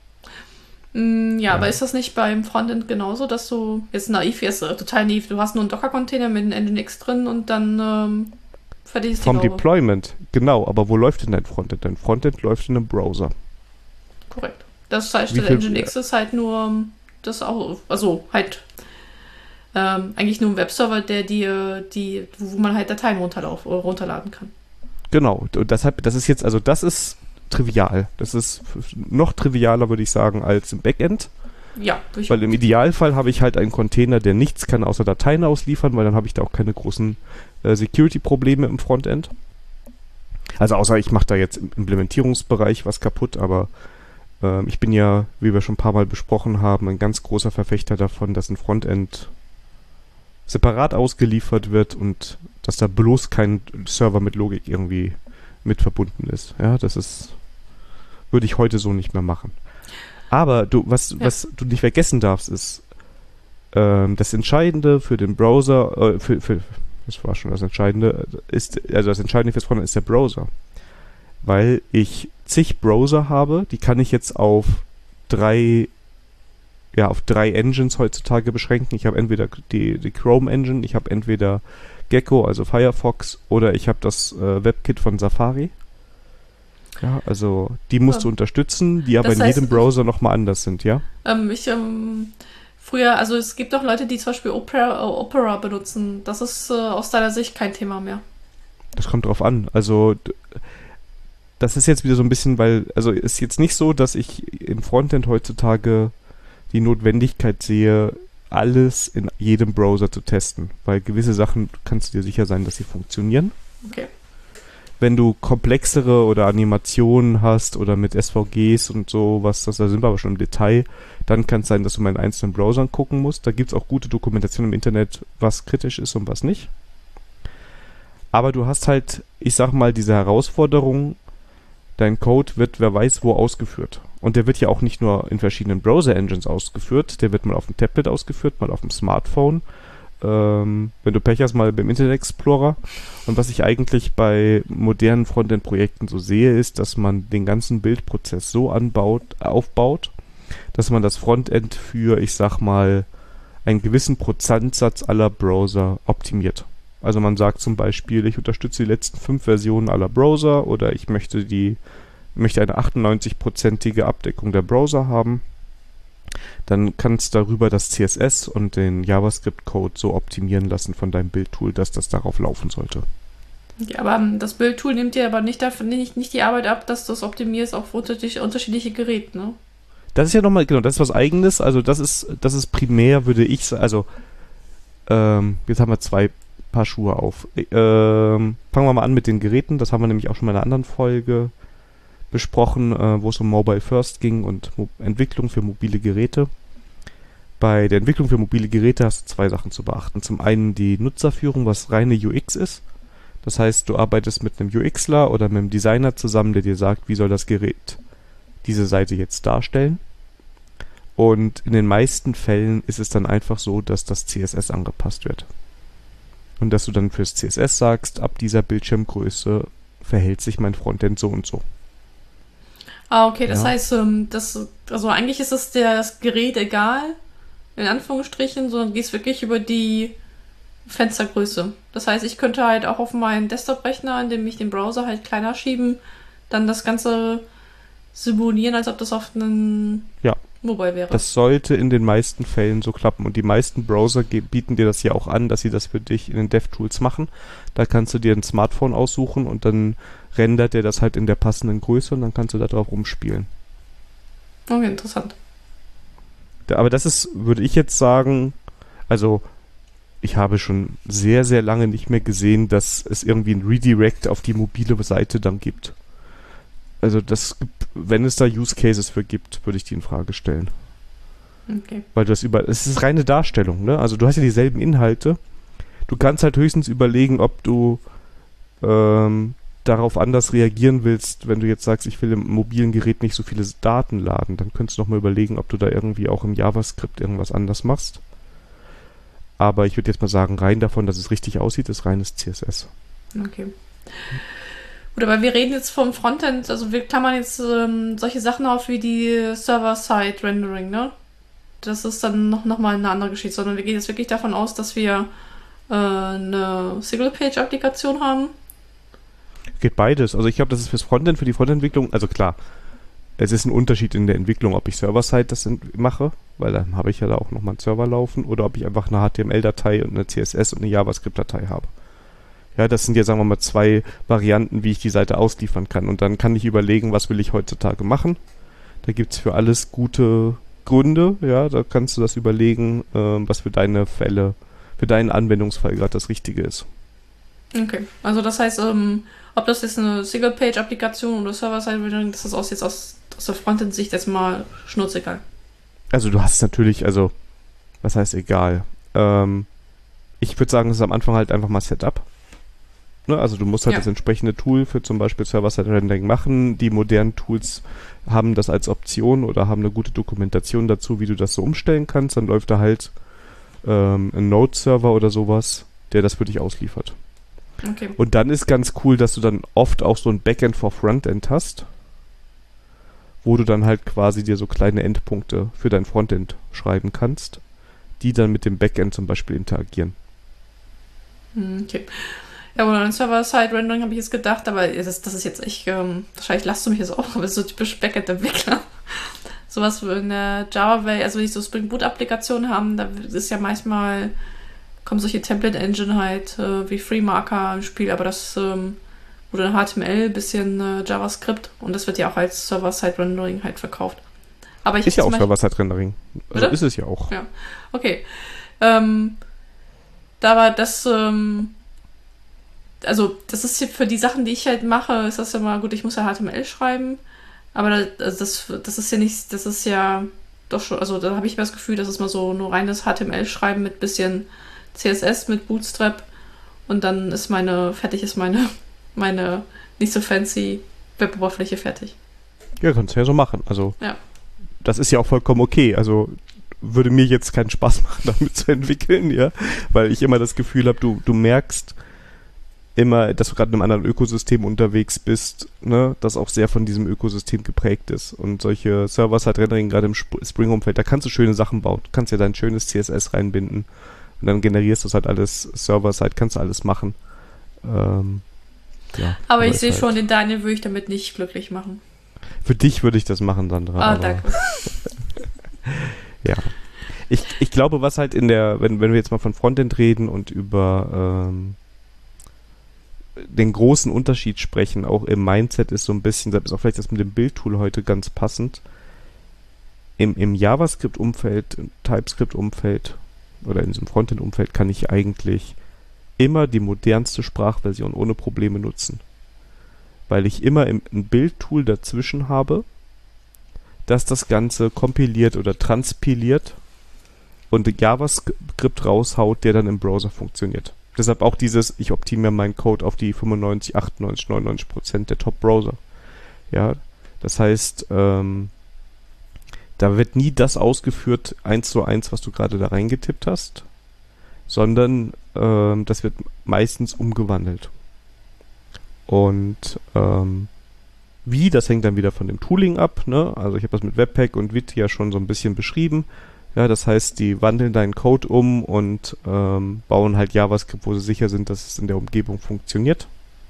Mm, ja, ja, aber ist das nicht beim Frontend genauso, dass du, jetzt naiv, jetzt äh, total naiv, du hast nur einen Docker-Container mit einem Nginx drin und dann ähm, fertig ist die Vom Gaube. Deployment, genau, aber wo läuft denn dein Frontend? Dein Frontend läuft in einem Browser. Korrekt. Das heißt, Wie der viel- Nginx ist halt nur das auch, also halt ähm, eigentlich nur ein Webserver, der dir die, wo man halt Dateien runterlauf, runterladen kann. Genau, und deshalb, das ist jetzt, also das ist trivial. Das ist f- noch trivialer, würde ich sagen, als im Backend. Ja, durch Weil im Idealfall habe ich halt einen Container, der nichts kann außer Dateien ausliefern, weil dann habe ich da auch keine großen äh, Security-Probleme im Frontend. Also außer ich mache da jetzt im Implementierungsbereich was kaputt, aber ähm, ich bin ja, wie wir schon ein paar Mal besprochen haben, ein ganz großer Verfechter davon, dass ein Frontend separat ausgeliefert wird und dass da bloß kein Server mit Logik irgendwie mit verbunden ist. Ja, das ist, würde ich heute so nicht mehr machen. Aber du, was, Ja. was du nicht vergessen darfst, ist, ähm, das Entscheidende für den Browser, äh, für, für, Das war schon das Entscheidende. Ist, also das Entscheidende fürs Frontend ist der Browser. Weil ich zig Browser habe, die kann ich jetzt auf drei, ja, auf drei Engines heutzutage beschränken. Ich habe entweder die, die Chrome Engine, ich habe entweder Gecko, also Firefox, oder ich habe das äh, WebKit von Safari. Ja, also die musst du unterstützen, die aber Das in heißt, jedem Browser nochmal anders sind, ja? Ähm, ich, ähm, früher, also es gibt auch Leute, die zum Beispiel Opera, äh, Opera benutzen. Das ist äh, aus deiner Sicht kein Thema mehr. Das kommt drauf an. Also d- das ist jetzt wieder so ein bisschen, weil, also ist jetzt nicht so, dass ich im Frontend heutzutage die Notwendigkeit sehe, alles in jedem Browser zu testen, weil gewisse Sachen kannst du dir sicher sein, dass sie funktionieren. Okay. Wenn du komplexere oder Animationen hast oder mit S V Gs und so, was das, da sind wir aber schon im Detail, dann kann es sein, dass du mal in einzelnen Browsern gucken musst. Da gibt es auch gute Dokumentation im Internet, was kritisch ist und was nicht. Aber du hast halt, ich sag mal, diese Herausforderung, dein Code wird, wer weiß, wo ausgeführt. Und der wird ja auch nicht nur in verschiedenen Browser-Engines ausgeführt, der wird mal auf dem Tablet ausgeführt, mal auf dem Smartphone, ähm, wenn du Pech hast, mal beim Internet Explorer. Und was ich eigentlich bei modernen Frontend-Projekten so sehe, ist, dass man den ganzen Bildprozess so anbaut, aufbaut, dass man das Frontend für, ich sag mal, einen gewissen Prozentsatz aller Browser optimiert. Also man sagt zum Beispiel, ich unterstütze die letzten fünf Versionen aller Browser oder ich möchte die möchte eine achtundneunzig-prozentige Abdeckung der Browser haben. Dann kannst du darüber das C S S und den JavaScript-Code so optimieren lassen von deinem Bildtool, dass das darauf laufen sollte. Ja, aber ähm, das Bildtool nimmt dir aber nicht, dafür, nicht, nicht die Arbeit ab, dass du es optimierst auf unterschiedliche, unterschiedliche Geräte, ne? Das ist ja nochmal, genau, das ist was Eigenes. Also das ist, das ist primär, würde ich sagen, also ähm, jetzt haben wir zwei Paar Schuhe auf. Ähm, fangen wir mal an mit den Geräten. Das haben wir nämlich auch schon mal in einer anderen Folge besprochen, äh, wo es um Mobile First ging und Mo- Entwicklung für mobile Geräte. Bei der Entwicklung für mobile Geräte hast du zwei Sachen zu beachten. Zum einen die Nutzerführung, was reine U X ist. Das heißt, du arbeitest mit einem UXler oder mit einem Designer zusammen, der dir sagt, wie soll das Gerät diese Seite jetzt darstellen. Und in den meisten Fällen ist es dann einfach so, dass das C S S angepasst wird. Und dass du dann fürs C S S sagst, ab dieser Bildschirmgröße verhält sich mein Frontend so und so. Ah, okay, das Ja. heißt, ähm, das, also eigentlich ist es der, das Gerät egal, in Anführungsstrichen, sondern gehst wirklich über die Fenstergröße. Das heißt, ich könnte halt auch auf meinen Desktop-Rechner, indem ich den Browser halt kleiner schieben, dann das Ganze simulieren, als ob das auf einem Ja. Mobile wäre. Das sollte in den meisten Fällen so klappen. Und die meisten Browser ge- bieten dir das ja auch an, dass sie das für dich in den DevTools machen. Da kannst du dir ein Smartphone aussuchen und dann rendert der das halt in der passenden Größe und dann kannst du da drauf rumspielen. Okay, interessant. Da- Aber das ist, würde ich jetzt sagen, also ich habe schon sehr, sehr lange nicht mehr gesehen, dass es irgendwie ein Redirect auf die mobile Seite dann gibt. Also das, gibt- wenn es da Use Cases für gibt, würde ich die in Frage stellen. Okay. Weil du das über, es ist reine Darstellung, ne? Also du hast ja dieselben Inhalte. Du kannst halt höchstens überlegen, ob du ähm, darauf anders reagieren willst, wenn du jetzt sagst, ich will im mobilen Gerät nicht so viele Daten laden, dann könntest du noch mal überlegen, ob du da irgendwie auch im JavaScript irgendwas anders machst. Aber ich würde jetzt mal sagen, rein davon, dass es richtig aussieht, ist reines C S S. Okay. Gut, aber wir reden jetzt vom Frontend, also wir klammern jetzt ähm, solche Sachen auf wie die Server-Side-Rendering, ne? Das ist dann noch, noch mal eine andere Geschichte, sondern wir gehen jetzt wirklich davon aus, dass wir äh, eine Single-Page-Applikation haben. Geht beides. Also ich glaube, das ist fürs Frontend, für die Frontentwicklung, also klar, es ist ein Unterschied in der Entwicklung, ob ich Server-Side das ent- mache, weil dann habe ich ja da auch nochmal einen Server laufen, oder ob ich einfach eine H T M L-Datei und eine C S S und eine JavaScript-Datei habe. Ja, das sind ja, sagen wir mal, zwei Varianten, wie ich die Seite ausliefern kann. Und dann kann ich überlegen, was will ich heutzutage machen. Da gibt's für alles gute Gründe, ja, da kannst du das überlegen, ähm, was für deine Fälle, für deinen Anwendungsfall gerade das Richtige ist. Okay, also das heißt, ähm, ob das jetzt eine Single-Page-Applikation oder Server-Side-Rendering, das ist aus, jetzt aus, aus der Frontend-Sicht jetzt mal schnurzegal. Also du hast natürlich, also, was heißt egal? Ähm, ich würde sagen, es ist am Anfang halt einfach mal Setup. Ne? Also du musst halt Ja. das entsprechende Tool für zum Beispiel Server-Side-Rendering machen. Die modernen Tools haben das als Option oder haben eine gute Dokumentation dazu, wie du das so umstellen kannst. Dann läuft da halt ähm, ein Node-Server oder sowas, der das für dich ausliefert. Okay. Und dann ist ganz cool, dass du dann oft auch so ein Backend for Frontend hast, wo du dann halt quasi dir so kleine Endpunkte für dein Frontend schreiben kannst, die dann mit dem Backend zum Beispiel interagieren. Okay. Ja, und an Server-Side-Rendering habe ich jetzt gedacht, aber das, das ist jetzt echt, ähm, wahrscheinlich lasst du mich jetzt auch, aber das ist so typisch Backend-Entwickler. Sowas in der Java-Welt, also wenn die so Spring Boot-Applikationen haben, da ist ja manchmal, kommen solche Template-Engine halt äh, wie FreeMarker im Spiel, aber das ähm, wurde H T M L, bisschen äh, JavaScript und das wird ja auch als Server-Side-Rendering halt verkauft. Aber ich ist ja auch Beispiel, Server-Side-Rendering. Also Bitte? ist es ja auch. Ja, okay. Ähm, da war das, ähm, also das ist hier für die Sachen, die ich halt mache, ist das ja mal gut, ich muss ja H T M L schreiben, aber da, also das, das ist ja nicht, das ist ja doch schon, also da habe ich mir das Gefühl, das ist mal so nur reines H T M L schreiben mit bisschen C S S, mit Bootstrap und dann ist meine, fertig ist meine, meine nicht so fancy Web-Oberfläche fertig. Ja, kannst du ja so machen. Also Ja. das ist ja auch vollkommen okay. Also würde mir jetzt keinen Spaß machen, damit zu entwickeln, ja, weil ich immer das Gefühl habe, du, du merkst immer, dass du gerade in einem anderen Ökosystem unterwegs bist, ne, das auch sehr von diesem Ökosystem geprägt ist. Und solche Server-Side-Rendering, gerade im Sp- Spring-Umfeld, da kannst du schöne Sachen bauen. Du kannst ja dein schönes C S S reinbinden und dann generierst du es halt alles Server-Side, kannst du alles machen. Ähm, ja, aber ich sehe halt, schon, den Daniel würde ich damit nicht glücklich machen. für dich würde ich das machen, Sandra. Ah, aber, danke. Ja. Ich, ich glaube, was halt in der, wenn, wenn wir jetzt mal von Frontend reden und über ähm, den großen Unterschied sprechen, auch im Mindset ist so ein bisschen, das ist auch vielleicht das mit dem Bildtool heute ganz passend. Im, im JavaScript-Umfeld, im TypeScript-Umfeld oder in diesem Frontend-Umfeld kann ich eigentlich immer die modernste Sprachversion ohne Probleme nutzen. Weil ich immer im, ein Bildtool dazwischen habe, das das Ganze kompiliert oder transpiliert und JavaScript raushaut, der dann im Browser funktioniert. Deshalb auch dieses, ich optimiere meinen Code auf die fünfundneunzig, achtundneunzig, neunundneunzig Prozent der Top-Browser. Ja, das heißt, ähm, da wird nie das ausgeführt, eins zu eins, was du gerade da reingetippt hast, sondern ähm, das wird meistens umgewandelt. Und ähm, wie, das hängt dann wieder von dem Tooling ab, ne? Also ich habe das mit Webpack und Vite ja schon so ein bisschen beschrieben. Ja, das heißt, die wandeln deinen Code um und ähm, bauen halt JavaScript, wo sie sicher sind, dass es in der Umgebung funktioniert.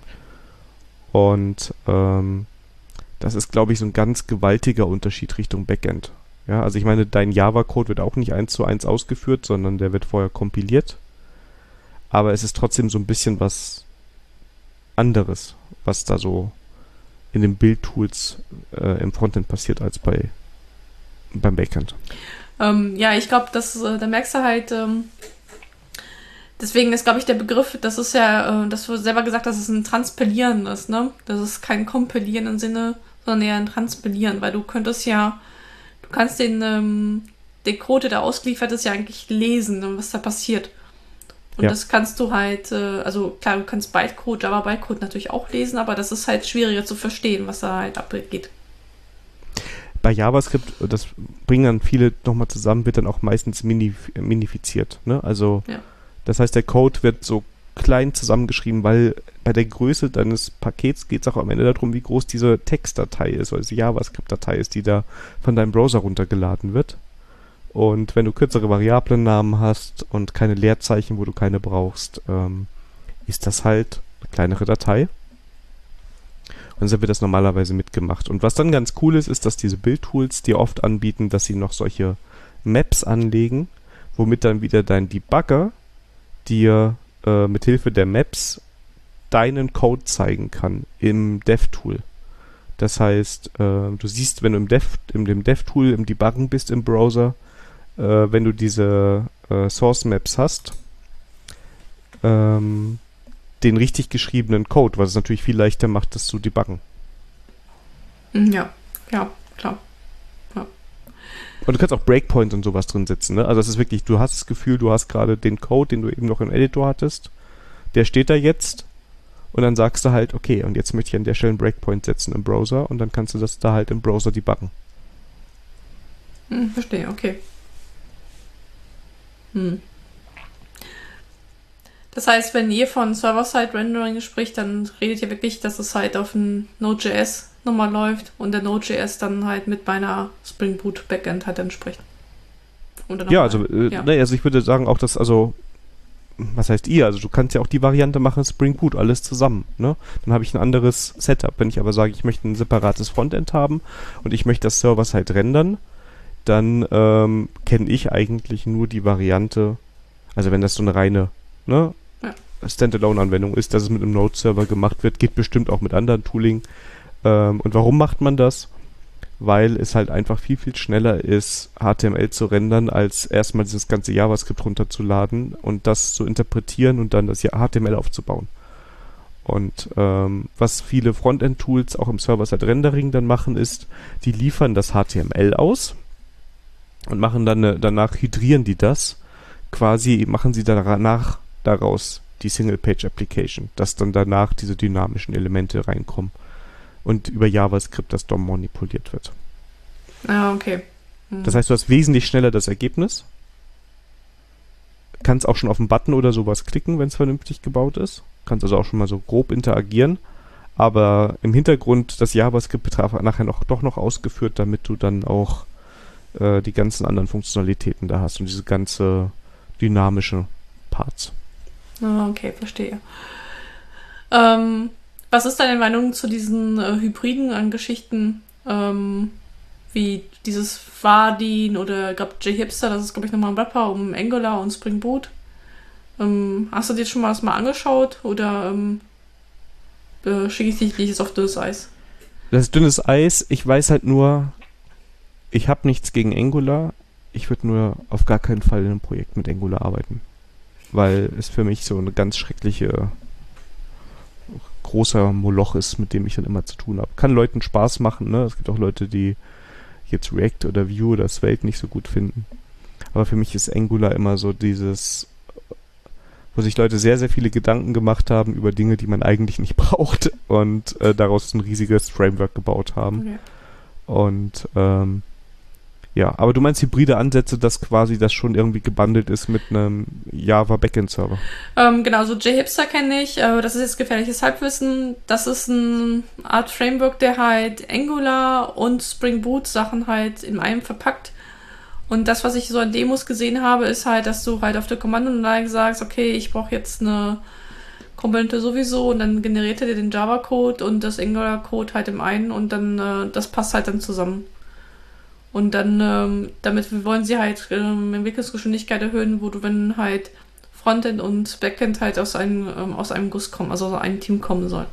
Und ähm, das ist, glaube ich, so ein ganz gewaltiger Unterschied Richtung Backend. Ja, also ich meine, dein Java-Code wird auch nicht eins zu eins ausgeführt, sondern der wird vorher kompiliert. Aber es ist trotzdem so ein bisschen was anderes, was da so in den Bildtools äh, im Frontend passiert als bei beim Backend. Ähm, ja, ich glaube, das, äh, da merkst du halt, ähm, deswegen ist, glaube ich, der Begriff, das ist ja, äh, dass du selber gesagt hast, dass es ein Transpilieren ist, ne? Das ist kein Kompilieren im Sinne, sondern eher ein Transpilieren, weil du könntest ja, du kannst den, ähm, den Code, der ausgeliefert ist, ja eigentlich lesen und was da passiert. Und Ja. das kannst du halt, äh, also klar, du kannst Bytecode, Java Bytecode natürlich auch lesen, aber das ist halt schwieriger zu verstehen, was da halt abgeht. Bei JavaScript, das bringen dann viele nochmal zusammen, wird dann auch meistens minif- minifiziert. Ne? Also Ja. das heißt, der Code wird so klein zusammengeschrieben, weil bei der Größe deines Pakets geht es auch am Ende darum, wie groß diese Textdatei ist, oder diese JavaScript-Datei ist, die da von deinem Browser runtergeladen wird. Und wenn du kürzere Variablennamen hast und keine Leerzeichen, wo du keine brauchst, ähm, ist das halt eine kleinere Datei. Und dann wird das normalerweise mitgemacht. Und was dann ganz cool ist, ist, dass diese Bildtools dir oft anbieten, dass sie noch solche Maps anlegen, womit dann wieder dein Debugger dir äh, mit Hilfe der Maps deinen Code zeigen kann im DevTool. Das heißt, äh, du siehst, wenn du im Dev, in dem DevTool im Debuggen bist im Browser, äh, wenn du diese äh, Source Maps hast, ähm, den richtig geschriebenen Code, was es natürlich viel leichter macht, das zu debuggen. Ja, ja, klar. Und du kannst auch Breakpoints und sowas drin setzen. Ne? Also das ist wirklich, du hast das Gefühl, du hast gerade den Code, den du eben noch im Editor hattest, der steht da jetzt und dann sagst du halt, okay, und jetzt möchte ich an der Stelle einen Breakpoint setzen im Browser und dann kannst du das da halt im Browser debuggen. Hm, verstehe, okay. Hm. Das heißt, wenn ihr von Server-Side-Rendering spricht, dann redet ihr wirklich, dass es halt auf ein Node.js nochmal läuft und der Node.js dann halt mit meiner Spring Boot Backend halt entspricht. Ja, also, äh, ja. Ne, also ich würde sagen auch, dass, also, was heißt ihr? Also du kannst ja auch die Variante machen, Spring Boot, alles zusammen, ne? Dann habe ich ein anderes Setup. Wenn ich aber sage, ich möchte ein separates Frontend haben und ich möchte das Server-Side rendern, dann ähm, kenne ich eigentlich nur die Variante, also wenn das so eine reine, ne, ja. Standalone-Anwendung ist, dass es mit einem Node-Server gemacht wird, geht bestimmt auch mit anderen Tooling. Ähm, und warum macht man das? Weil es halt einfach viel, viel schneller ist, H T M L zu rendern, als erstmal dieses ganze JavaScript runterzuladen und das zu interpretieren und dann das H T M L aufzubauen. Und ähm, was viele Frontend-Tools auch im Server-Side-Rendering dann machen, ist, die liefern das H T M L aus und machen dann eine, danach hydrieren die das, quasi machen sie danach daraus die Single-Page-Application, dass dann danach diese dynamischen Elemente reinkommen und über JavaScript das D O M manipuliert wird. Ah, okay. Hm. Das heißt, du hast wesentlich schneller das Ergebnis, kannst auch schon auf einen Button oder sowas klicken, wenn es vernünftig gebaut ist, kannst also auch schon mal so grob interagieren, aber im Hintergrund das JavaScript wird nachher noch, doch noch ausgeführt, damit du dann auch äh, die ganzen anderen Funktionalitäten da hast und diese ganze dynamische Parts. Ah, okay, verstehe. Ähm, was ist deine Meinung zu diesen äh, Hybriden an Geschichten, ähm, wie dieses Vardin oder ich glaube J-Hipster, das ist glaube ich nochmal ein Rapper um Angular und Spring Boot. Ähm, hast du dir schon mal das mal angeschaut oder ähm, äh, schicke ich dich jetzt auf dünnes Eis? Das ist dünnes Eis. Ich weiß halt nur, ich habe nichts gegen Angular. Ich würde nur auf gar keinen Fall in einem Projekt mit Angular arbeiten. Weil es für mich so eine ganz schreckliche großer Moloch ist, mit dem ich dann immer zu tun habe. Kann Leuten Spaß machen, ne? Es gibt auch Leute, die jetzt React oder Vue oder Svelte nicht so gut finden. Aber für mich ist Angular immer so dieses, wo sich Leute sehr, sehr viele Gedanken gemacht haben über Dinge, die man eigentlich nicht braucht und äh, daraus ein riesiges Framework gebaut haben. Okay. Und ähm, ja, aber du meinst hybride Ansätze, dass quasi das schon irgendwie gebundelt ist mit einem Java Backend Server? Ähm, genau, so J-Hipster kenne ich, äh, das ist jetzt gefährliches Halbwissen. Das ist eine Art Framework, der halt Angular und Spring Boot Sachen halt in einem verpackt. Und das, was ich so an Demos gesehen habe, ist halt, dass du halt auf der Kommandoanlage sagst, okay, ich brauche jetzt eine Komponente sowieso und dann generiert er dir den Java-Code und das Angular-Code halt im einen und dann, äh, das passt halt dann zusammen. Und dann, ähm, damit wollen sie halt ähm, Entwicklungsgeschwindigkeit erhöhen, wo du, wenn halt Frontend und Backend halt aus einem, ähm, aus einem Guss kommen, also aus einem Team kommen sollen.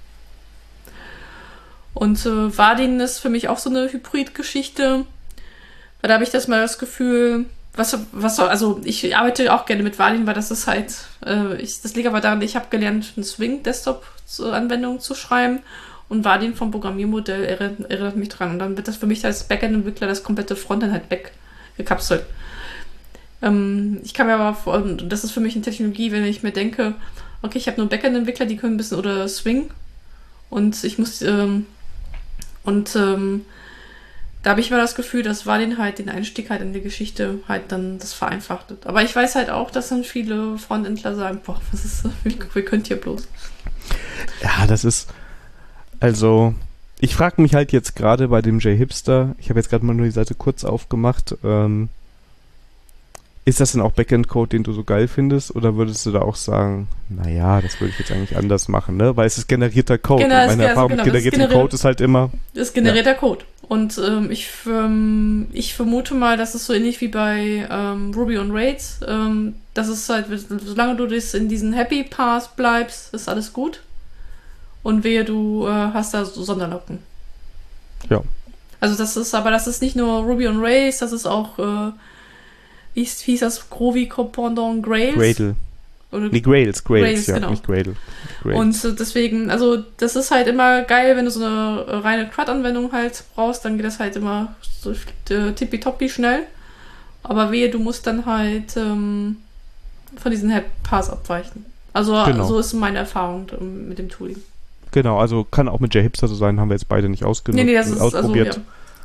Und äh, Vardin ist für mich auch so eine Hybrid-Geschichte, weil da habe ich das mal das Gefühl, was, was also ich arbeite auch gerne mit Vardin, weil das ist halt, äh, ich, das liegt aber daran, ich habe gelernt, eine Swing-Desktop-Anwendung zu schreiben. Und Vardin vom Programmiermodell erinnert, erinnert mich dran. Und dann wird das für mich als Backend-Entwickler das komplette Frontend halt weggekapselt. Ähm, ich kann mir aber vor, das ist für mich eine Technologie, wenn ich mir denke, okay, ich habe nur Backend-Entwickler, die können ein bisschen oder Swing. Und ich muss, ähm, und ähm, da habe ich immer das Gefühl, dass Vardin halt den Einstieg halt in die Geschichte halt dann das vereinfacht. Aber ich weiß halt auch, dass dann viele Frontendler sagen, boah, was ist das? Wie, wie könnt ihr bloß? Ja, das ist... Also, ich frage mich halt jetzt gerade bei dem J-Hipster, ich habe jetzt gerade mal nur die Seite kurz aufgemacht, ähm, ist das denn auch Backend-Code, den du so geil findest, oder würdest du da auch sagen, naja, das würde ich jetzt eigentlich anders machen, ne? Weil es ist generierter Code. Genau, und meine ist, Erfahrung also genau, mit generiertem generiert, Code ist halt immer... Das ist generierter ja. Code. Und ähm, ich, ähm, ich vermute mal, dass es so ähnlich wie bei ähm, Ruby on Rails, ähm, dass es halt, solange du das in diesen Happy Path bleibst, ist alles gut. Und wehe, du äh, hast da so Sonderlocken. Ja. Also das ist, aber das ist nicht nur Ruby on Rails, das ist auch, äh, wie hieß das, Groovy Pendant Grails? Gradle. Oder nee, Grails, Grails, Grails ja, genau. nicht Gradle. Grails. Und deswegen, also das ist halt immer geil, wenn du so eine reine C R U D-Anwendung halt brauchst, dann geht das halt immer so äh, tippitoppi schnell. Aber wehe, du musst dann halt ähm, von diesen Paths abweichen. Also genau. So ist meine Erfahrung mit dem Tooling. Genau, also kann auch mit J-Hipster so sein, haben wir jetzt beide nicht ausgenutzt, nee, nee, das ist, ausprobiert. Also,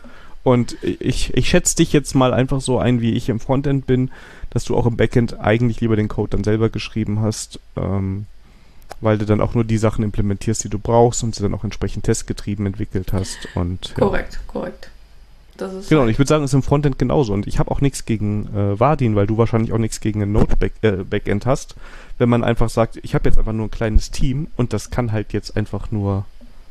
Und ich, ich schätze dich jetzt mal einfach so ein, wie ich im Frontend bin, dass du auch im Backend eigentlich lieber den Code dann selber geschrieben hast, ähm, weil du dann auch nur die Sachen implementierst, die du brauchst und sie dann auch entsprechend testgetrieben entwickelt hast. Und, ja. Korrekt, korrekt. Das ist genau, halt und ich würde sagen, es ist im Frontend genauso. Und ich habe auch nichts gegen äh, Vardin, weil du wahrscheinlich auch nichts gegen ein Node-Backend äh, hast. Wenn man einfach sagt, ich habe jetzt einfach nur ein kleines Team und das kann halt jetzt einfach nur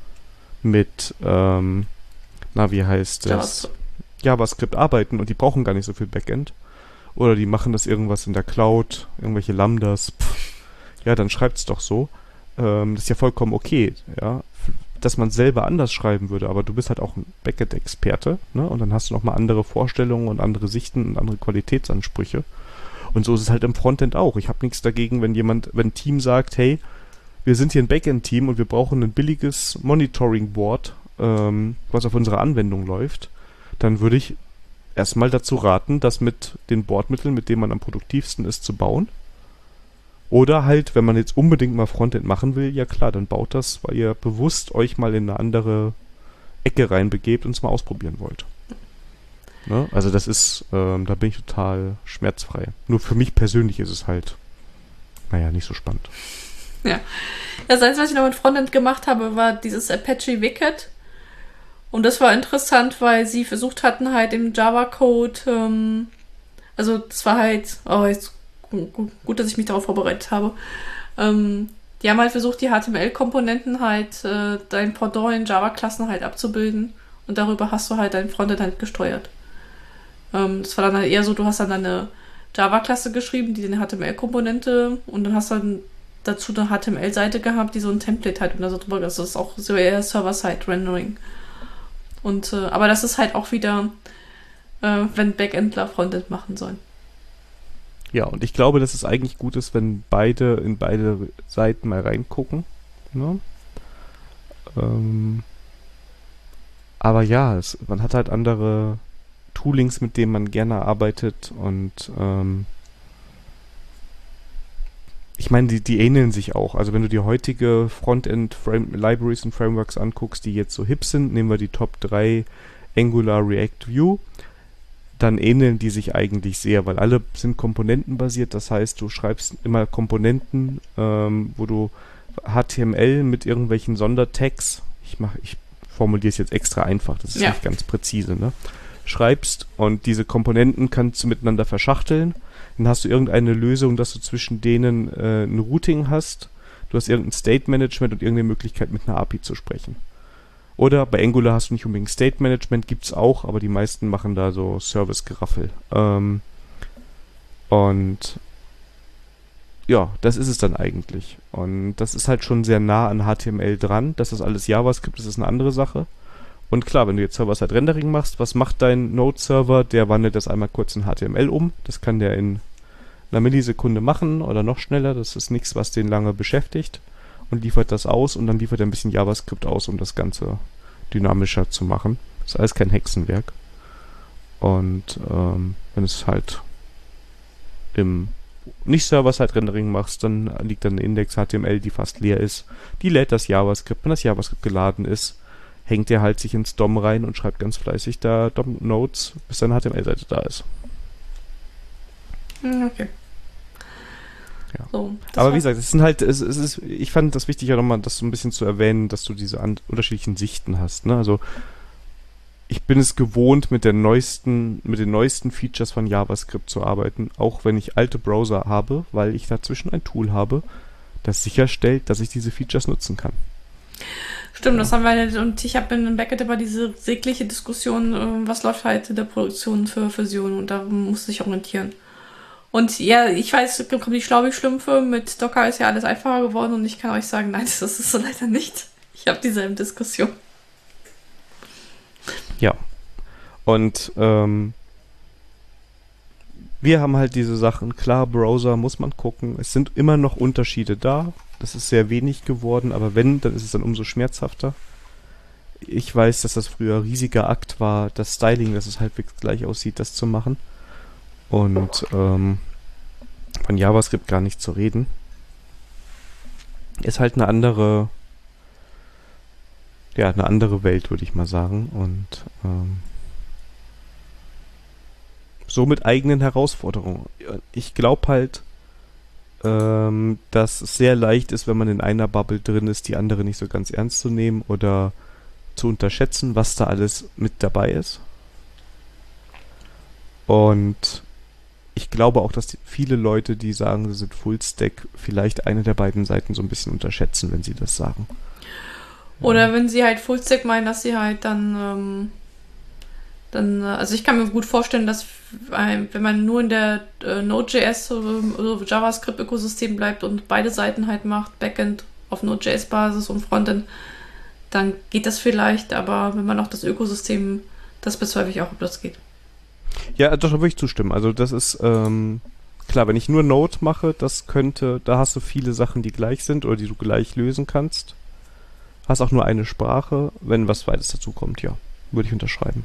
mit, ähm, na, wie heißt das? JavaScript arbeiten und die brauchen gar nicht so viel Backend. Oder die machen das irgendwas in der Cloud, irgendwelche Lambdas. Pff. Ja, dann schreibt's doch so. Ähm, das ist ja vollkommen okay, ja. Dass man selber anders schreiben würde, aber du bist halt auch ein Backend-Experte, ne? Und dann hast du nochmal andere Vorstellungen und andere Sichten und andere Qualitätsansprüche. Und so ist es halt im Frontend auch. Ich habe nichts dagegen, wenn jemand, wenn ein Team sagt, hey, wir sind hier ein Backend-Team und wir brauchen ein billiges Monitoring-Board, ähm, was auf unserer Anwendung läuft, dann würde ich erstmal dazu raten, das mit den Bordmitteln, mit denen man am produktivsten ist, zu bauen. Oder halt, wenn man jetzt unbedingt mal Frontend machen will, ja klar, dann baut das, weil ihr bewusst euch mal in eine andere Ecke reinbegebt und es mal ausprobieren wollt. Ne? Also das ist, ähm, da bin ich total schmerzfrei. Nur für mich persönlich ist es halt, naja, nicht so spannend. Ja. Das Einzige, was ich noch mit Frontend gemacht habe, war dieses Apache Wicket. Und das war interessant, weil sie versucht hatten, halt im Java-Code, ähm, also das war halt, oh, jetzt gut, gut, dass ich mich darauf vorbereitet habe. Ähm, die haben halt versucht, die H T M L-Komponenten halt, äh, dein Pendant in Java-Klassen halt abzubilden. Und darüber hast du halt dein Frontend halt gesteuert. Ähm, das war dann halt eher so, du hast dann eine Java-Klasse geschrieben, die eine H T M L-Komponente und dann hast du dann dazu eine H T M L-Seite gehabt, die so ein Template halt und da so drüber, das ist auch so eher Server-Side-Rendering. Und, äh, aber das ist halt auch wieder, äh, wenn Backendler Frontend machen sollen. Ja, und ich glaube, dass es eigentlich gut ist, wenn beide in beide Seiten mal reingucken. Ne? Ähm, aber ja, es, man hat halt andere Toolings, mit denen man gerne arbeitet und ähm, ich meine, die, die ähneln sich auch. Also wenn du die heutige Frontend-Libraries und Frameworks anguckst, die jetzt so hip sind, nehmen wir die Top drei Angular, React, Vue, dann ähneln die sich eigentlich sehr, weil alle sind komponentenbasiert. Das heißt, du schreibst immer Komponenten, ähm, wo du H T M L mit irgendwelchen Sondertags, ich mach, ich formuliere es jetzt extra einfach, das ist Ja. nicht ganz präzise, ne? Schreibst und diese Komponenten kannst du miteinander verschachteln. Dann hast du irgendeine Lösung, dass du zwischen denen äh, ein Routing hast. Du hast irgendein State Management und irgendeine Möglichkeit, mit einer A P I zu sprechen. Oder bei Angular hast du nicht unbedingt State Management, gibt's auch, aber die meisten machen da so Service-Geraffel. Ähm, und ja, das ist es dann eigentlich. Und das ist halt schon sehr nah an H T M L dran. Dass das alles JavaScript ist, ist eine andere Sache. Und klar, wenn du jetzt Server-Side-Rendering machst, was macht dein Node-Server? Der wandelt das einmal kurz in H T M L um. Das kann der in einer Millisekunde machen oder noch schneller. Das ist nichts, was den lange beschäftigt. Und liefert das aus und dann liefert er ein bisschen JavaScript aus, um das Ganze dynamischer zu machen. Das ist alles kein Hexenwerk. Und ähm, wenn es halt im nicht Server-Side-Rendering machst, dann liegt dann eine Index H T M L, die fast leer ist. Die lädt das JavaScript. Wenn das JavaScript geladen ist, hängt er halt sich ins D O M rein und schreibt ganz fleißig da D O M-Nodes, bis seine H T M L-Seite da ist. Okay. Ja. So, aber wie gesagt, es sind halt, es, es ist, ich fand das wichtig, ja nochmal das so ein bisschen zu erwähnen, dass du diese an, unterschiedlichen Sichten hast. Ne? Also ich bin es gewohnt, mit der neuesten, mit den neuesten Features von JavaScript zu arbeiten, auch wenn ich alte Browser habe, weil ich dazwischen ein Tool habe, das sicherstellt, dass ich diese Features nutzen kann. Stimmt, das haben wir, und ich habe in Backend immer diese sägliche Diskussion, äh, was läuft halt in der Produktion für Versionen und da musste ich orientieren. Und ja, ich weiß, kommen die Schlaubi-Schlümpfe, mit Docker ist ja alles einfacher geworden und ich kann euch sagen, nein, das ist so leider nicht. Ich habe dieselben Diskussionen. Ja. Und ähm, wir haben halt diese Sachen, klar, Browser muss man gucken, es sind immer noch Unterschiede da, das ist sehr wenig geworden, aber wenn, dann ist es dann umso schmerzhafter. Ich weiß, dass das früher ein riesiger Akt war, das Styling, dass es halbwegs gleich aussieht, das zu machen. Und ähm, von JavaScript gar nicht zu reden. Ist halt eine andere, ja, eine andere Welt, würde ich mal sagen. Und ähm, so mit eigenen Herausforderungen. Ich glaube halt, ähm, dass es sehr leicht ist, wenn man in einer Bubble drin ist, die andere nicht so ganz ernst zu nehmen oder zu unterschätzen, was da alles mit dabei ist. Und ich glaube auch, dass die, viele Leute, die sagen, sie sind Fullstack, vielleicht eine der beiden Seiten so ein bisschen unterschätzen, wenn sie das sagen. Oder ja. Wenn sie halt Fullstack meinen, dass sie halt dann, ähm, dann, also ich kann mir gut vorstellen, dass wenn man nur in der äh, Node.js oder JavaScript-Ökosystem bleibt und beide Seiten halt macht, Backend auf Node.js-Basis und Frontend, dann geht das vielleicht, aber wenn man auch das Ökosystem, das bezweifle ich auch, ob das geht. Ja, da würde ich zustimmen. Also das ist, ähm, klar, wenn ich nur Node mache, das könnte, da hast du viele Sachen, die gleich sind oder die du gleich lösen kannst. Hast auch nur eine Sprache. Wenn was Zweites dazu kommt, ja, würde ich unterschreiben.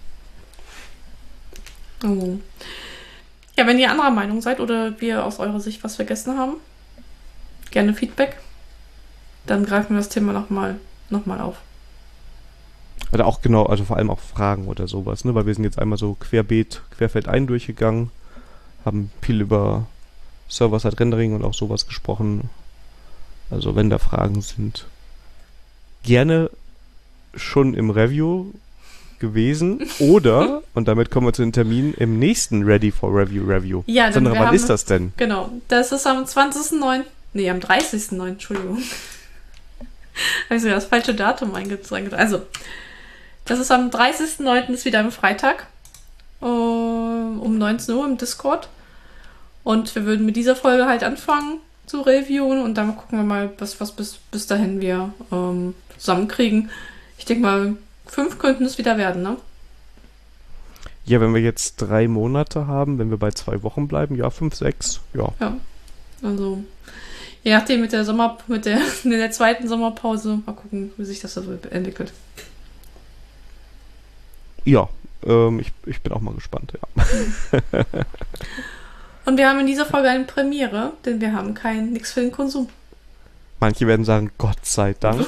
Oh. Ja, wenn ihr anderer Meinung seid oder wir aus eurer Sicht was vergessen haben, gerne Feedback. Dann greifen wir das Thema nochmal noch mal auf. Oder auch genau, also vor allem auch Fragen oder sowas, ne? Weil wir sind jetzt einmal so querbeet, querfeldein durchgegangen, haben viel über Server-Side-Rendering und auch sowas gesprochen. Also wenn da Fragen sind, gerne schon im Review gewesen oder, und damit kommen wir zu den Terminen, im nächsten Ready for Review Review. Ja, Sandra, wann ist das denn? Genau, das ist am zwanzigsten neunten Nee, am dreißigsten neunten Entschuldigung. Habe ich sogar das falsche Datum eingetragen. Also, das ist am dreißigsten neunten ist wieder am Freitag um, um neunzehn Uhr im Discord. Und wir würden mit dieser Folge halt anfangen zu reviewen und dann gucken wir mal, was, was bis, bis dahin wir ähm, zusammenkriegen. Ich denke mal, fünf könnten es wieder werden, ne? Ja, wenn wir jetzt drei Monate haben, wenn wir bei zwei Wochen bleiben, ja, fünf, sechs, ja. Ja, also je nachdem mit der Sommer, mit der, in der zweiten Sommerpause, mal gucken, wie sich das so entwickelt. Ja, ähm, ich, ich bin auch mal gespannt, ja. Und wir haben in dieser Folge eine Premiere, denn wir haben kein Nix für den Konsum. Manche werden sagen, Gott sei Dank.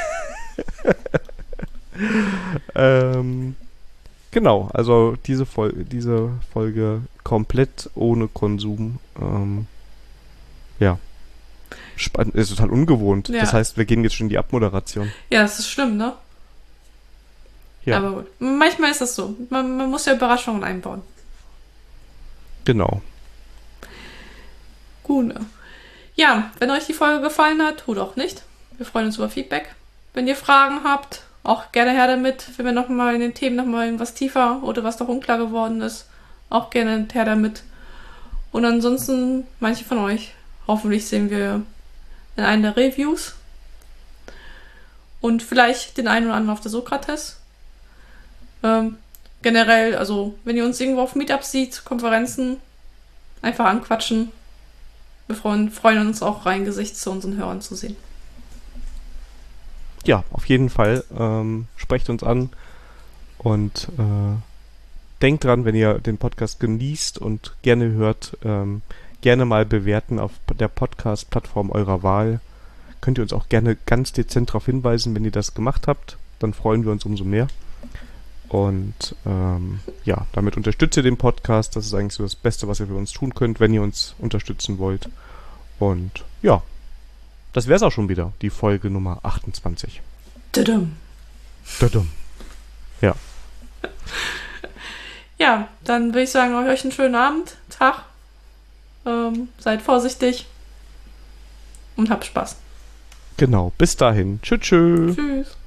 ähm, genau, also diese, Fol- diese Folge komplett ohne Konsum. Ähm, ja. Spannend, ist total ungewohnt. Ja. Das heißt, wir gehen jetzt schon in die Abmoderation. Ja, das ist schlimm, ne? Ja. Aber gut. Manchmal ist das so. Man, man muss ja Überraschungen einbauen. Genau. Gut. Ja, wenn euch die Folge gefallen hat, tut auch nicht. Wir freuen uns über Feedback. Wenn ihr Fragen habt, auch gerne her damit. Wenn wir nochmal in den Themen nochmal irgendwas tiefer oder was noch unklar geworden ist, auch gerne her damit. Und ansonsten, manche von euch, hoffentlich sehen wir in einer der Reviews. Und vielleicht den einen oder anderen auf der Sokrates. Ähm, generell, also wenn ihr uns irgendwo auf Meetups seht, Konferenzen, einfach anquatschen. Wir freuen, freuen uns auch rein Gesicht zu unseren Hörern zu sehen. Ja, auf jeden Fall. Ähm, sprecht uns an und äh, denkt dran, wenn ihr den Podcast genießt und gerne hört, ähm, gerne mal bewerten auf der Podcast-Plattform eurer Wahl. Könnt ihr uns auch gerne ganz dezent darauf hinweisen, wenn ihr das gemacht habt. Dann freuen wir uns umso mehr. Und ähm, ja, damit unterstützt ihr den Podcast. Das ist eigentlich so das Beste, was ihr für uns tun könnt, wenn ihr uns unterstützen wollt. Und ja, das wäre es auch schon wieder, die Folge Nummer achtundzwanzig. Tudum. Tudum. Ja. Ja, dann würde ich sagen, euch einen schönen Abend, Tag. Ähm, seid vorsichtig und habt Spaß. Genau, bis dahin. Tschüss. Tschüss. Tschüss.